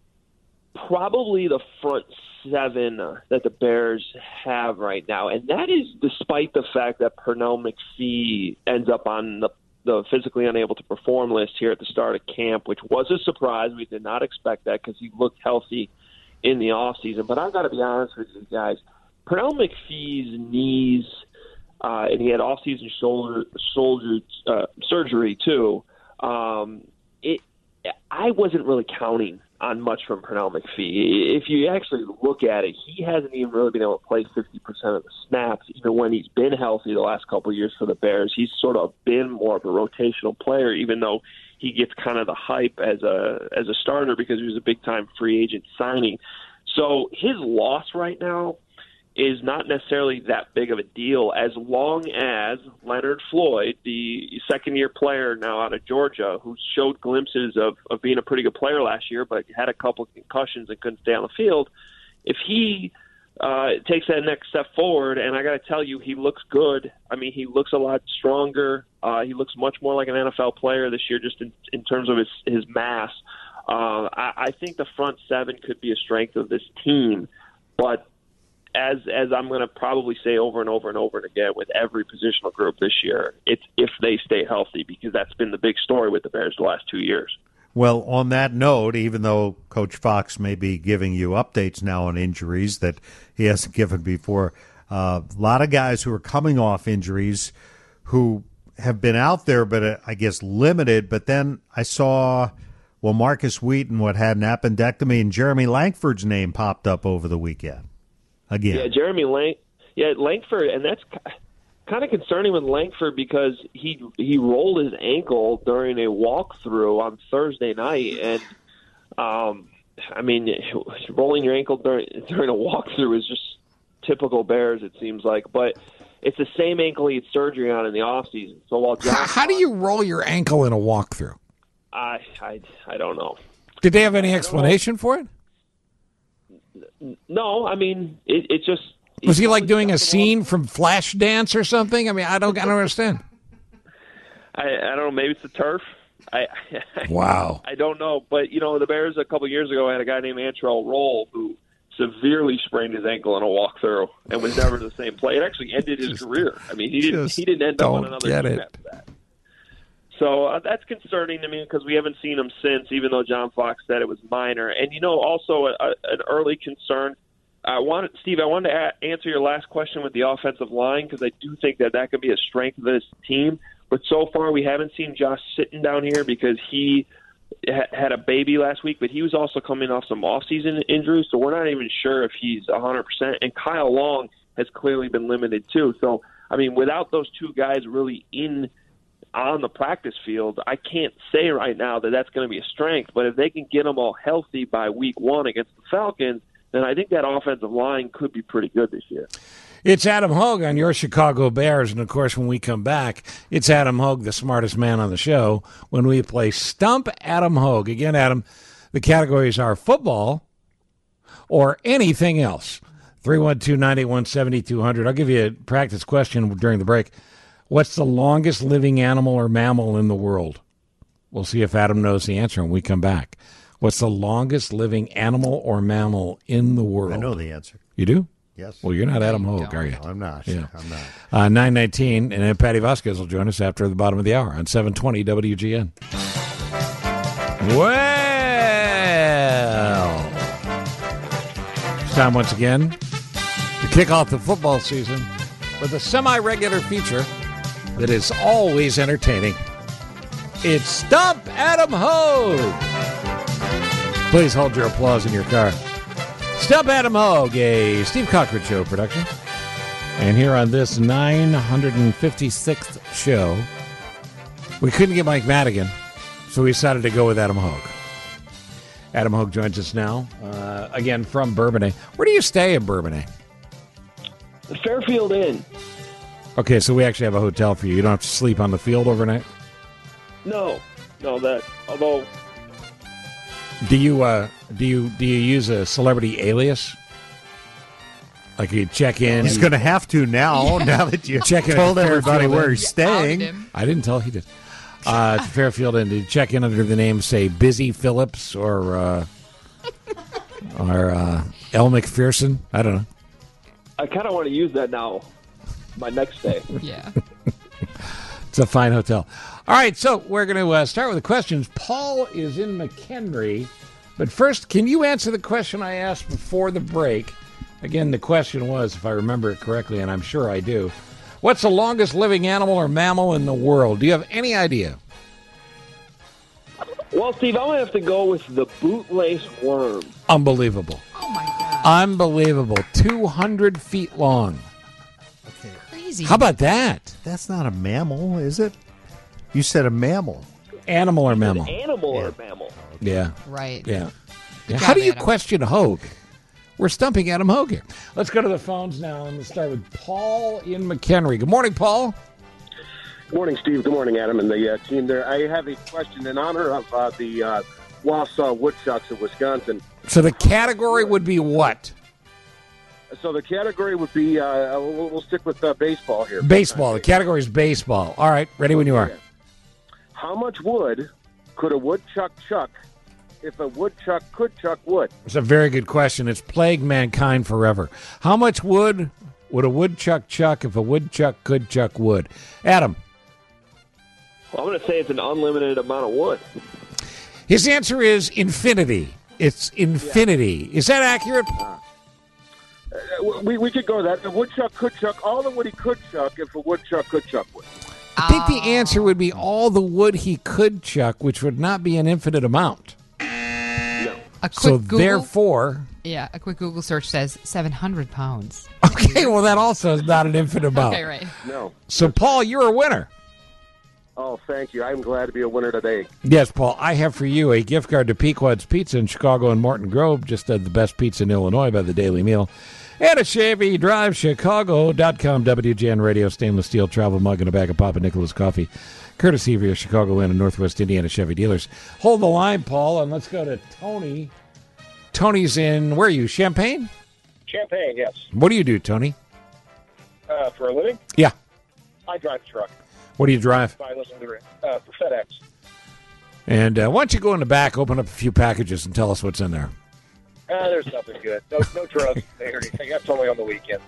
probably the front seven that the Bears have right now, and that is despite the fact that Pernell McPhee ends up on the the physically unable to perform list here at the start of camp, which was a surprise. We did not expect that because he looked healthy in the offseason. But I've got to be honest with you guys, Pernell McPhee's knees, uh, and he had offseason shoulder, shoulder uh, surgery too. Um, it, I wasn't really counting on much from Pernell McPhee. If you actually look at it, he hasn't even really been able to play fifty percent of the snaps, even when he's been healthy the last couple of years for the Bears. He's sort of been more of a rotational player, even though he gets kind of the hype as a as a starter because he was a big-time free agent signing. So his loss right now is not necessarily that big of a deal as long as Leonard Floyd, the second-year player now out of Georgia, who showed glimpses of, of being a pretty good player last year but had a couple of concussions and couldn't stay on the field, if he uh, takes that next step forward, and I got to tell you, he looks good. I mean, he looks a lot stronger. Uh, he looks much more like an N F L player this year just in, in terms of his, his mass. Uh, I, I think the front seven could be a strength of this team, but As as I'm going to probably say over and over and over again with every positional group this year, it's if they stay healthy, because that's been the big story with the Bears the last two years. Well, on that note, even though Coach Fox may be giving you updates now on injuries that he hasn't given before, uh, a lot of guys who are coming off injuries who have been out there, but uh, I guess limited. But then I saw, well, Marcus Wheaton, what had an appendectomy, and Jeremy Langford's name popped up over the weekend again. Yeah, Jeremy Lang, yeah, Langford, and that's kind of concerning with Langford because he he rolled his ankle during a walkthrough on Thursday night, and um, I mean, rolling your ankle during during a walkthrough is just typical Bears, it seems like, but it's the same ankle he had surgery on in the offseason. So while John, how, how do you roll your ankle in a walkthrough? I I I don't know. Did they have any explanation for it? No, I mean it. It just. Was he like doing a scene from Flashdance or something? I mean, I don't, I don't understand. I, I don't know. Maybe it's the turf. I, wow. I don't know. But, you know, the Bears a couple years ago had a guy named Antrell Roll who severely sprained his ankle in a walkthrough and was never the same play. It actually ended his just, career. I mean, he didn't, he didn't end up on another get team it. after that. So uh, that's concerning to me because we haven't seen him since, even though John Fox said it was minor. And, you know, also a, a, an early concern – I wanted, Steve, I wanted to a- answer your last question with the offensive line because I do think that that could be a strength of this team. But so far, we haven't seen Josh Sitton down here because he ha- had a baby last week, but he was also coming off some off-season injuries, so we're not even sure if he's one hundred percent. And Kyle Long has clearly been limited too. So, I mean, without those two guys really in on the practice field, I can't say right now that that's going to be a strength. But if they can get them all healthy by week one against the Falcons, then I think that offensive line could be pretty good this year. It's Adam Hogue on your Chicago Bears, and, of course, when we come back, it's Adam Hogue, the smartest man on the show, when we play Stump Adam Hogue. Again, Adam, the categories are football or anything else. three one two, nine eight one, seven two zero zero. I'll give you a practice question during the break. What's the longest living animal or mammal in the world? We'll see if Adam knows the answer when we come back. What's the longest living animal or mammal in the world? I know the answer. You do? Yes. Well, you're not Adam Hogue, are you? No, I'm not. Yeah. I'm not. Uh, nine nineteen, and then Patty Vasquez will join us after the bottom of the hour on seven twenty W G N. Well, it's time once again to kick off the football season with a semi-regular feature that is always entertaining. It's Stump Adam Hogue. Please hold your applause in your car. Stump Adam Hogue, a Steve Cochran Show production. And here on this nine hundred fifty-sixth show, we couldn't get Mike Madigan, so we decided to go with Adam Hogue. Adam Hogue joins us now, uh, again from Bourbonnais. Where do you stay in Bourbonnais? The Fairfield Inn. Okay, so we actually have a hotel for you. You don't have to sleep on the field overnight? No, no, that, although... Do you uh, do you do you use a celebrity alias? Like you check in. He's going to have to now. Now that you check in told everybody Fairfield where Inn. he's staying. I didn't tell he did. Uh, it's Fairfield Inn. Did you check in under the name, say, Busy Phillips or uh, or uh, Elle McPherson? I don't know. I kind of want to use that now. My next day. Yeah. It's a fine hotel. All right, so we're going to uh, start with the questions. Paul is in McHenry. But first, can you answer the question I asked before the break? Again, the question was, if I remember it correctly, and I'm sure I do, what's the longest living animal or mammal in the world? Do you have any idea? Well, Steve, I'm going to have to go with the bootlace worm. Unbelievable. Oh, my God. Unbelievable. two hundred feet long. Okay. Crazy. How about that? That's not a mammal, is it? You said a mammal. Animal or An mammal? animal or mammal? Yeah. Right. Yeah. Good yeah. job, How do you Adam. question Hogue? We're stumping Adam Hogue here. Let's go to the phones now, and let's start with Paul in McHenry. Good morning, Paul. Good morning, Steve. Good morning, Adam, and the uh, team there. I have a question in honor of uh, the uh, Wausau Woodchucks of Wisconsin. So the category would be what? So the category would be, uh, we'll, we'll stick with uh, baseball here. Baseball. The category is baseball. All right. Ready when you are. How much wood could a woodchuck chuck if a woodchuck could chuck wood? It's a very good question. It's plagued mankind forever. How much wood would a woodchuck chuck if a woodchuck could chuck wood? Adam. Well, I'm going to say it's an unlimited amount of wood. His answer is infinity. It's infinity. Is that accurate? Uh, we, we could go that. The woodchuck could chuck all the wood he could chuck if a woodchuck could chuck wood. I think the answer would be all the wood he could chuck, which would not be an infinite amount. No. A quick So Google, therefore, yeah, a quick Google search says seven hundred pounds. okay, well, that also is not an infinite amount. Okay, right. No. So, Paul, you're a winner. Oh, thank you. I'm glad to be a winner today. Yes, Paul, I have for you a gift card to Pequod's Pizza in Chicago and Morton Grove, just uh, the best pizza in Illinois by the Daily Meal, and a Chevy Drive Chicago dot com W G N Radio stainless steel travel mug and a bag of Papa Nicholas coffee, courtesy of your Chicagoland and Northwest Indiana Chevy dealers. Hold the line, Paul, and let's go to Tony. Tony's in, where are you, Champaign? Champaign, yes. What do you do, Tony? Uh, for a living? Yeah. I drive a truck. What do you drive? I listen to the, uh, for FedEx. And uh, why don't you go in the back, open up a few packages, and tell us what's in there? Uh, there's nothing good. No, no drugs or anything. That's only on the weekend.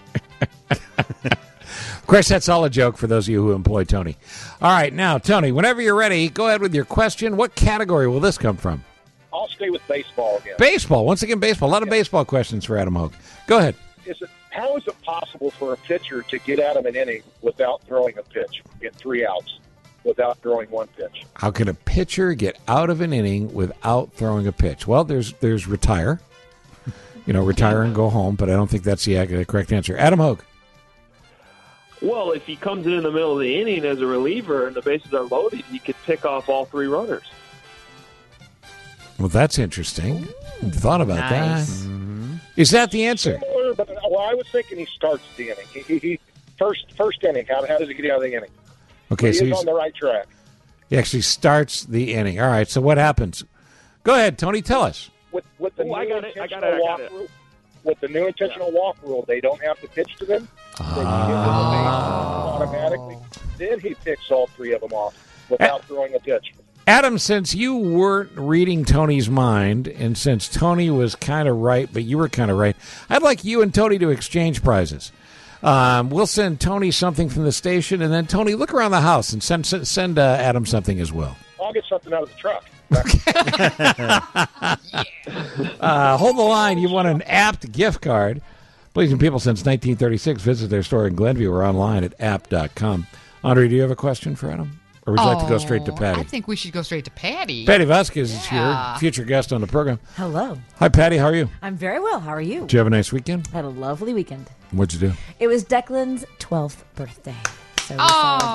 Of course, that's all a joke for those of you who employ Tony. All right, now, Tony, whenever you're ready, go ahead with your question. What category will this come from? I'll stay with baseball again. Baseball. Once again, baseball. A lot of baseball questions for Adam Hogue. Go ahead. Is it, how is it possible for a pitcher to get out of an inning without throwing a pitch, get three outs, without throwing one pitch? How can a pitcher get out of an inning without throwing a pitch? Well, there's there's retire. You know, retire and go home, but I don't think that's the ac- correct answer. Adam Hogue. Well, if he comes in in the middle of the inning as a reliever and the bases are loaded, he could pick off all three runners. Well, that's interesting. Ooh, thought about nice. that. Mm-hmm. Is that the answer? Similar, but, well, I was thinking he starts the inning. He, he, he first first inning. How, how does he get out of the inning? Okay, he so is he's on the right track. He actually starts the inning. All right, so what happens? Go ahead, Tony, tell us. With with the Ooh, new I got it, I intentional got it, I walk got it. rule, with the new intentional walk rule, they don't have to pitch to them. They Oh. get to the base automatically. Then he picks all three of them off without throwing a pitch. Adam, since you weren't reading Tony's mind, and since Tony was kind of right, but you were kind of right, I'd like you and Tony to exchange prizes. Um, we'll send Tony something from the station, and then, Tony, look around the house and send send uh, Adam something as well. I'll get something out of the truck. uh, hold the line. You want an apt gift card. Pleasing people since nineteen thirty-six. Visit their store in Glenview or online at apt dot com. Andre, do you have a question for Adam? Or would you like to go straight to Patty? I think we should go straight to Patty. Patty Vasquez is Yeah. here, future guest on the program. Hello. Hi, Patty. How are you? I'm very well. How are you? Did you have a nice weekend? I had a lovely weekend. What'd you do? It was Declan's twelfth birthday. So we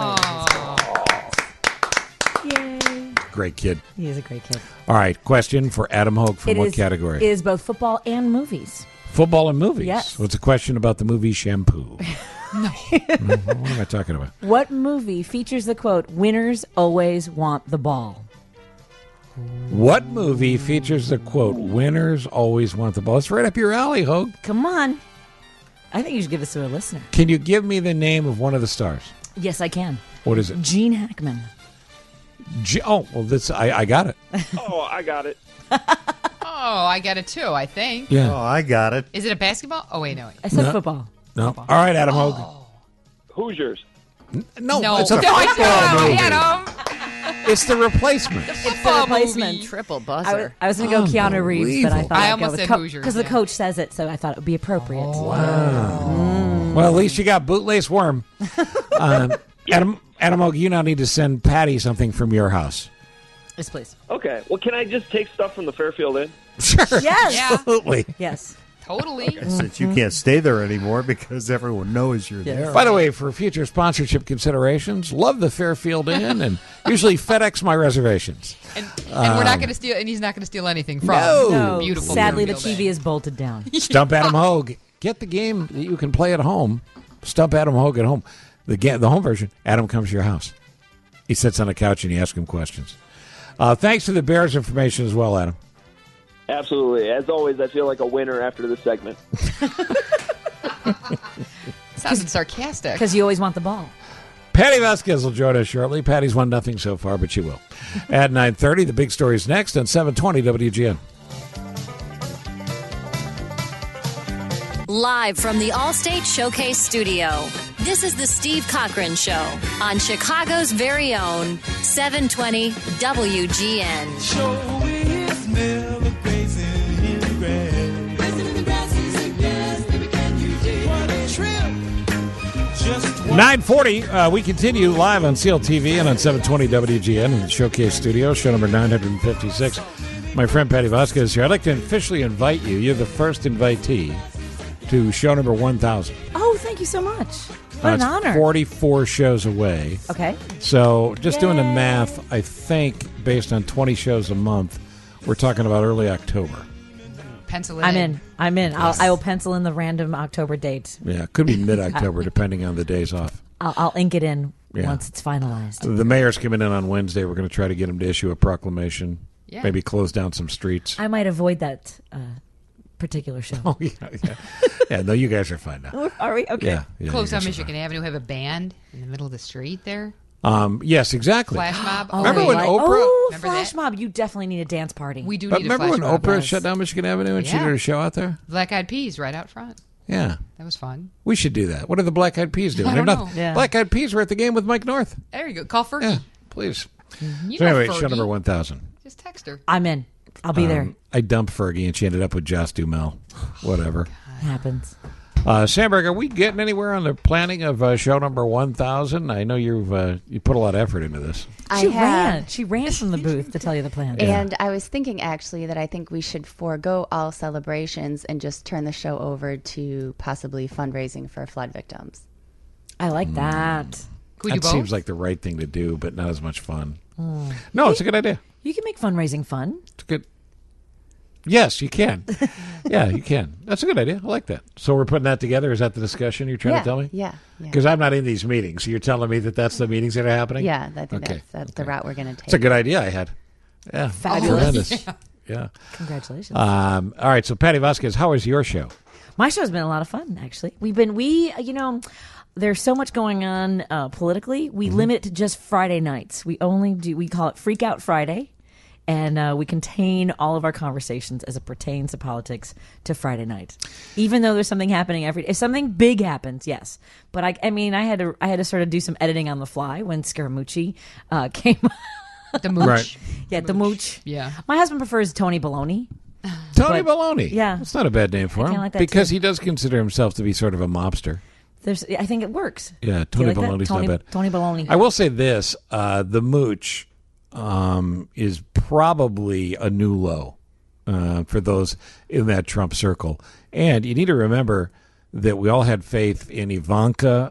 celebrated his Yay. Great kid. He is a great kid. All right, question for Adam Hogue from It what is- category? It is both football and movies. Football and movies. Yes. Well, it's a question about the movie Shampoo. No. What am I talking about? What movie features the quote, "Winners always want the ball"? What movie features the quote, "Winners always want the ball"? It's right up your alley, Hogue. Come on. I think you should give this to a listener. Can you give me the name of one of the stars? Yes, I can. What is it? Gene Hackman. G- oh, well, this I, I got it. Oh, I got it. Oh, I got it too, I think. Yeah. Oh, I got it. Is it a basketball? Oh, wait, no. Wait. I said No. football. No. All right, Adam Hogue. Hoosiers. No, No, it's a no, football no, movie. Adam. It's the replacement. It's the Football replacement. movie. Triple I was, buzzer. I was going to go Keanu Reeves, but I Unbelievable. thought I I'd almost go with said co- Hoosiers, because the yeah. coach says it, so I thought it would be appropriate. Wow. Well, at least you got bootlace worm. um, Adam, Adam Hogue, you now need to send Patty something from your house. Yes, please. Okay. Well, can I just take stuff from the Fairfield Inn? Sure. Yes. Yeah. Absolutely. Yes. Totally. Since you can't stay there anymore because everyone knows you're there. By the way, for future sponsorship considerations, love the Fairfield Inn and usually FedEx my reservations. And, and we're not Um, going to steal, and he's not going to steal anything from No. No. beautiful. Sadly, the Fairfield T V Inn. is bolted down. Stump Adam Hogue. Get the game that you can play at home. Stump Adam Hogue at home. The ga- the home version, Adam comes to your house. He sits on a couch and you ask him questions. Uh, thanks for the Bears information as well, Adam. Absolutely. As always, I feel like a winner after this segment. Sounded sarcastic. Because you always want the ball. Patty Vasquez will join us shortly. Patty's won nothing so far, but she will. At nine thirty, the big story's next on seven twenty W G N. Live from the Allstate Showcase Studio, this is the Steve Cochran Show on Chicago's very own seven twenty W G N. Show me nine forty, uh, we continue live on C L T V and on seven twenty W G N in the Showcase Studio, show number nine fifty-six. My friend Patty Vasquez here. I'd like to officially invite you. You're the first invitee to show number one thousand. Oh, thank you so much. What Uh, an it's honor. forty-four shows away. Okay. So just doing the math, I think based on twenty shows a month, we're talking about early October. Pencil it I'm in. in. I'm in. I'll, I will pencil in the random October date. Yeah, could be mid-October, depending on the days off. I'll, I'll ink it in Yeah. once it's finalized. The mayor's coming in on Wednesday. We're going to try to get him to issue a proclamation. Yeah. Maybe close down some streets. I might avoid that uh, particular show. Oh, yeah, yeah. Yeah, no, you guys are fine now. Are we? Okay. Yeah, yeah, Close you down guys are Michigan Avenue, have a band in the middle of the street there. Um, yes, exactly. Flash mob. Oh, Remember I when like- Oprah- Oh, Remember flash that? mob! You definitely need a dance party. We do But need a remember flash when mob. Oprah Yes. shut down Michigan Avenue and she Yeah. did a show out there? Black Eyed Peas right out front. Yeah. That was fun. We should do that. What are the Black Eyed Peas doing? I They're don't nothing. know. Yeah. Black Eyed Peas were at the game with Mike North. There you go. Call Fergie. Yeah, please. You So know anyway, show Fergie. number one thousand. Just text her. I'm in. I'll be there. Um, I dumped Fergie and she ended up with Joss Dumel. Whatever. It happens. Uh, Sandberg, are we getting anywhere on the planning of uh, show number one thousand? I know you've uh, you put a lot of effort into this. I she have. ran. She ran from the booth to tell you the plan. And I was thinking actually that I think we should forego all celebrations and just turn the show over to possibly fundraising for flood victims. I like that. Could we do That both? seems like the right thing to do, but not as much fun. Mm. No, it's a good idea. You can make fundraising fun. It's good. Yes, you can. Yeah, you can. That's a good idea. I like that. So we're putting that together. Is that the discussion you're trying Yeah, to tell me? yeah, yeah. Because I'm not in these meetings. So you're telling me that that's the meetings that are happening? Yeah, I think Okay. that's, that's the route we're going to take. It's a good idea I had. Yeah. Fabulous. Tremendous. Yeah. Congratulations. Um, all right. So, Patty Vasquez, how was your show? My show's been a lot of fun, actually. We've been, we, uh, you know, there's so much going on uh, politically. We Mm-hmm. limit it to just Friday nights. We only do, we call it Freak Out Friday. And uh, we contain all of our conversations as it pertains to politics to Friday night, even though there's something happening every. If something big happens, yes, but I, I mean, I had to, I had to sort of do some editing on the fly when Scaramucci uh, came. The mooch. Right. Yeah, the mooch. Yeah. My husband prefers Tony Baloney. Tony But- Baloney. Yeah. That's not a bad name for I him. kinda like that, because too. he does consider himself to be sort of a mobster. There's, I think it works. Yeah, Do you Tony like that? Baloney's Tony, not bad. Tony Baloney. I will say this: uh, the mooch um, is probably a new low uh, for those in that Trump circle. And you need to remember that we all had faith in Ivanka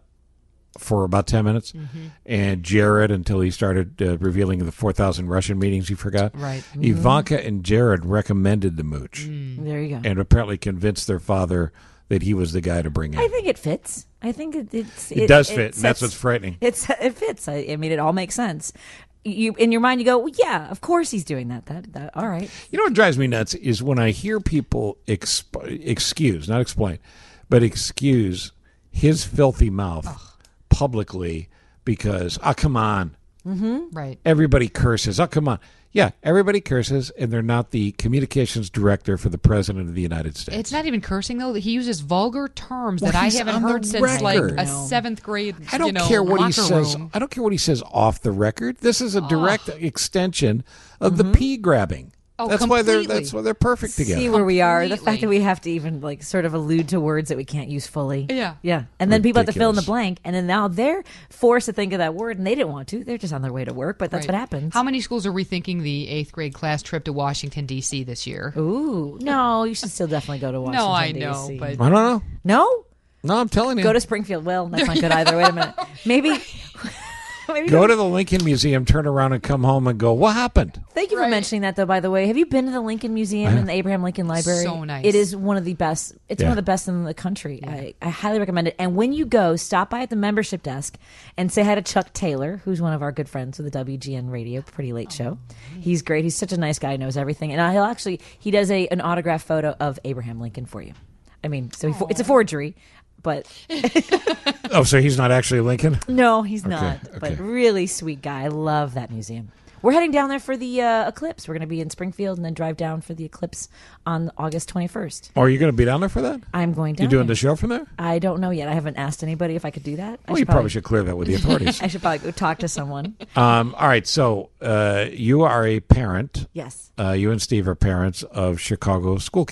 for about ten minutes, Mm-hmm. and Jared until he started uh, revealing the four thousand Russian meetings he forgot. Right. Mm-hmm. Ivanka and Jared recommended the mooch, There you go. and apparently convinced their father that he was the guy to bring in. I think it fits. I think it, it's It does fit, and that's what's frightening. It's it fits. I, I mean, it all makes sense. You in your mind, you go, well, yeah, of course he's doing that. That, that all right. You know what drives me nuts is when I hear people exp- excuse, not explain, but excuse his filthy mouth publicly because, oh, come on. Mm-hmm. Right. Everybody curses. Oh, come on. Yeah, everybody curses, and they're not the communications director for the President of the United States. It's not even cursing though. He uses vulgar terms Well, that I he's haven't on the heard since like record. a No. seventh grade. I don't you know, care what he locker says. room. I don't care what he says off the record. This is a direct extension of the pee grabbing. Oh, that's why they're completely. that's why they're perfect together. See where we are. The fact Completely. that we have to even like sort of allude to words that we can't use fully. Yeah. Yeah. And then people have to fill in the Ridiculous. blank, and then now they're forced to think of that word, and they didn't want to. They're just on their way to work, but that's Right. what happens. How many schools are rethinking the eighth grade class trip to Washington D C this year? Ooh, no, you should still definitely go to Washington. No, I D C. know, but I don't know. no. No, I'm telling you. Go to Springfield. Well, that's not good either. Wait a minute. Maybe. maybe Go to the Lincoln Museum, turn around, and come home and go, what happened? Thank you for mentioning that, though. By the way, have you been to the Lincoln Museum and the Abraham Lincoln Library? So nice. It is one of the best. It's Yeah. one of the best in the country. I, I highly recommend it. And when you go, stop by at the membership desk and say hi to Chuck Taylor, who's one of our good friends with the W G N Radio Pretty Late Show. He's great. He's such a nice guy. Knows everything. And he'll actually he does a an autograph photo of Abraham Lincoln for you. I mean, so he, it's a forgery, but Oh, so he's not actually Lincoln? no, he's Okay, not. okay. But really sweet guy. I love that museum. We're heading down there for the uh, eclipse. We're going to be in Springfield and then drive down for the eclipse on August twenty-first. Or are you going to be down there for that? I'm going down. You doing there. the show from there? I don't know yet. I haven't asked anybody if I could do that. I Well, you probably should clear that with the authorities. I should probably go talk to someone. Um, all right, so uh, you are a parent. Yes. Uh, you and Steve are parents of Chicago school kids.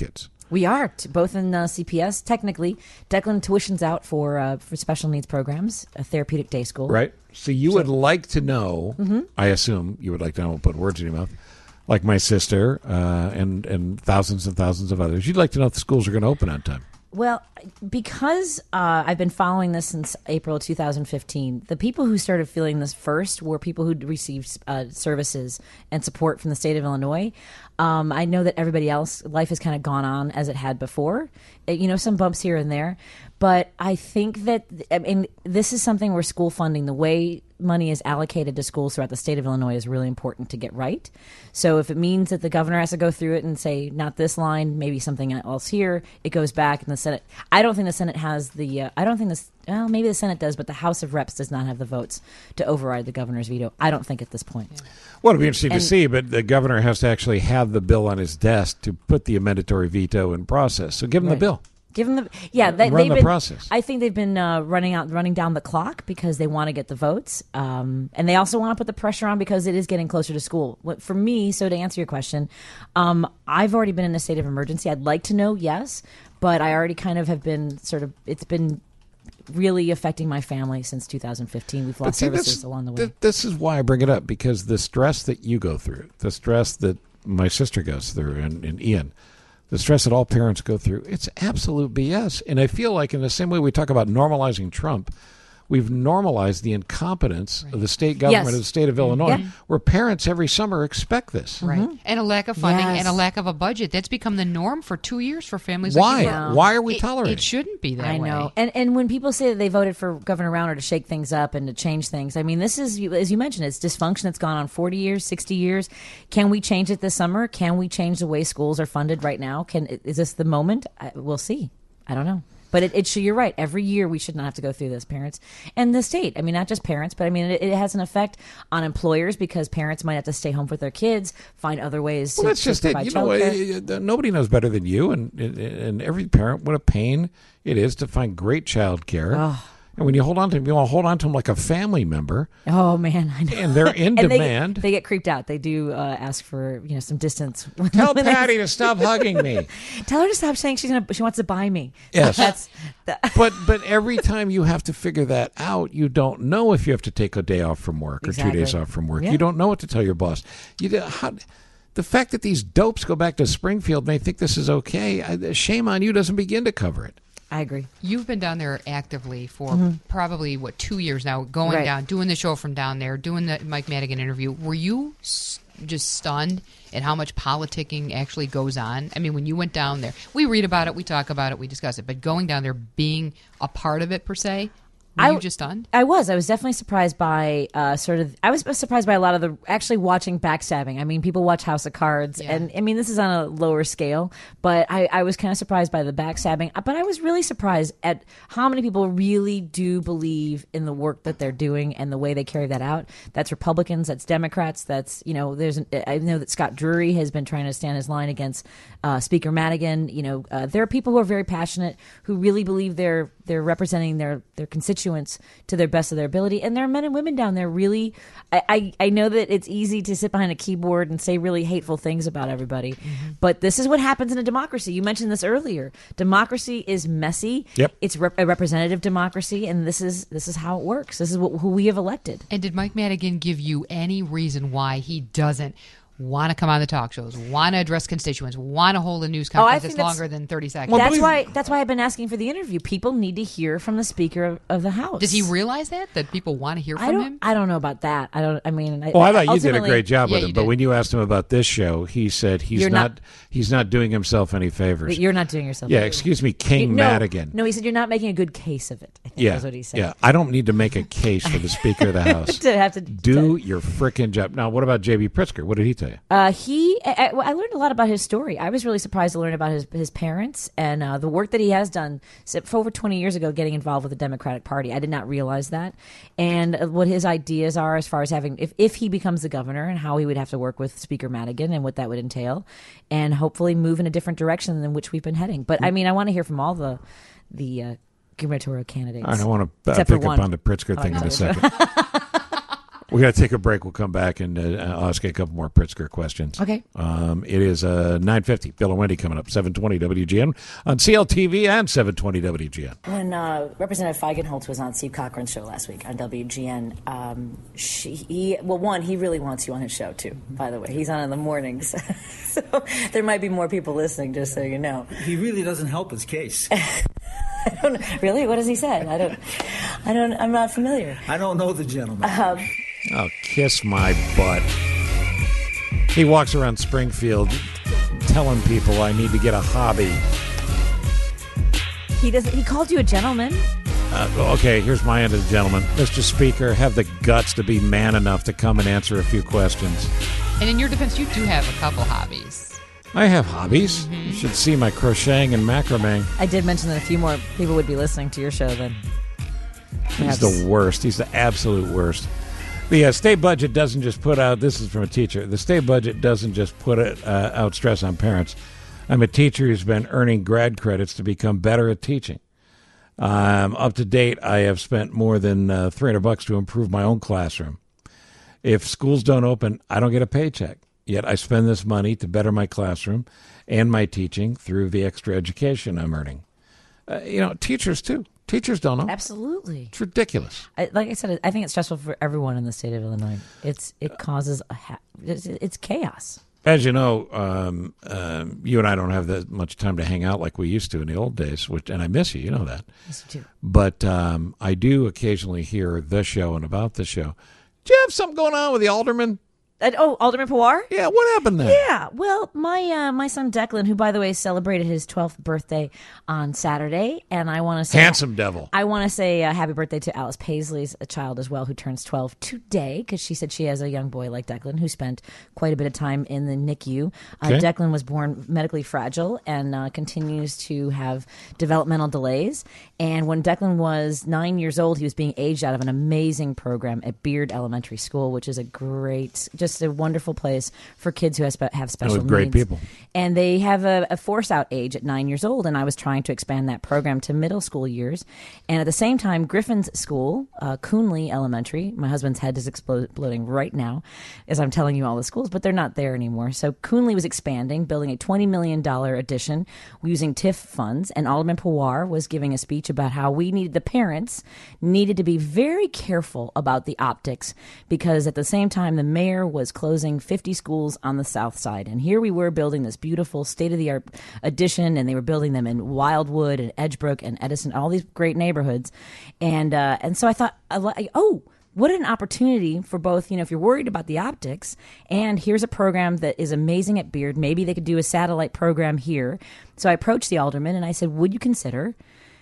We are t- both in uh, C P S. Technically, Declan tuition's out for uh, for special needs programs, a therapeutic day school. Right. So you So- would like to know, Mhm. I assume you would like to know, I'll put words in your mouth, like my sister uh, and, and thousands and thousands of others. You'd like to know if the schools are going to open on time. Well, because uh, I've been following this since April two thousand fifteen, the people who started feeling this first were people who received uh, services and support from the state of Illinois. Um, I know that everybody else, life has kind of gone on as it had before. Uh, you know, some bumps here and there. But I think that, I mean, this is something where school funding, the way money is allocated to schools throughout the state of Illinois is really important to get right. So if it means that the governor has to go through it and say, not this line, maybe something else here, it goes back in the Senate. I don't think the Senate has the, uh, I don't think this, well, maybe the Senate does, but the House of Reps does not have the votes to override the governor's veto. I don't think at this point. Well, it'll be interesting And- to see, but the governor has to actually have the bill on his desk to put the amendatory veto in process. So give him Right. the bill. Give them the yeah. They, Run they've the been, process. I think they've been uh, running out, running down the clock because they want to get the votes, um, and they also want to put the pressure on because it is getting closer to school. What, for me, so to answer your question, um, I've already been in a state of emergency. I'd like to know, yes, but I already kind of have been sort of. It's been really affecting my family since two thousand fifteen. We've But lost see, services this- along the way. th- this is why I bring it up, because the stress that you go through, the stress that my sister goes through, and, and Ian, the stress that all parents go through, it's absolute B S. And I feel like in the same way we talk about normalizing Trump, we've normalized the incompetence of the state government Yes. of the state of Illinois, Yeah. where parents every summer expect this. Right. And a lack of funding Yes. and a lack of a budget. That's become the norm for two years for families. Why? Like yours. Why are we It- tolerating? It shouldn't be that I way. know. And and when people say that they voted for Governor Rauner to shake things up and to change things, I mean, this is, as you mentioned, it's dysfunction that's gone on forty years, sixty years. Can we change it this summer? Can we change the way schools are funded right now? Can Is this the moment? I, we'll see. I don't know. But it, it should, you're right. Every year we should not have to go through this, parents and the state. I mean, not just parents, but I mean, it, it has an effect on employers because parents might have to stay home with their kids, find other ways Well, to, that's to just it. provide You know, childcare. uh, uh, nobody knows better than you, and, and and every parent what a pain it is to find great child care. Oh. And when you hold on to them, you want to hold on to them like a family member. Oh man, I know. And they're in And they- demand. They, get creeped out. They do uh, ask for you know some distance. Tell When they- Patty to stop hugging me. Tell her to stop saying she's gonna. She wants to buy me. Yes. That's. but but every time you have to figure that out, you don't know if you have to take a day off from work or two days Exactly. off from work. Yeah. You don't know what to tell your boss. You do- how, the fact that these dopes go back to Springfield and they think this is okay, I- shame on you doesn't begin to cover it. I agree. You've been down there actively for Mhm. probably, what, two years now, going Right. down, doing the show from down there, doing the Mike Madigan interview. Were you s- just stunned at how much politicking actually goes on? I mean, when you went down there, we read about it, we talk about it, we discuss it, but going down there, being a part of it, per se, were I- you just stunned? I was. I was definitely surprised by uh, sort of. I was surprised by a lot of the actually watching backstabbing. I mean, people watch House of Cards, and I mean, this is on a lower scale, but I, I was kind of surprised by the backstabbing. But I was really surprised at how many people really do believe in the work that they're doing and the way they carry that out. That's Republicans. That's Democrats. That's you know. There's. An, I know that Scott Drury has been trying to stand his line against uh, Speaker Madigan. You know, uh, there are people who are very passionate who really believe they're they're representing their their constituents to their best of their ability, and there are men and women down there really I, I, I know that it's easy to sit behind a keyboard and say really hateful things about everybody, Mm-hmm. but this is what happens in a democracy. You mentioned this earlier. Democracy is messy. Yep. It's rep- a representative democracy, and this is this is how it works. This is what, who we have elected. And did Mike Madigan give you any reason why he doesn't want to come on the talk shows, want to address constituents, want to hold a news Oh, I conference think that's that's- longer than thirty seconds? that's why that's why I've been asking for the interview. People need to hear from the Speaker of, of the House. Does he realize that that people want to hear from I don't. him? I don't know about that. I don't. I mean, Well, I thought you did a ultimately- great job Yeah, with you him, but did. when you asked him about this show, he said he's You're not, not- he's not doing himself any favors. You're not doing yourself. Yeah, a excuse me, You- King no, Madigan. No, he said you're not making a good case of it. I think Yeah, that's what he said. yeah. I don't need to make a case for the Speaker of the House. To have to- do your frickin' job. Now, what about J B. Pritzker? What did he tell you? Uh, he, I, I learned a lot about his story. I was really surprised to learn about his his parents and uh, the work that he has done so- for over twenty years ago, getting involved with the Democratic Party. I did not realize that, and uh, what his ideas are as far as having, if if he becomes the governor, and how he would have to work with Speaker Madigan and what that would entail, and hopefully move in a different direction than which we've been heading. But I mean, I want to hear from all the the uh, gubernatorial candidates. I don't want to uh, except pick for up one. on the Pritzker I thing in like a that. second. We got to take a break. We'll come back and uh, I'll ask you a couple more Pritzker questions. Okay. Um, it is uh, nine fifty. Bill and Wendy coming up, seven twenty W G N on C L T V and seven twenty W G N. When uh, Representative Feigenholtz was on Steve Cochran's show last week on W G N, um, she, he, well, one, he really wants you on his show, too, by the way. He's on in the mornings. So there might be more people listening, just so you know. He really doesn't help his case. I don't know. Really? What has he said? I don't, I don't, I'm not familiar. I don't know the gentleman. Um, Oh, kiss my butt. He walks around Springfield telling people I need to get a hobby. he doesn't. He called you a gentleman. Uh, okay, here's my end of the gentleman. Mister Speaker, have the guts to be man enough to come and answer a few questions. And in your defense, you do have a couple hobbies. I have hobbies. Mm-hmm. You should see my crocheting and macrame. I did mention that a few more people would be listening to your show then. He's the worst. He's the absolute worst. The uh, state budget doesn't just put out, this is from a teacher, the state budget doesn't just put it, uh, out stress on parents. I'm a teacher who's been earning grad credits to become better at teaching. Um, up to date, I have spent more than uh, three hundred bucks to improve my own classroom. If schools don't open, I don't get a paycheck. Yet I spend this money to better my classroom and my teaching through the extra education I'm earning. Uh, you know, teachers too. Teachers don't know. Absolutely. It's ridiculous. I, like I said, I think it's stressful for everyone in the state of Illinois. It's It causes, a ha- it's, it's chaos. As you know, um, um, you and I don't have that much time to hang out like we used to in the old days, which, and I miss you. You know that. Yes, you do. But um, I do occasionally hear the show and about the show. Do you have something going on with the alderman? Uh, oh, Alderman Pawar? Yeah, what happened there? Yeah, well, my uh, my son Declan, who, by the way, celebrated his twelfth birthday on Saturday, and I want to say... Handsome devil. I want to say uh, happy birthday to Alice Paisley's a child as well, who turns twelve today, because she said she has a young boy like Declan who spent quite a bit of time in the N I C U. Uh, Okay. Declan was born medically fragile and uh, continues to have developmental delays. And when Declan was nine years old, he was being aged out of an amazing program at Beard Elementary School, which is a great, just a wonderful place for kids who have, spe- have special with great needs. people. And they have a, a force out age at nine years old, and I was trying to expand that program to middle school years. And at the same time, Griffin's school, uh, Coonley Elementary, my husband's head is exploding right now as I'm telling you all the schools, but they're not there anymore. So Coonley was expanding, building a twenty million dollars addition using T I F funds, and Alderman Pawar was giving a speech about how we needed, the parents needed to be very careful about the optics, because at the same time, the mayor was closing fifty schools on the south side. And here we were building this beautiful state-of-the-art addition, and they were building them in Wildwood and Edgebrook and Edison, all these great neighborhoods. And uh, and so I thought, oh, what an opportunity for both, you know, if you're worried about the optics, and here's a program that is amazing at Beard. Maybe they could do a satellite program here. So I approached the alderman and I said, would you consider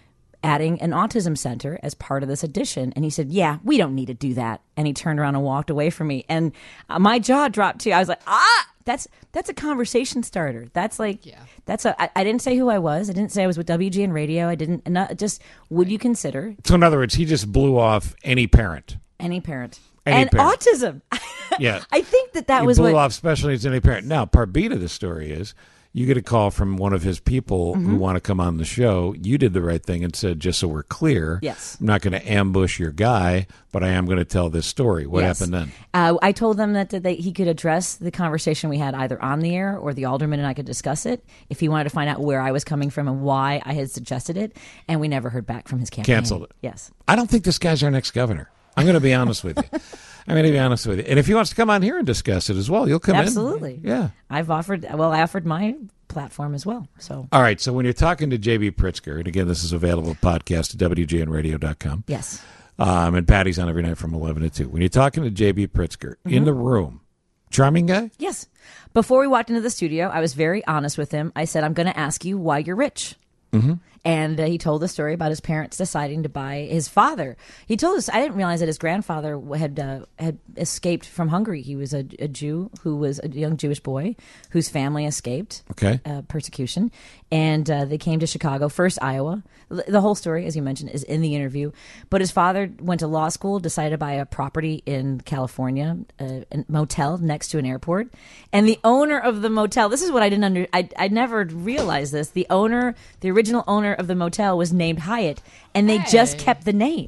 adding an autism center as part of this addition? And he said, yeah, we don't need to do that. And he turned around and walked away from me. And uh, my jaw dropped too. I was like, ah, that's that's a conversation starter. That's like, yeah. that's a, I, I didn't say who I was. I didn't say I was with W G N Radio. I didn't, not, just, would you consider? So in other words, he just blew off any parent. Any parent. Any and parent. autism. Yeah. I think that that he was blew what. off special needs any parent. Now, part B to the story is you get a call from one of his people who Mhm. want to come on the show. You did the right thing and said, just so we're clear, Yes. I'm not going to ambush your guy, but I am going to tell this story. What Yes. happened then? Uh, I told them that, that they, he could address the conversation we had either on the air, or the alderman and I could discuss it if he wanted to find out where I was coming from and why I had suggested it. And we never heard back from his campaign. Canceled it. Yes. I don't think this guy's our next governor. I'm going to be honest with you. I'm going to be honest with you. And if he wants to come on here and discuss it as well, you'll come Absolutely. in. Yeah. I've offered, well, I offered my platform as well. So All right. So when you're talking to J B Pritzker, and again, this is available podcast at W G N radio dot com. Yes. Um, and Patty's on every night from eleven to two. When you're talking to J B Pritzker in Mhm. the room, charming guy? Yes. Before we walked into the studio, I was very honest with him. I said, I'm going to ask you why you're rich. Mm-hmm. And uh, he told the story about his parents deciding to buy his father. He told us, I didn't realize that his grandfather had uh, had escaped from Hungary. He was a, a Jew who was a young Jewish boy whose family escaped Okay. uh, persecution. And uh, they came to Chicago, first Iowa. L- The whole story, as you mentioned, is in the interview. But his father went to law school, decided to buy a property in California, uh, a motel next to an airport. And the owner of the motel, this is what I didn't under, I, I never realized this. The owner, the original owner of the motel was named Hyatt, and they just kept the name.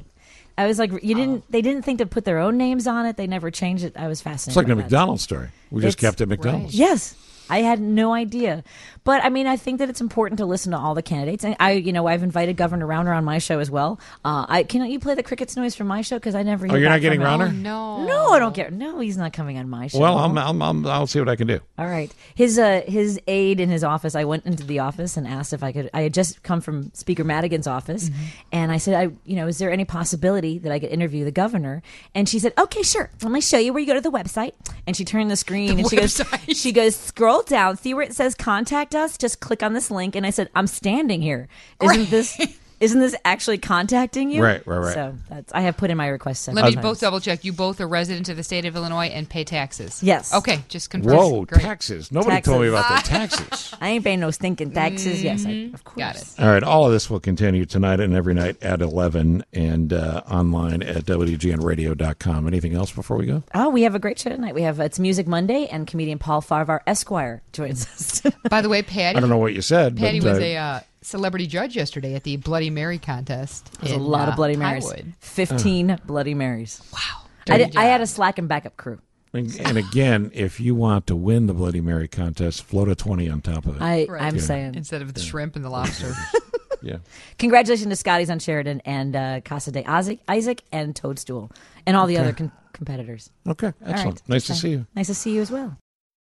I was like, you didn't. They didn't think to put their own names on it. They never changed it. I was fascinated. It's like the by that. McDonald's story. We just It's- kept it McDonald's. Yes. I had no idea. But I mean, I think that it's important to listen to all the candidates. And I, you know, I've invited Governor Rauner on my show as well. Uh, I Can you play the crickets noise from my show? Because I never Oh, hear you're not back getting from him. Rauner? No. No, I don't get. No, he's not coming on my show. Well, I'm, I'm, I'm, I'll see what I can do. All right. His uh, his aide in his office, I went into the office and asked if I could. I had just come from Speaker Madigan's office, Mm-hmm. and I said, I, you know, is there any possibility that I could interview the governor? And she said, okay, sure. Let me show you where you go to the website. And she turned the screen The and she website. goes, she goes, scroll down, see where it says contact us. Just click on this link. And I said, I'm standing here. Isn't Right. this? Isn't this actually contacting you? Right, right, right. So that's, I have put in my request several Let me times. both double check. You both are residents of the state of Illinois and pay taxes. Yes. Okay, just confirm. Whoa, Great. taxes. Nobody told me about the taxes. I ain't paying no stinking taxes. Yes, I, of course. Got it. All right, all of this will continue tonight and every night at eleven and uh, online at W G N radio dot com. Anything else before we go? Oh, we have a great show tonight. We have It's Music Monday, and comedian Paul Farvar Esquire joins us. By the way, Patty. I don't know what you said. Patty but, was uh, a uh, celebrity judge yesterday at the Bloody Mary contest. There's a in, lot uh, of Bloody Marys. Highwood. Fifteen Bloody Marys. Wow. I, Dirty did, I had a slack and backup crew. And, and again, if you want to win the Bloody Mary contest, float a twenty on top of it. I, Right. I'm Yeah. saying. Instead of the shrimp and the lobster. Yeah. Congratulations to Scotty's on Sheridan and uh, Casa de Isaac, Isaac and Toadstool and all the Okay. other con- competitors. Okay, All excellent. right. Nice to see you. Nice to see you as well.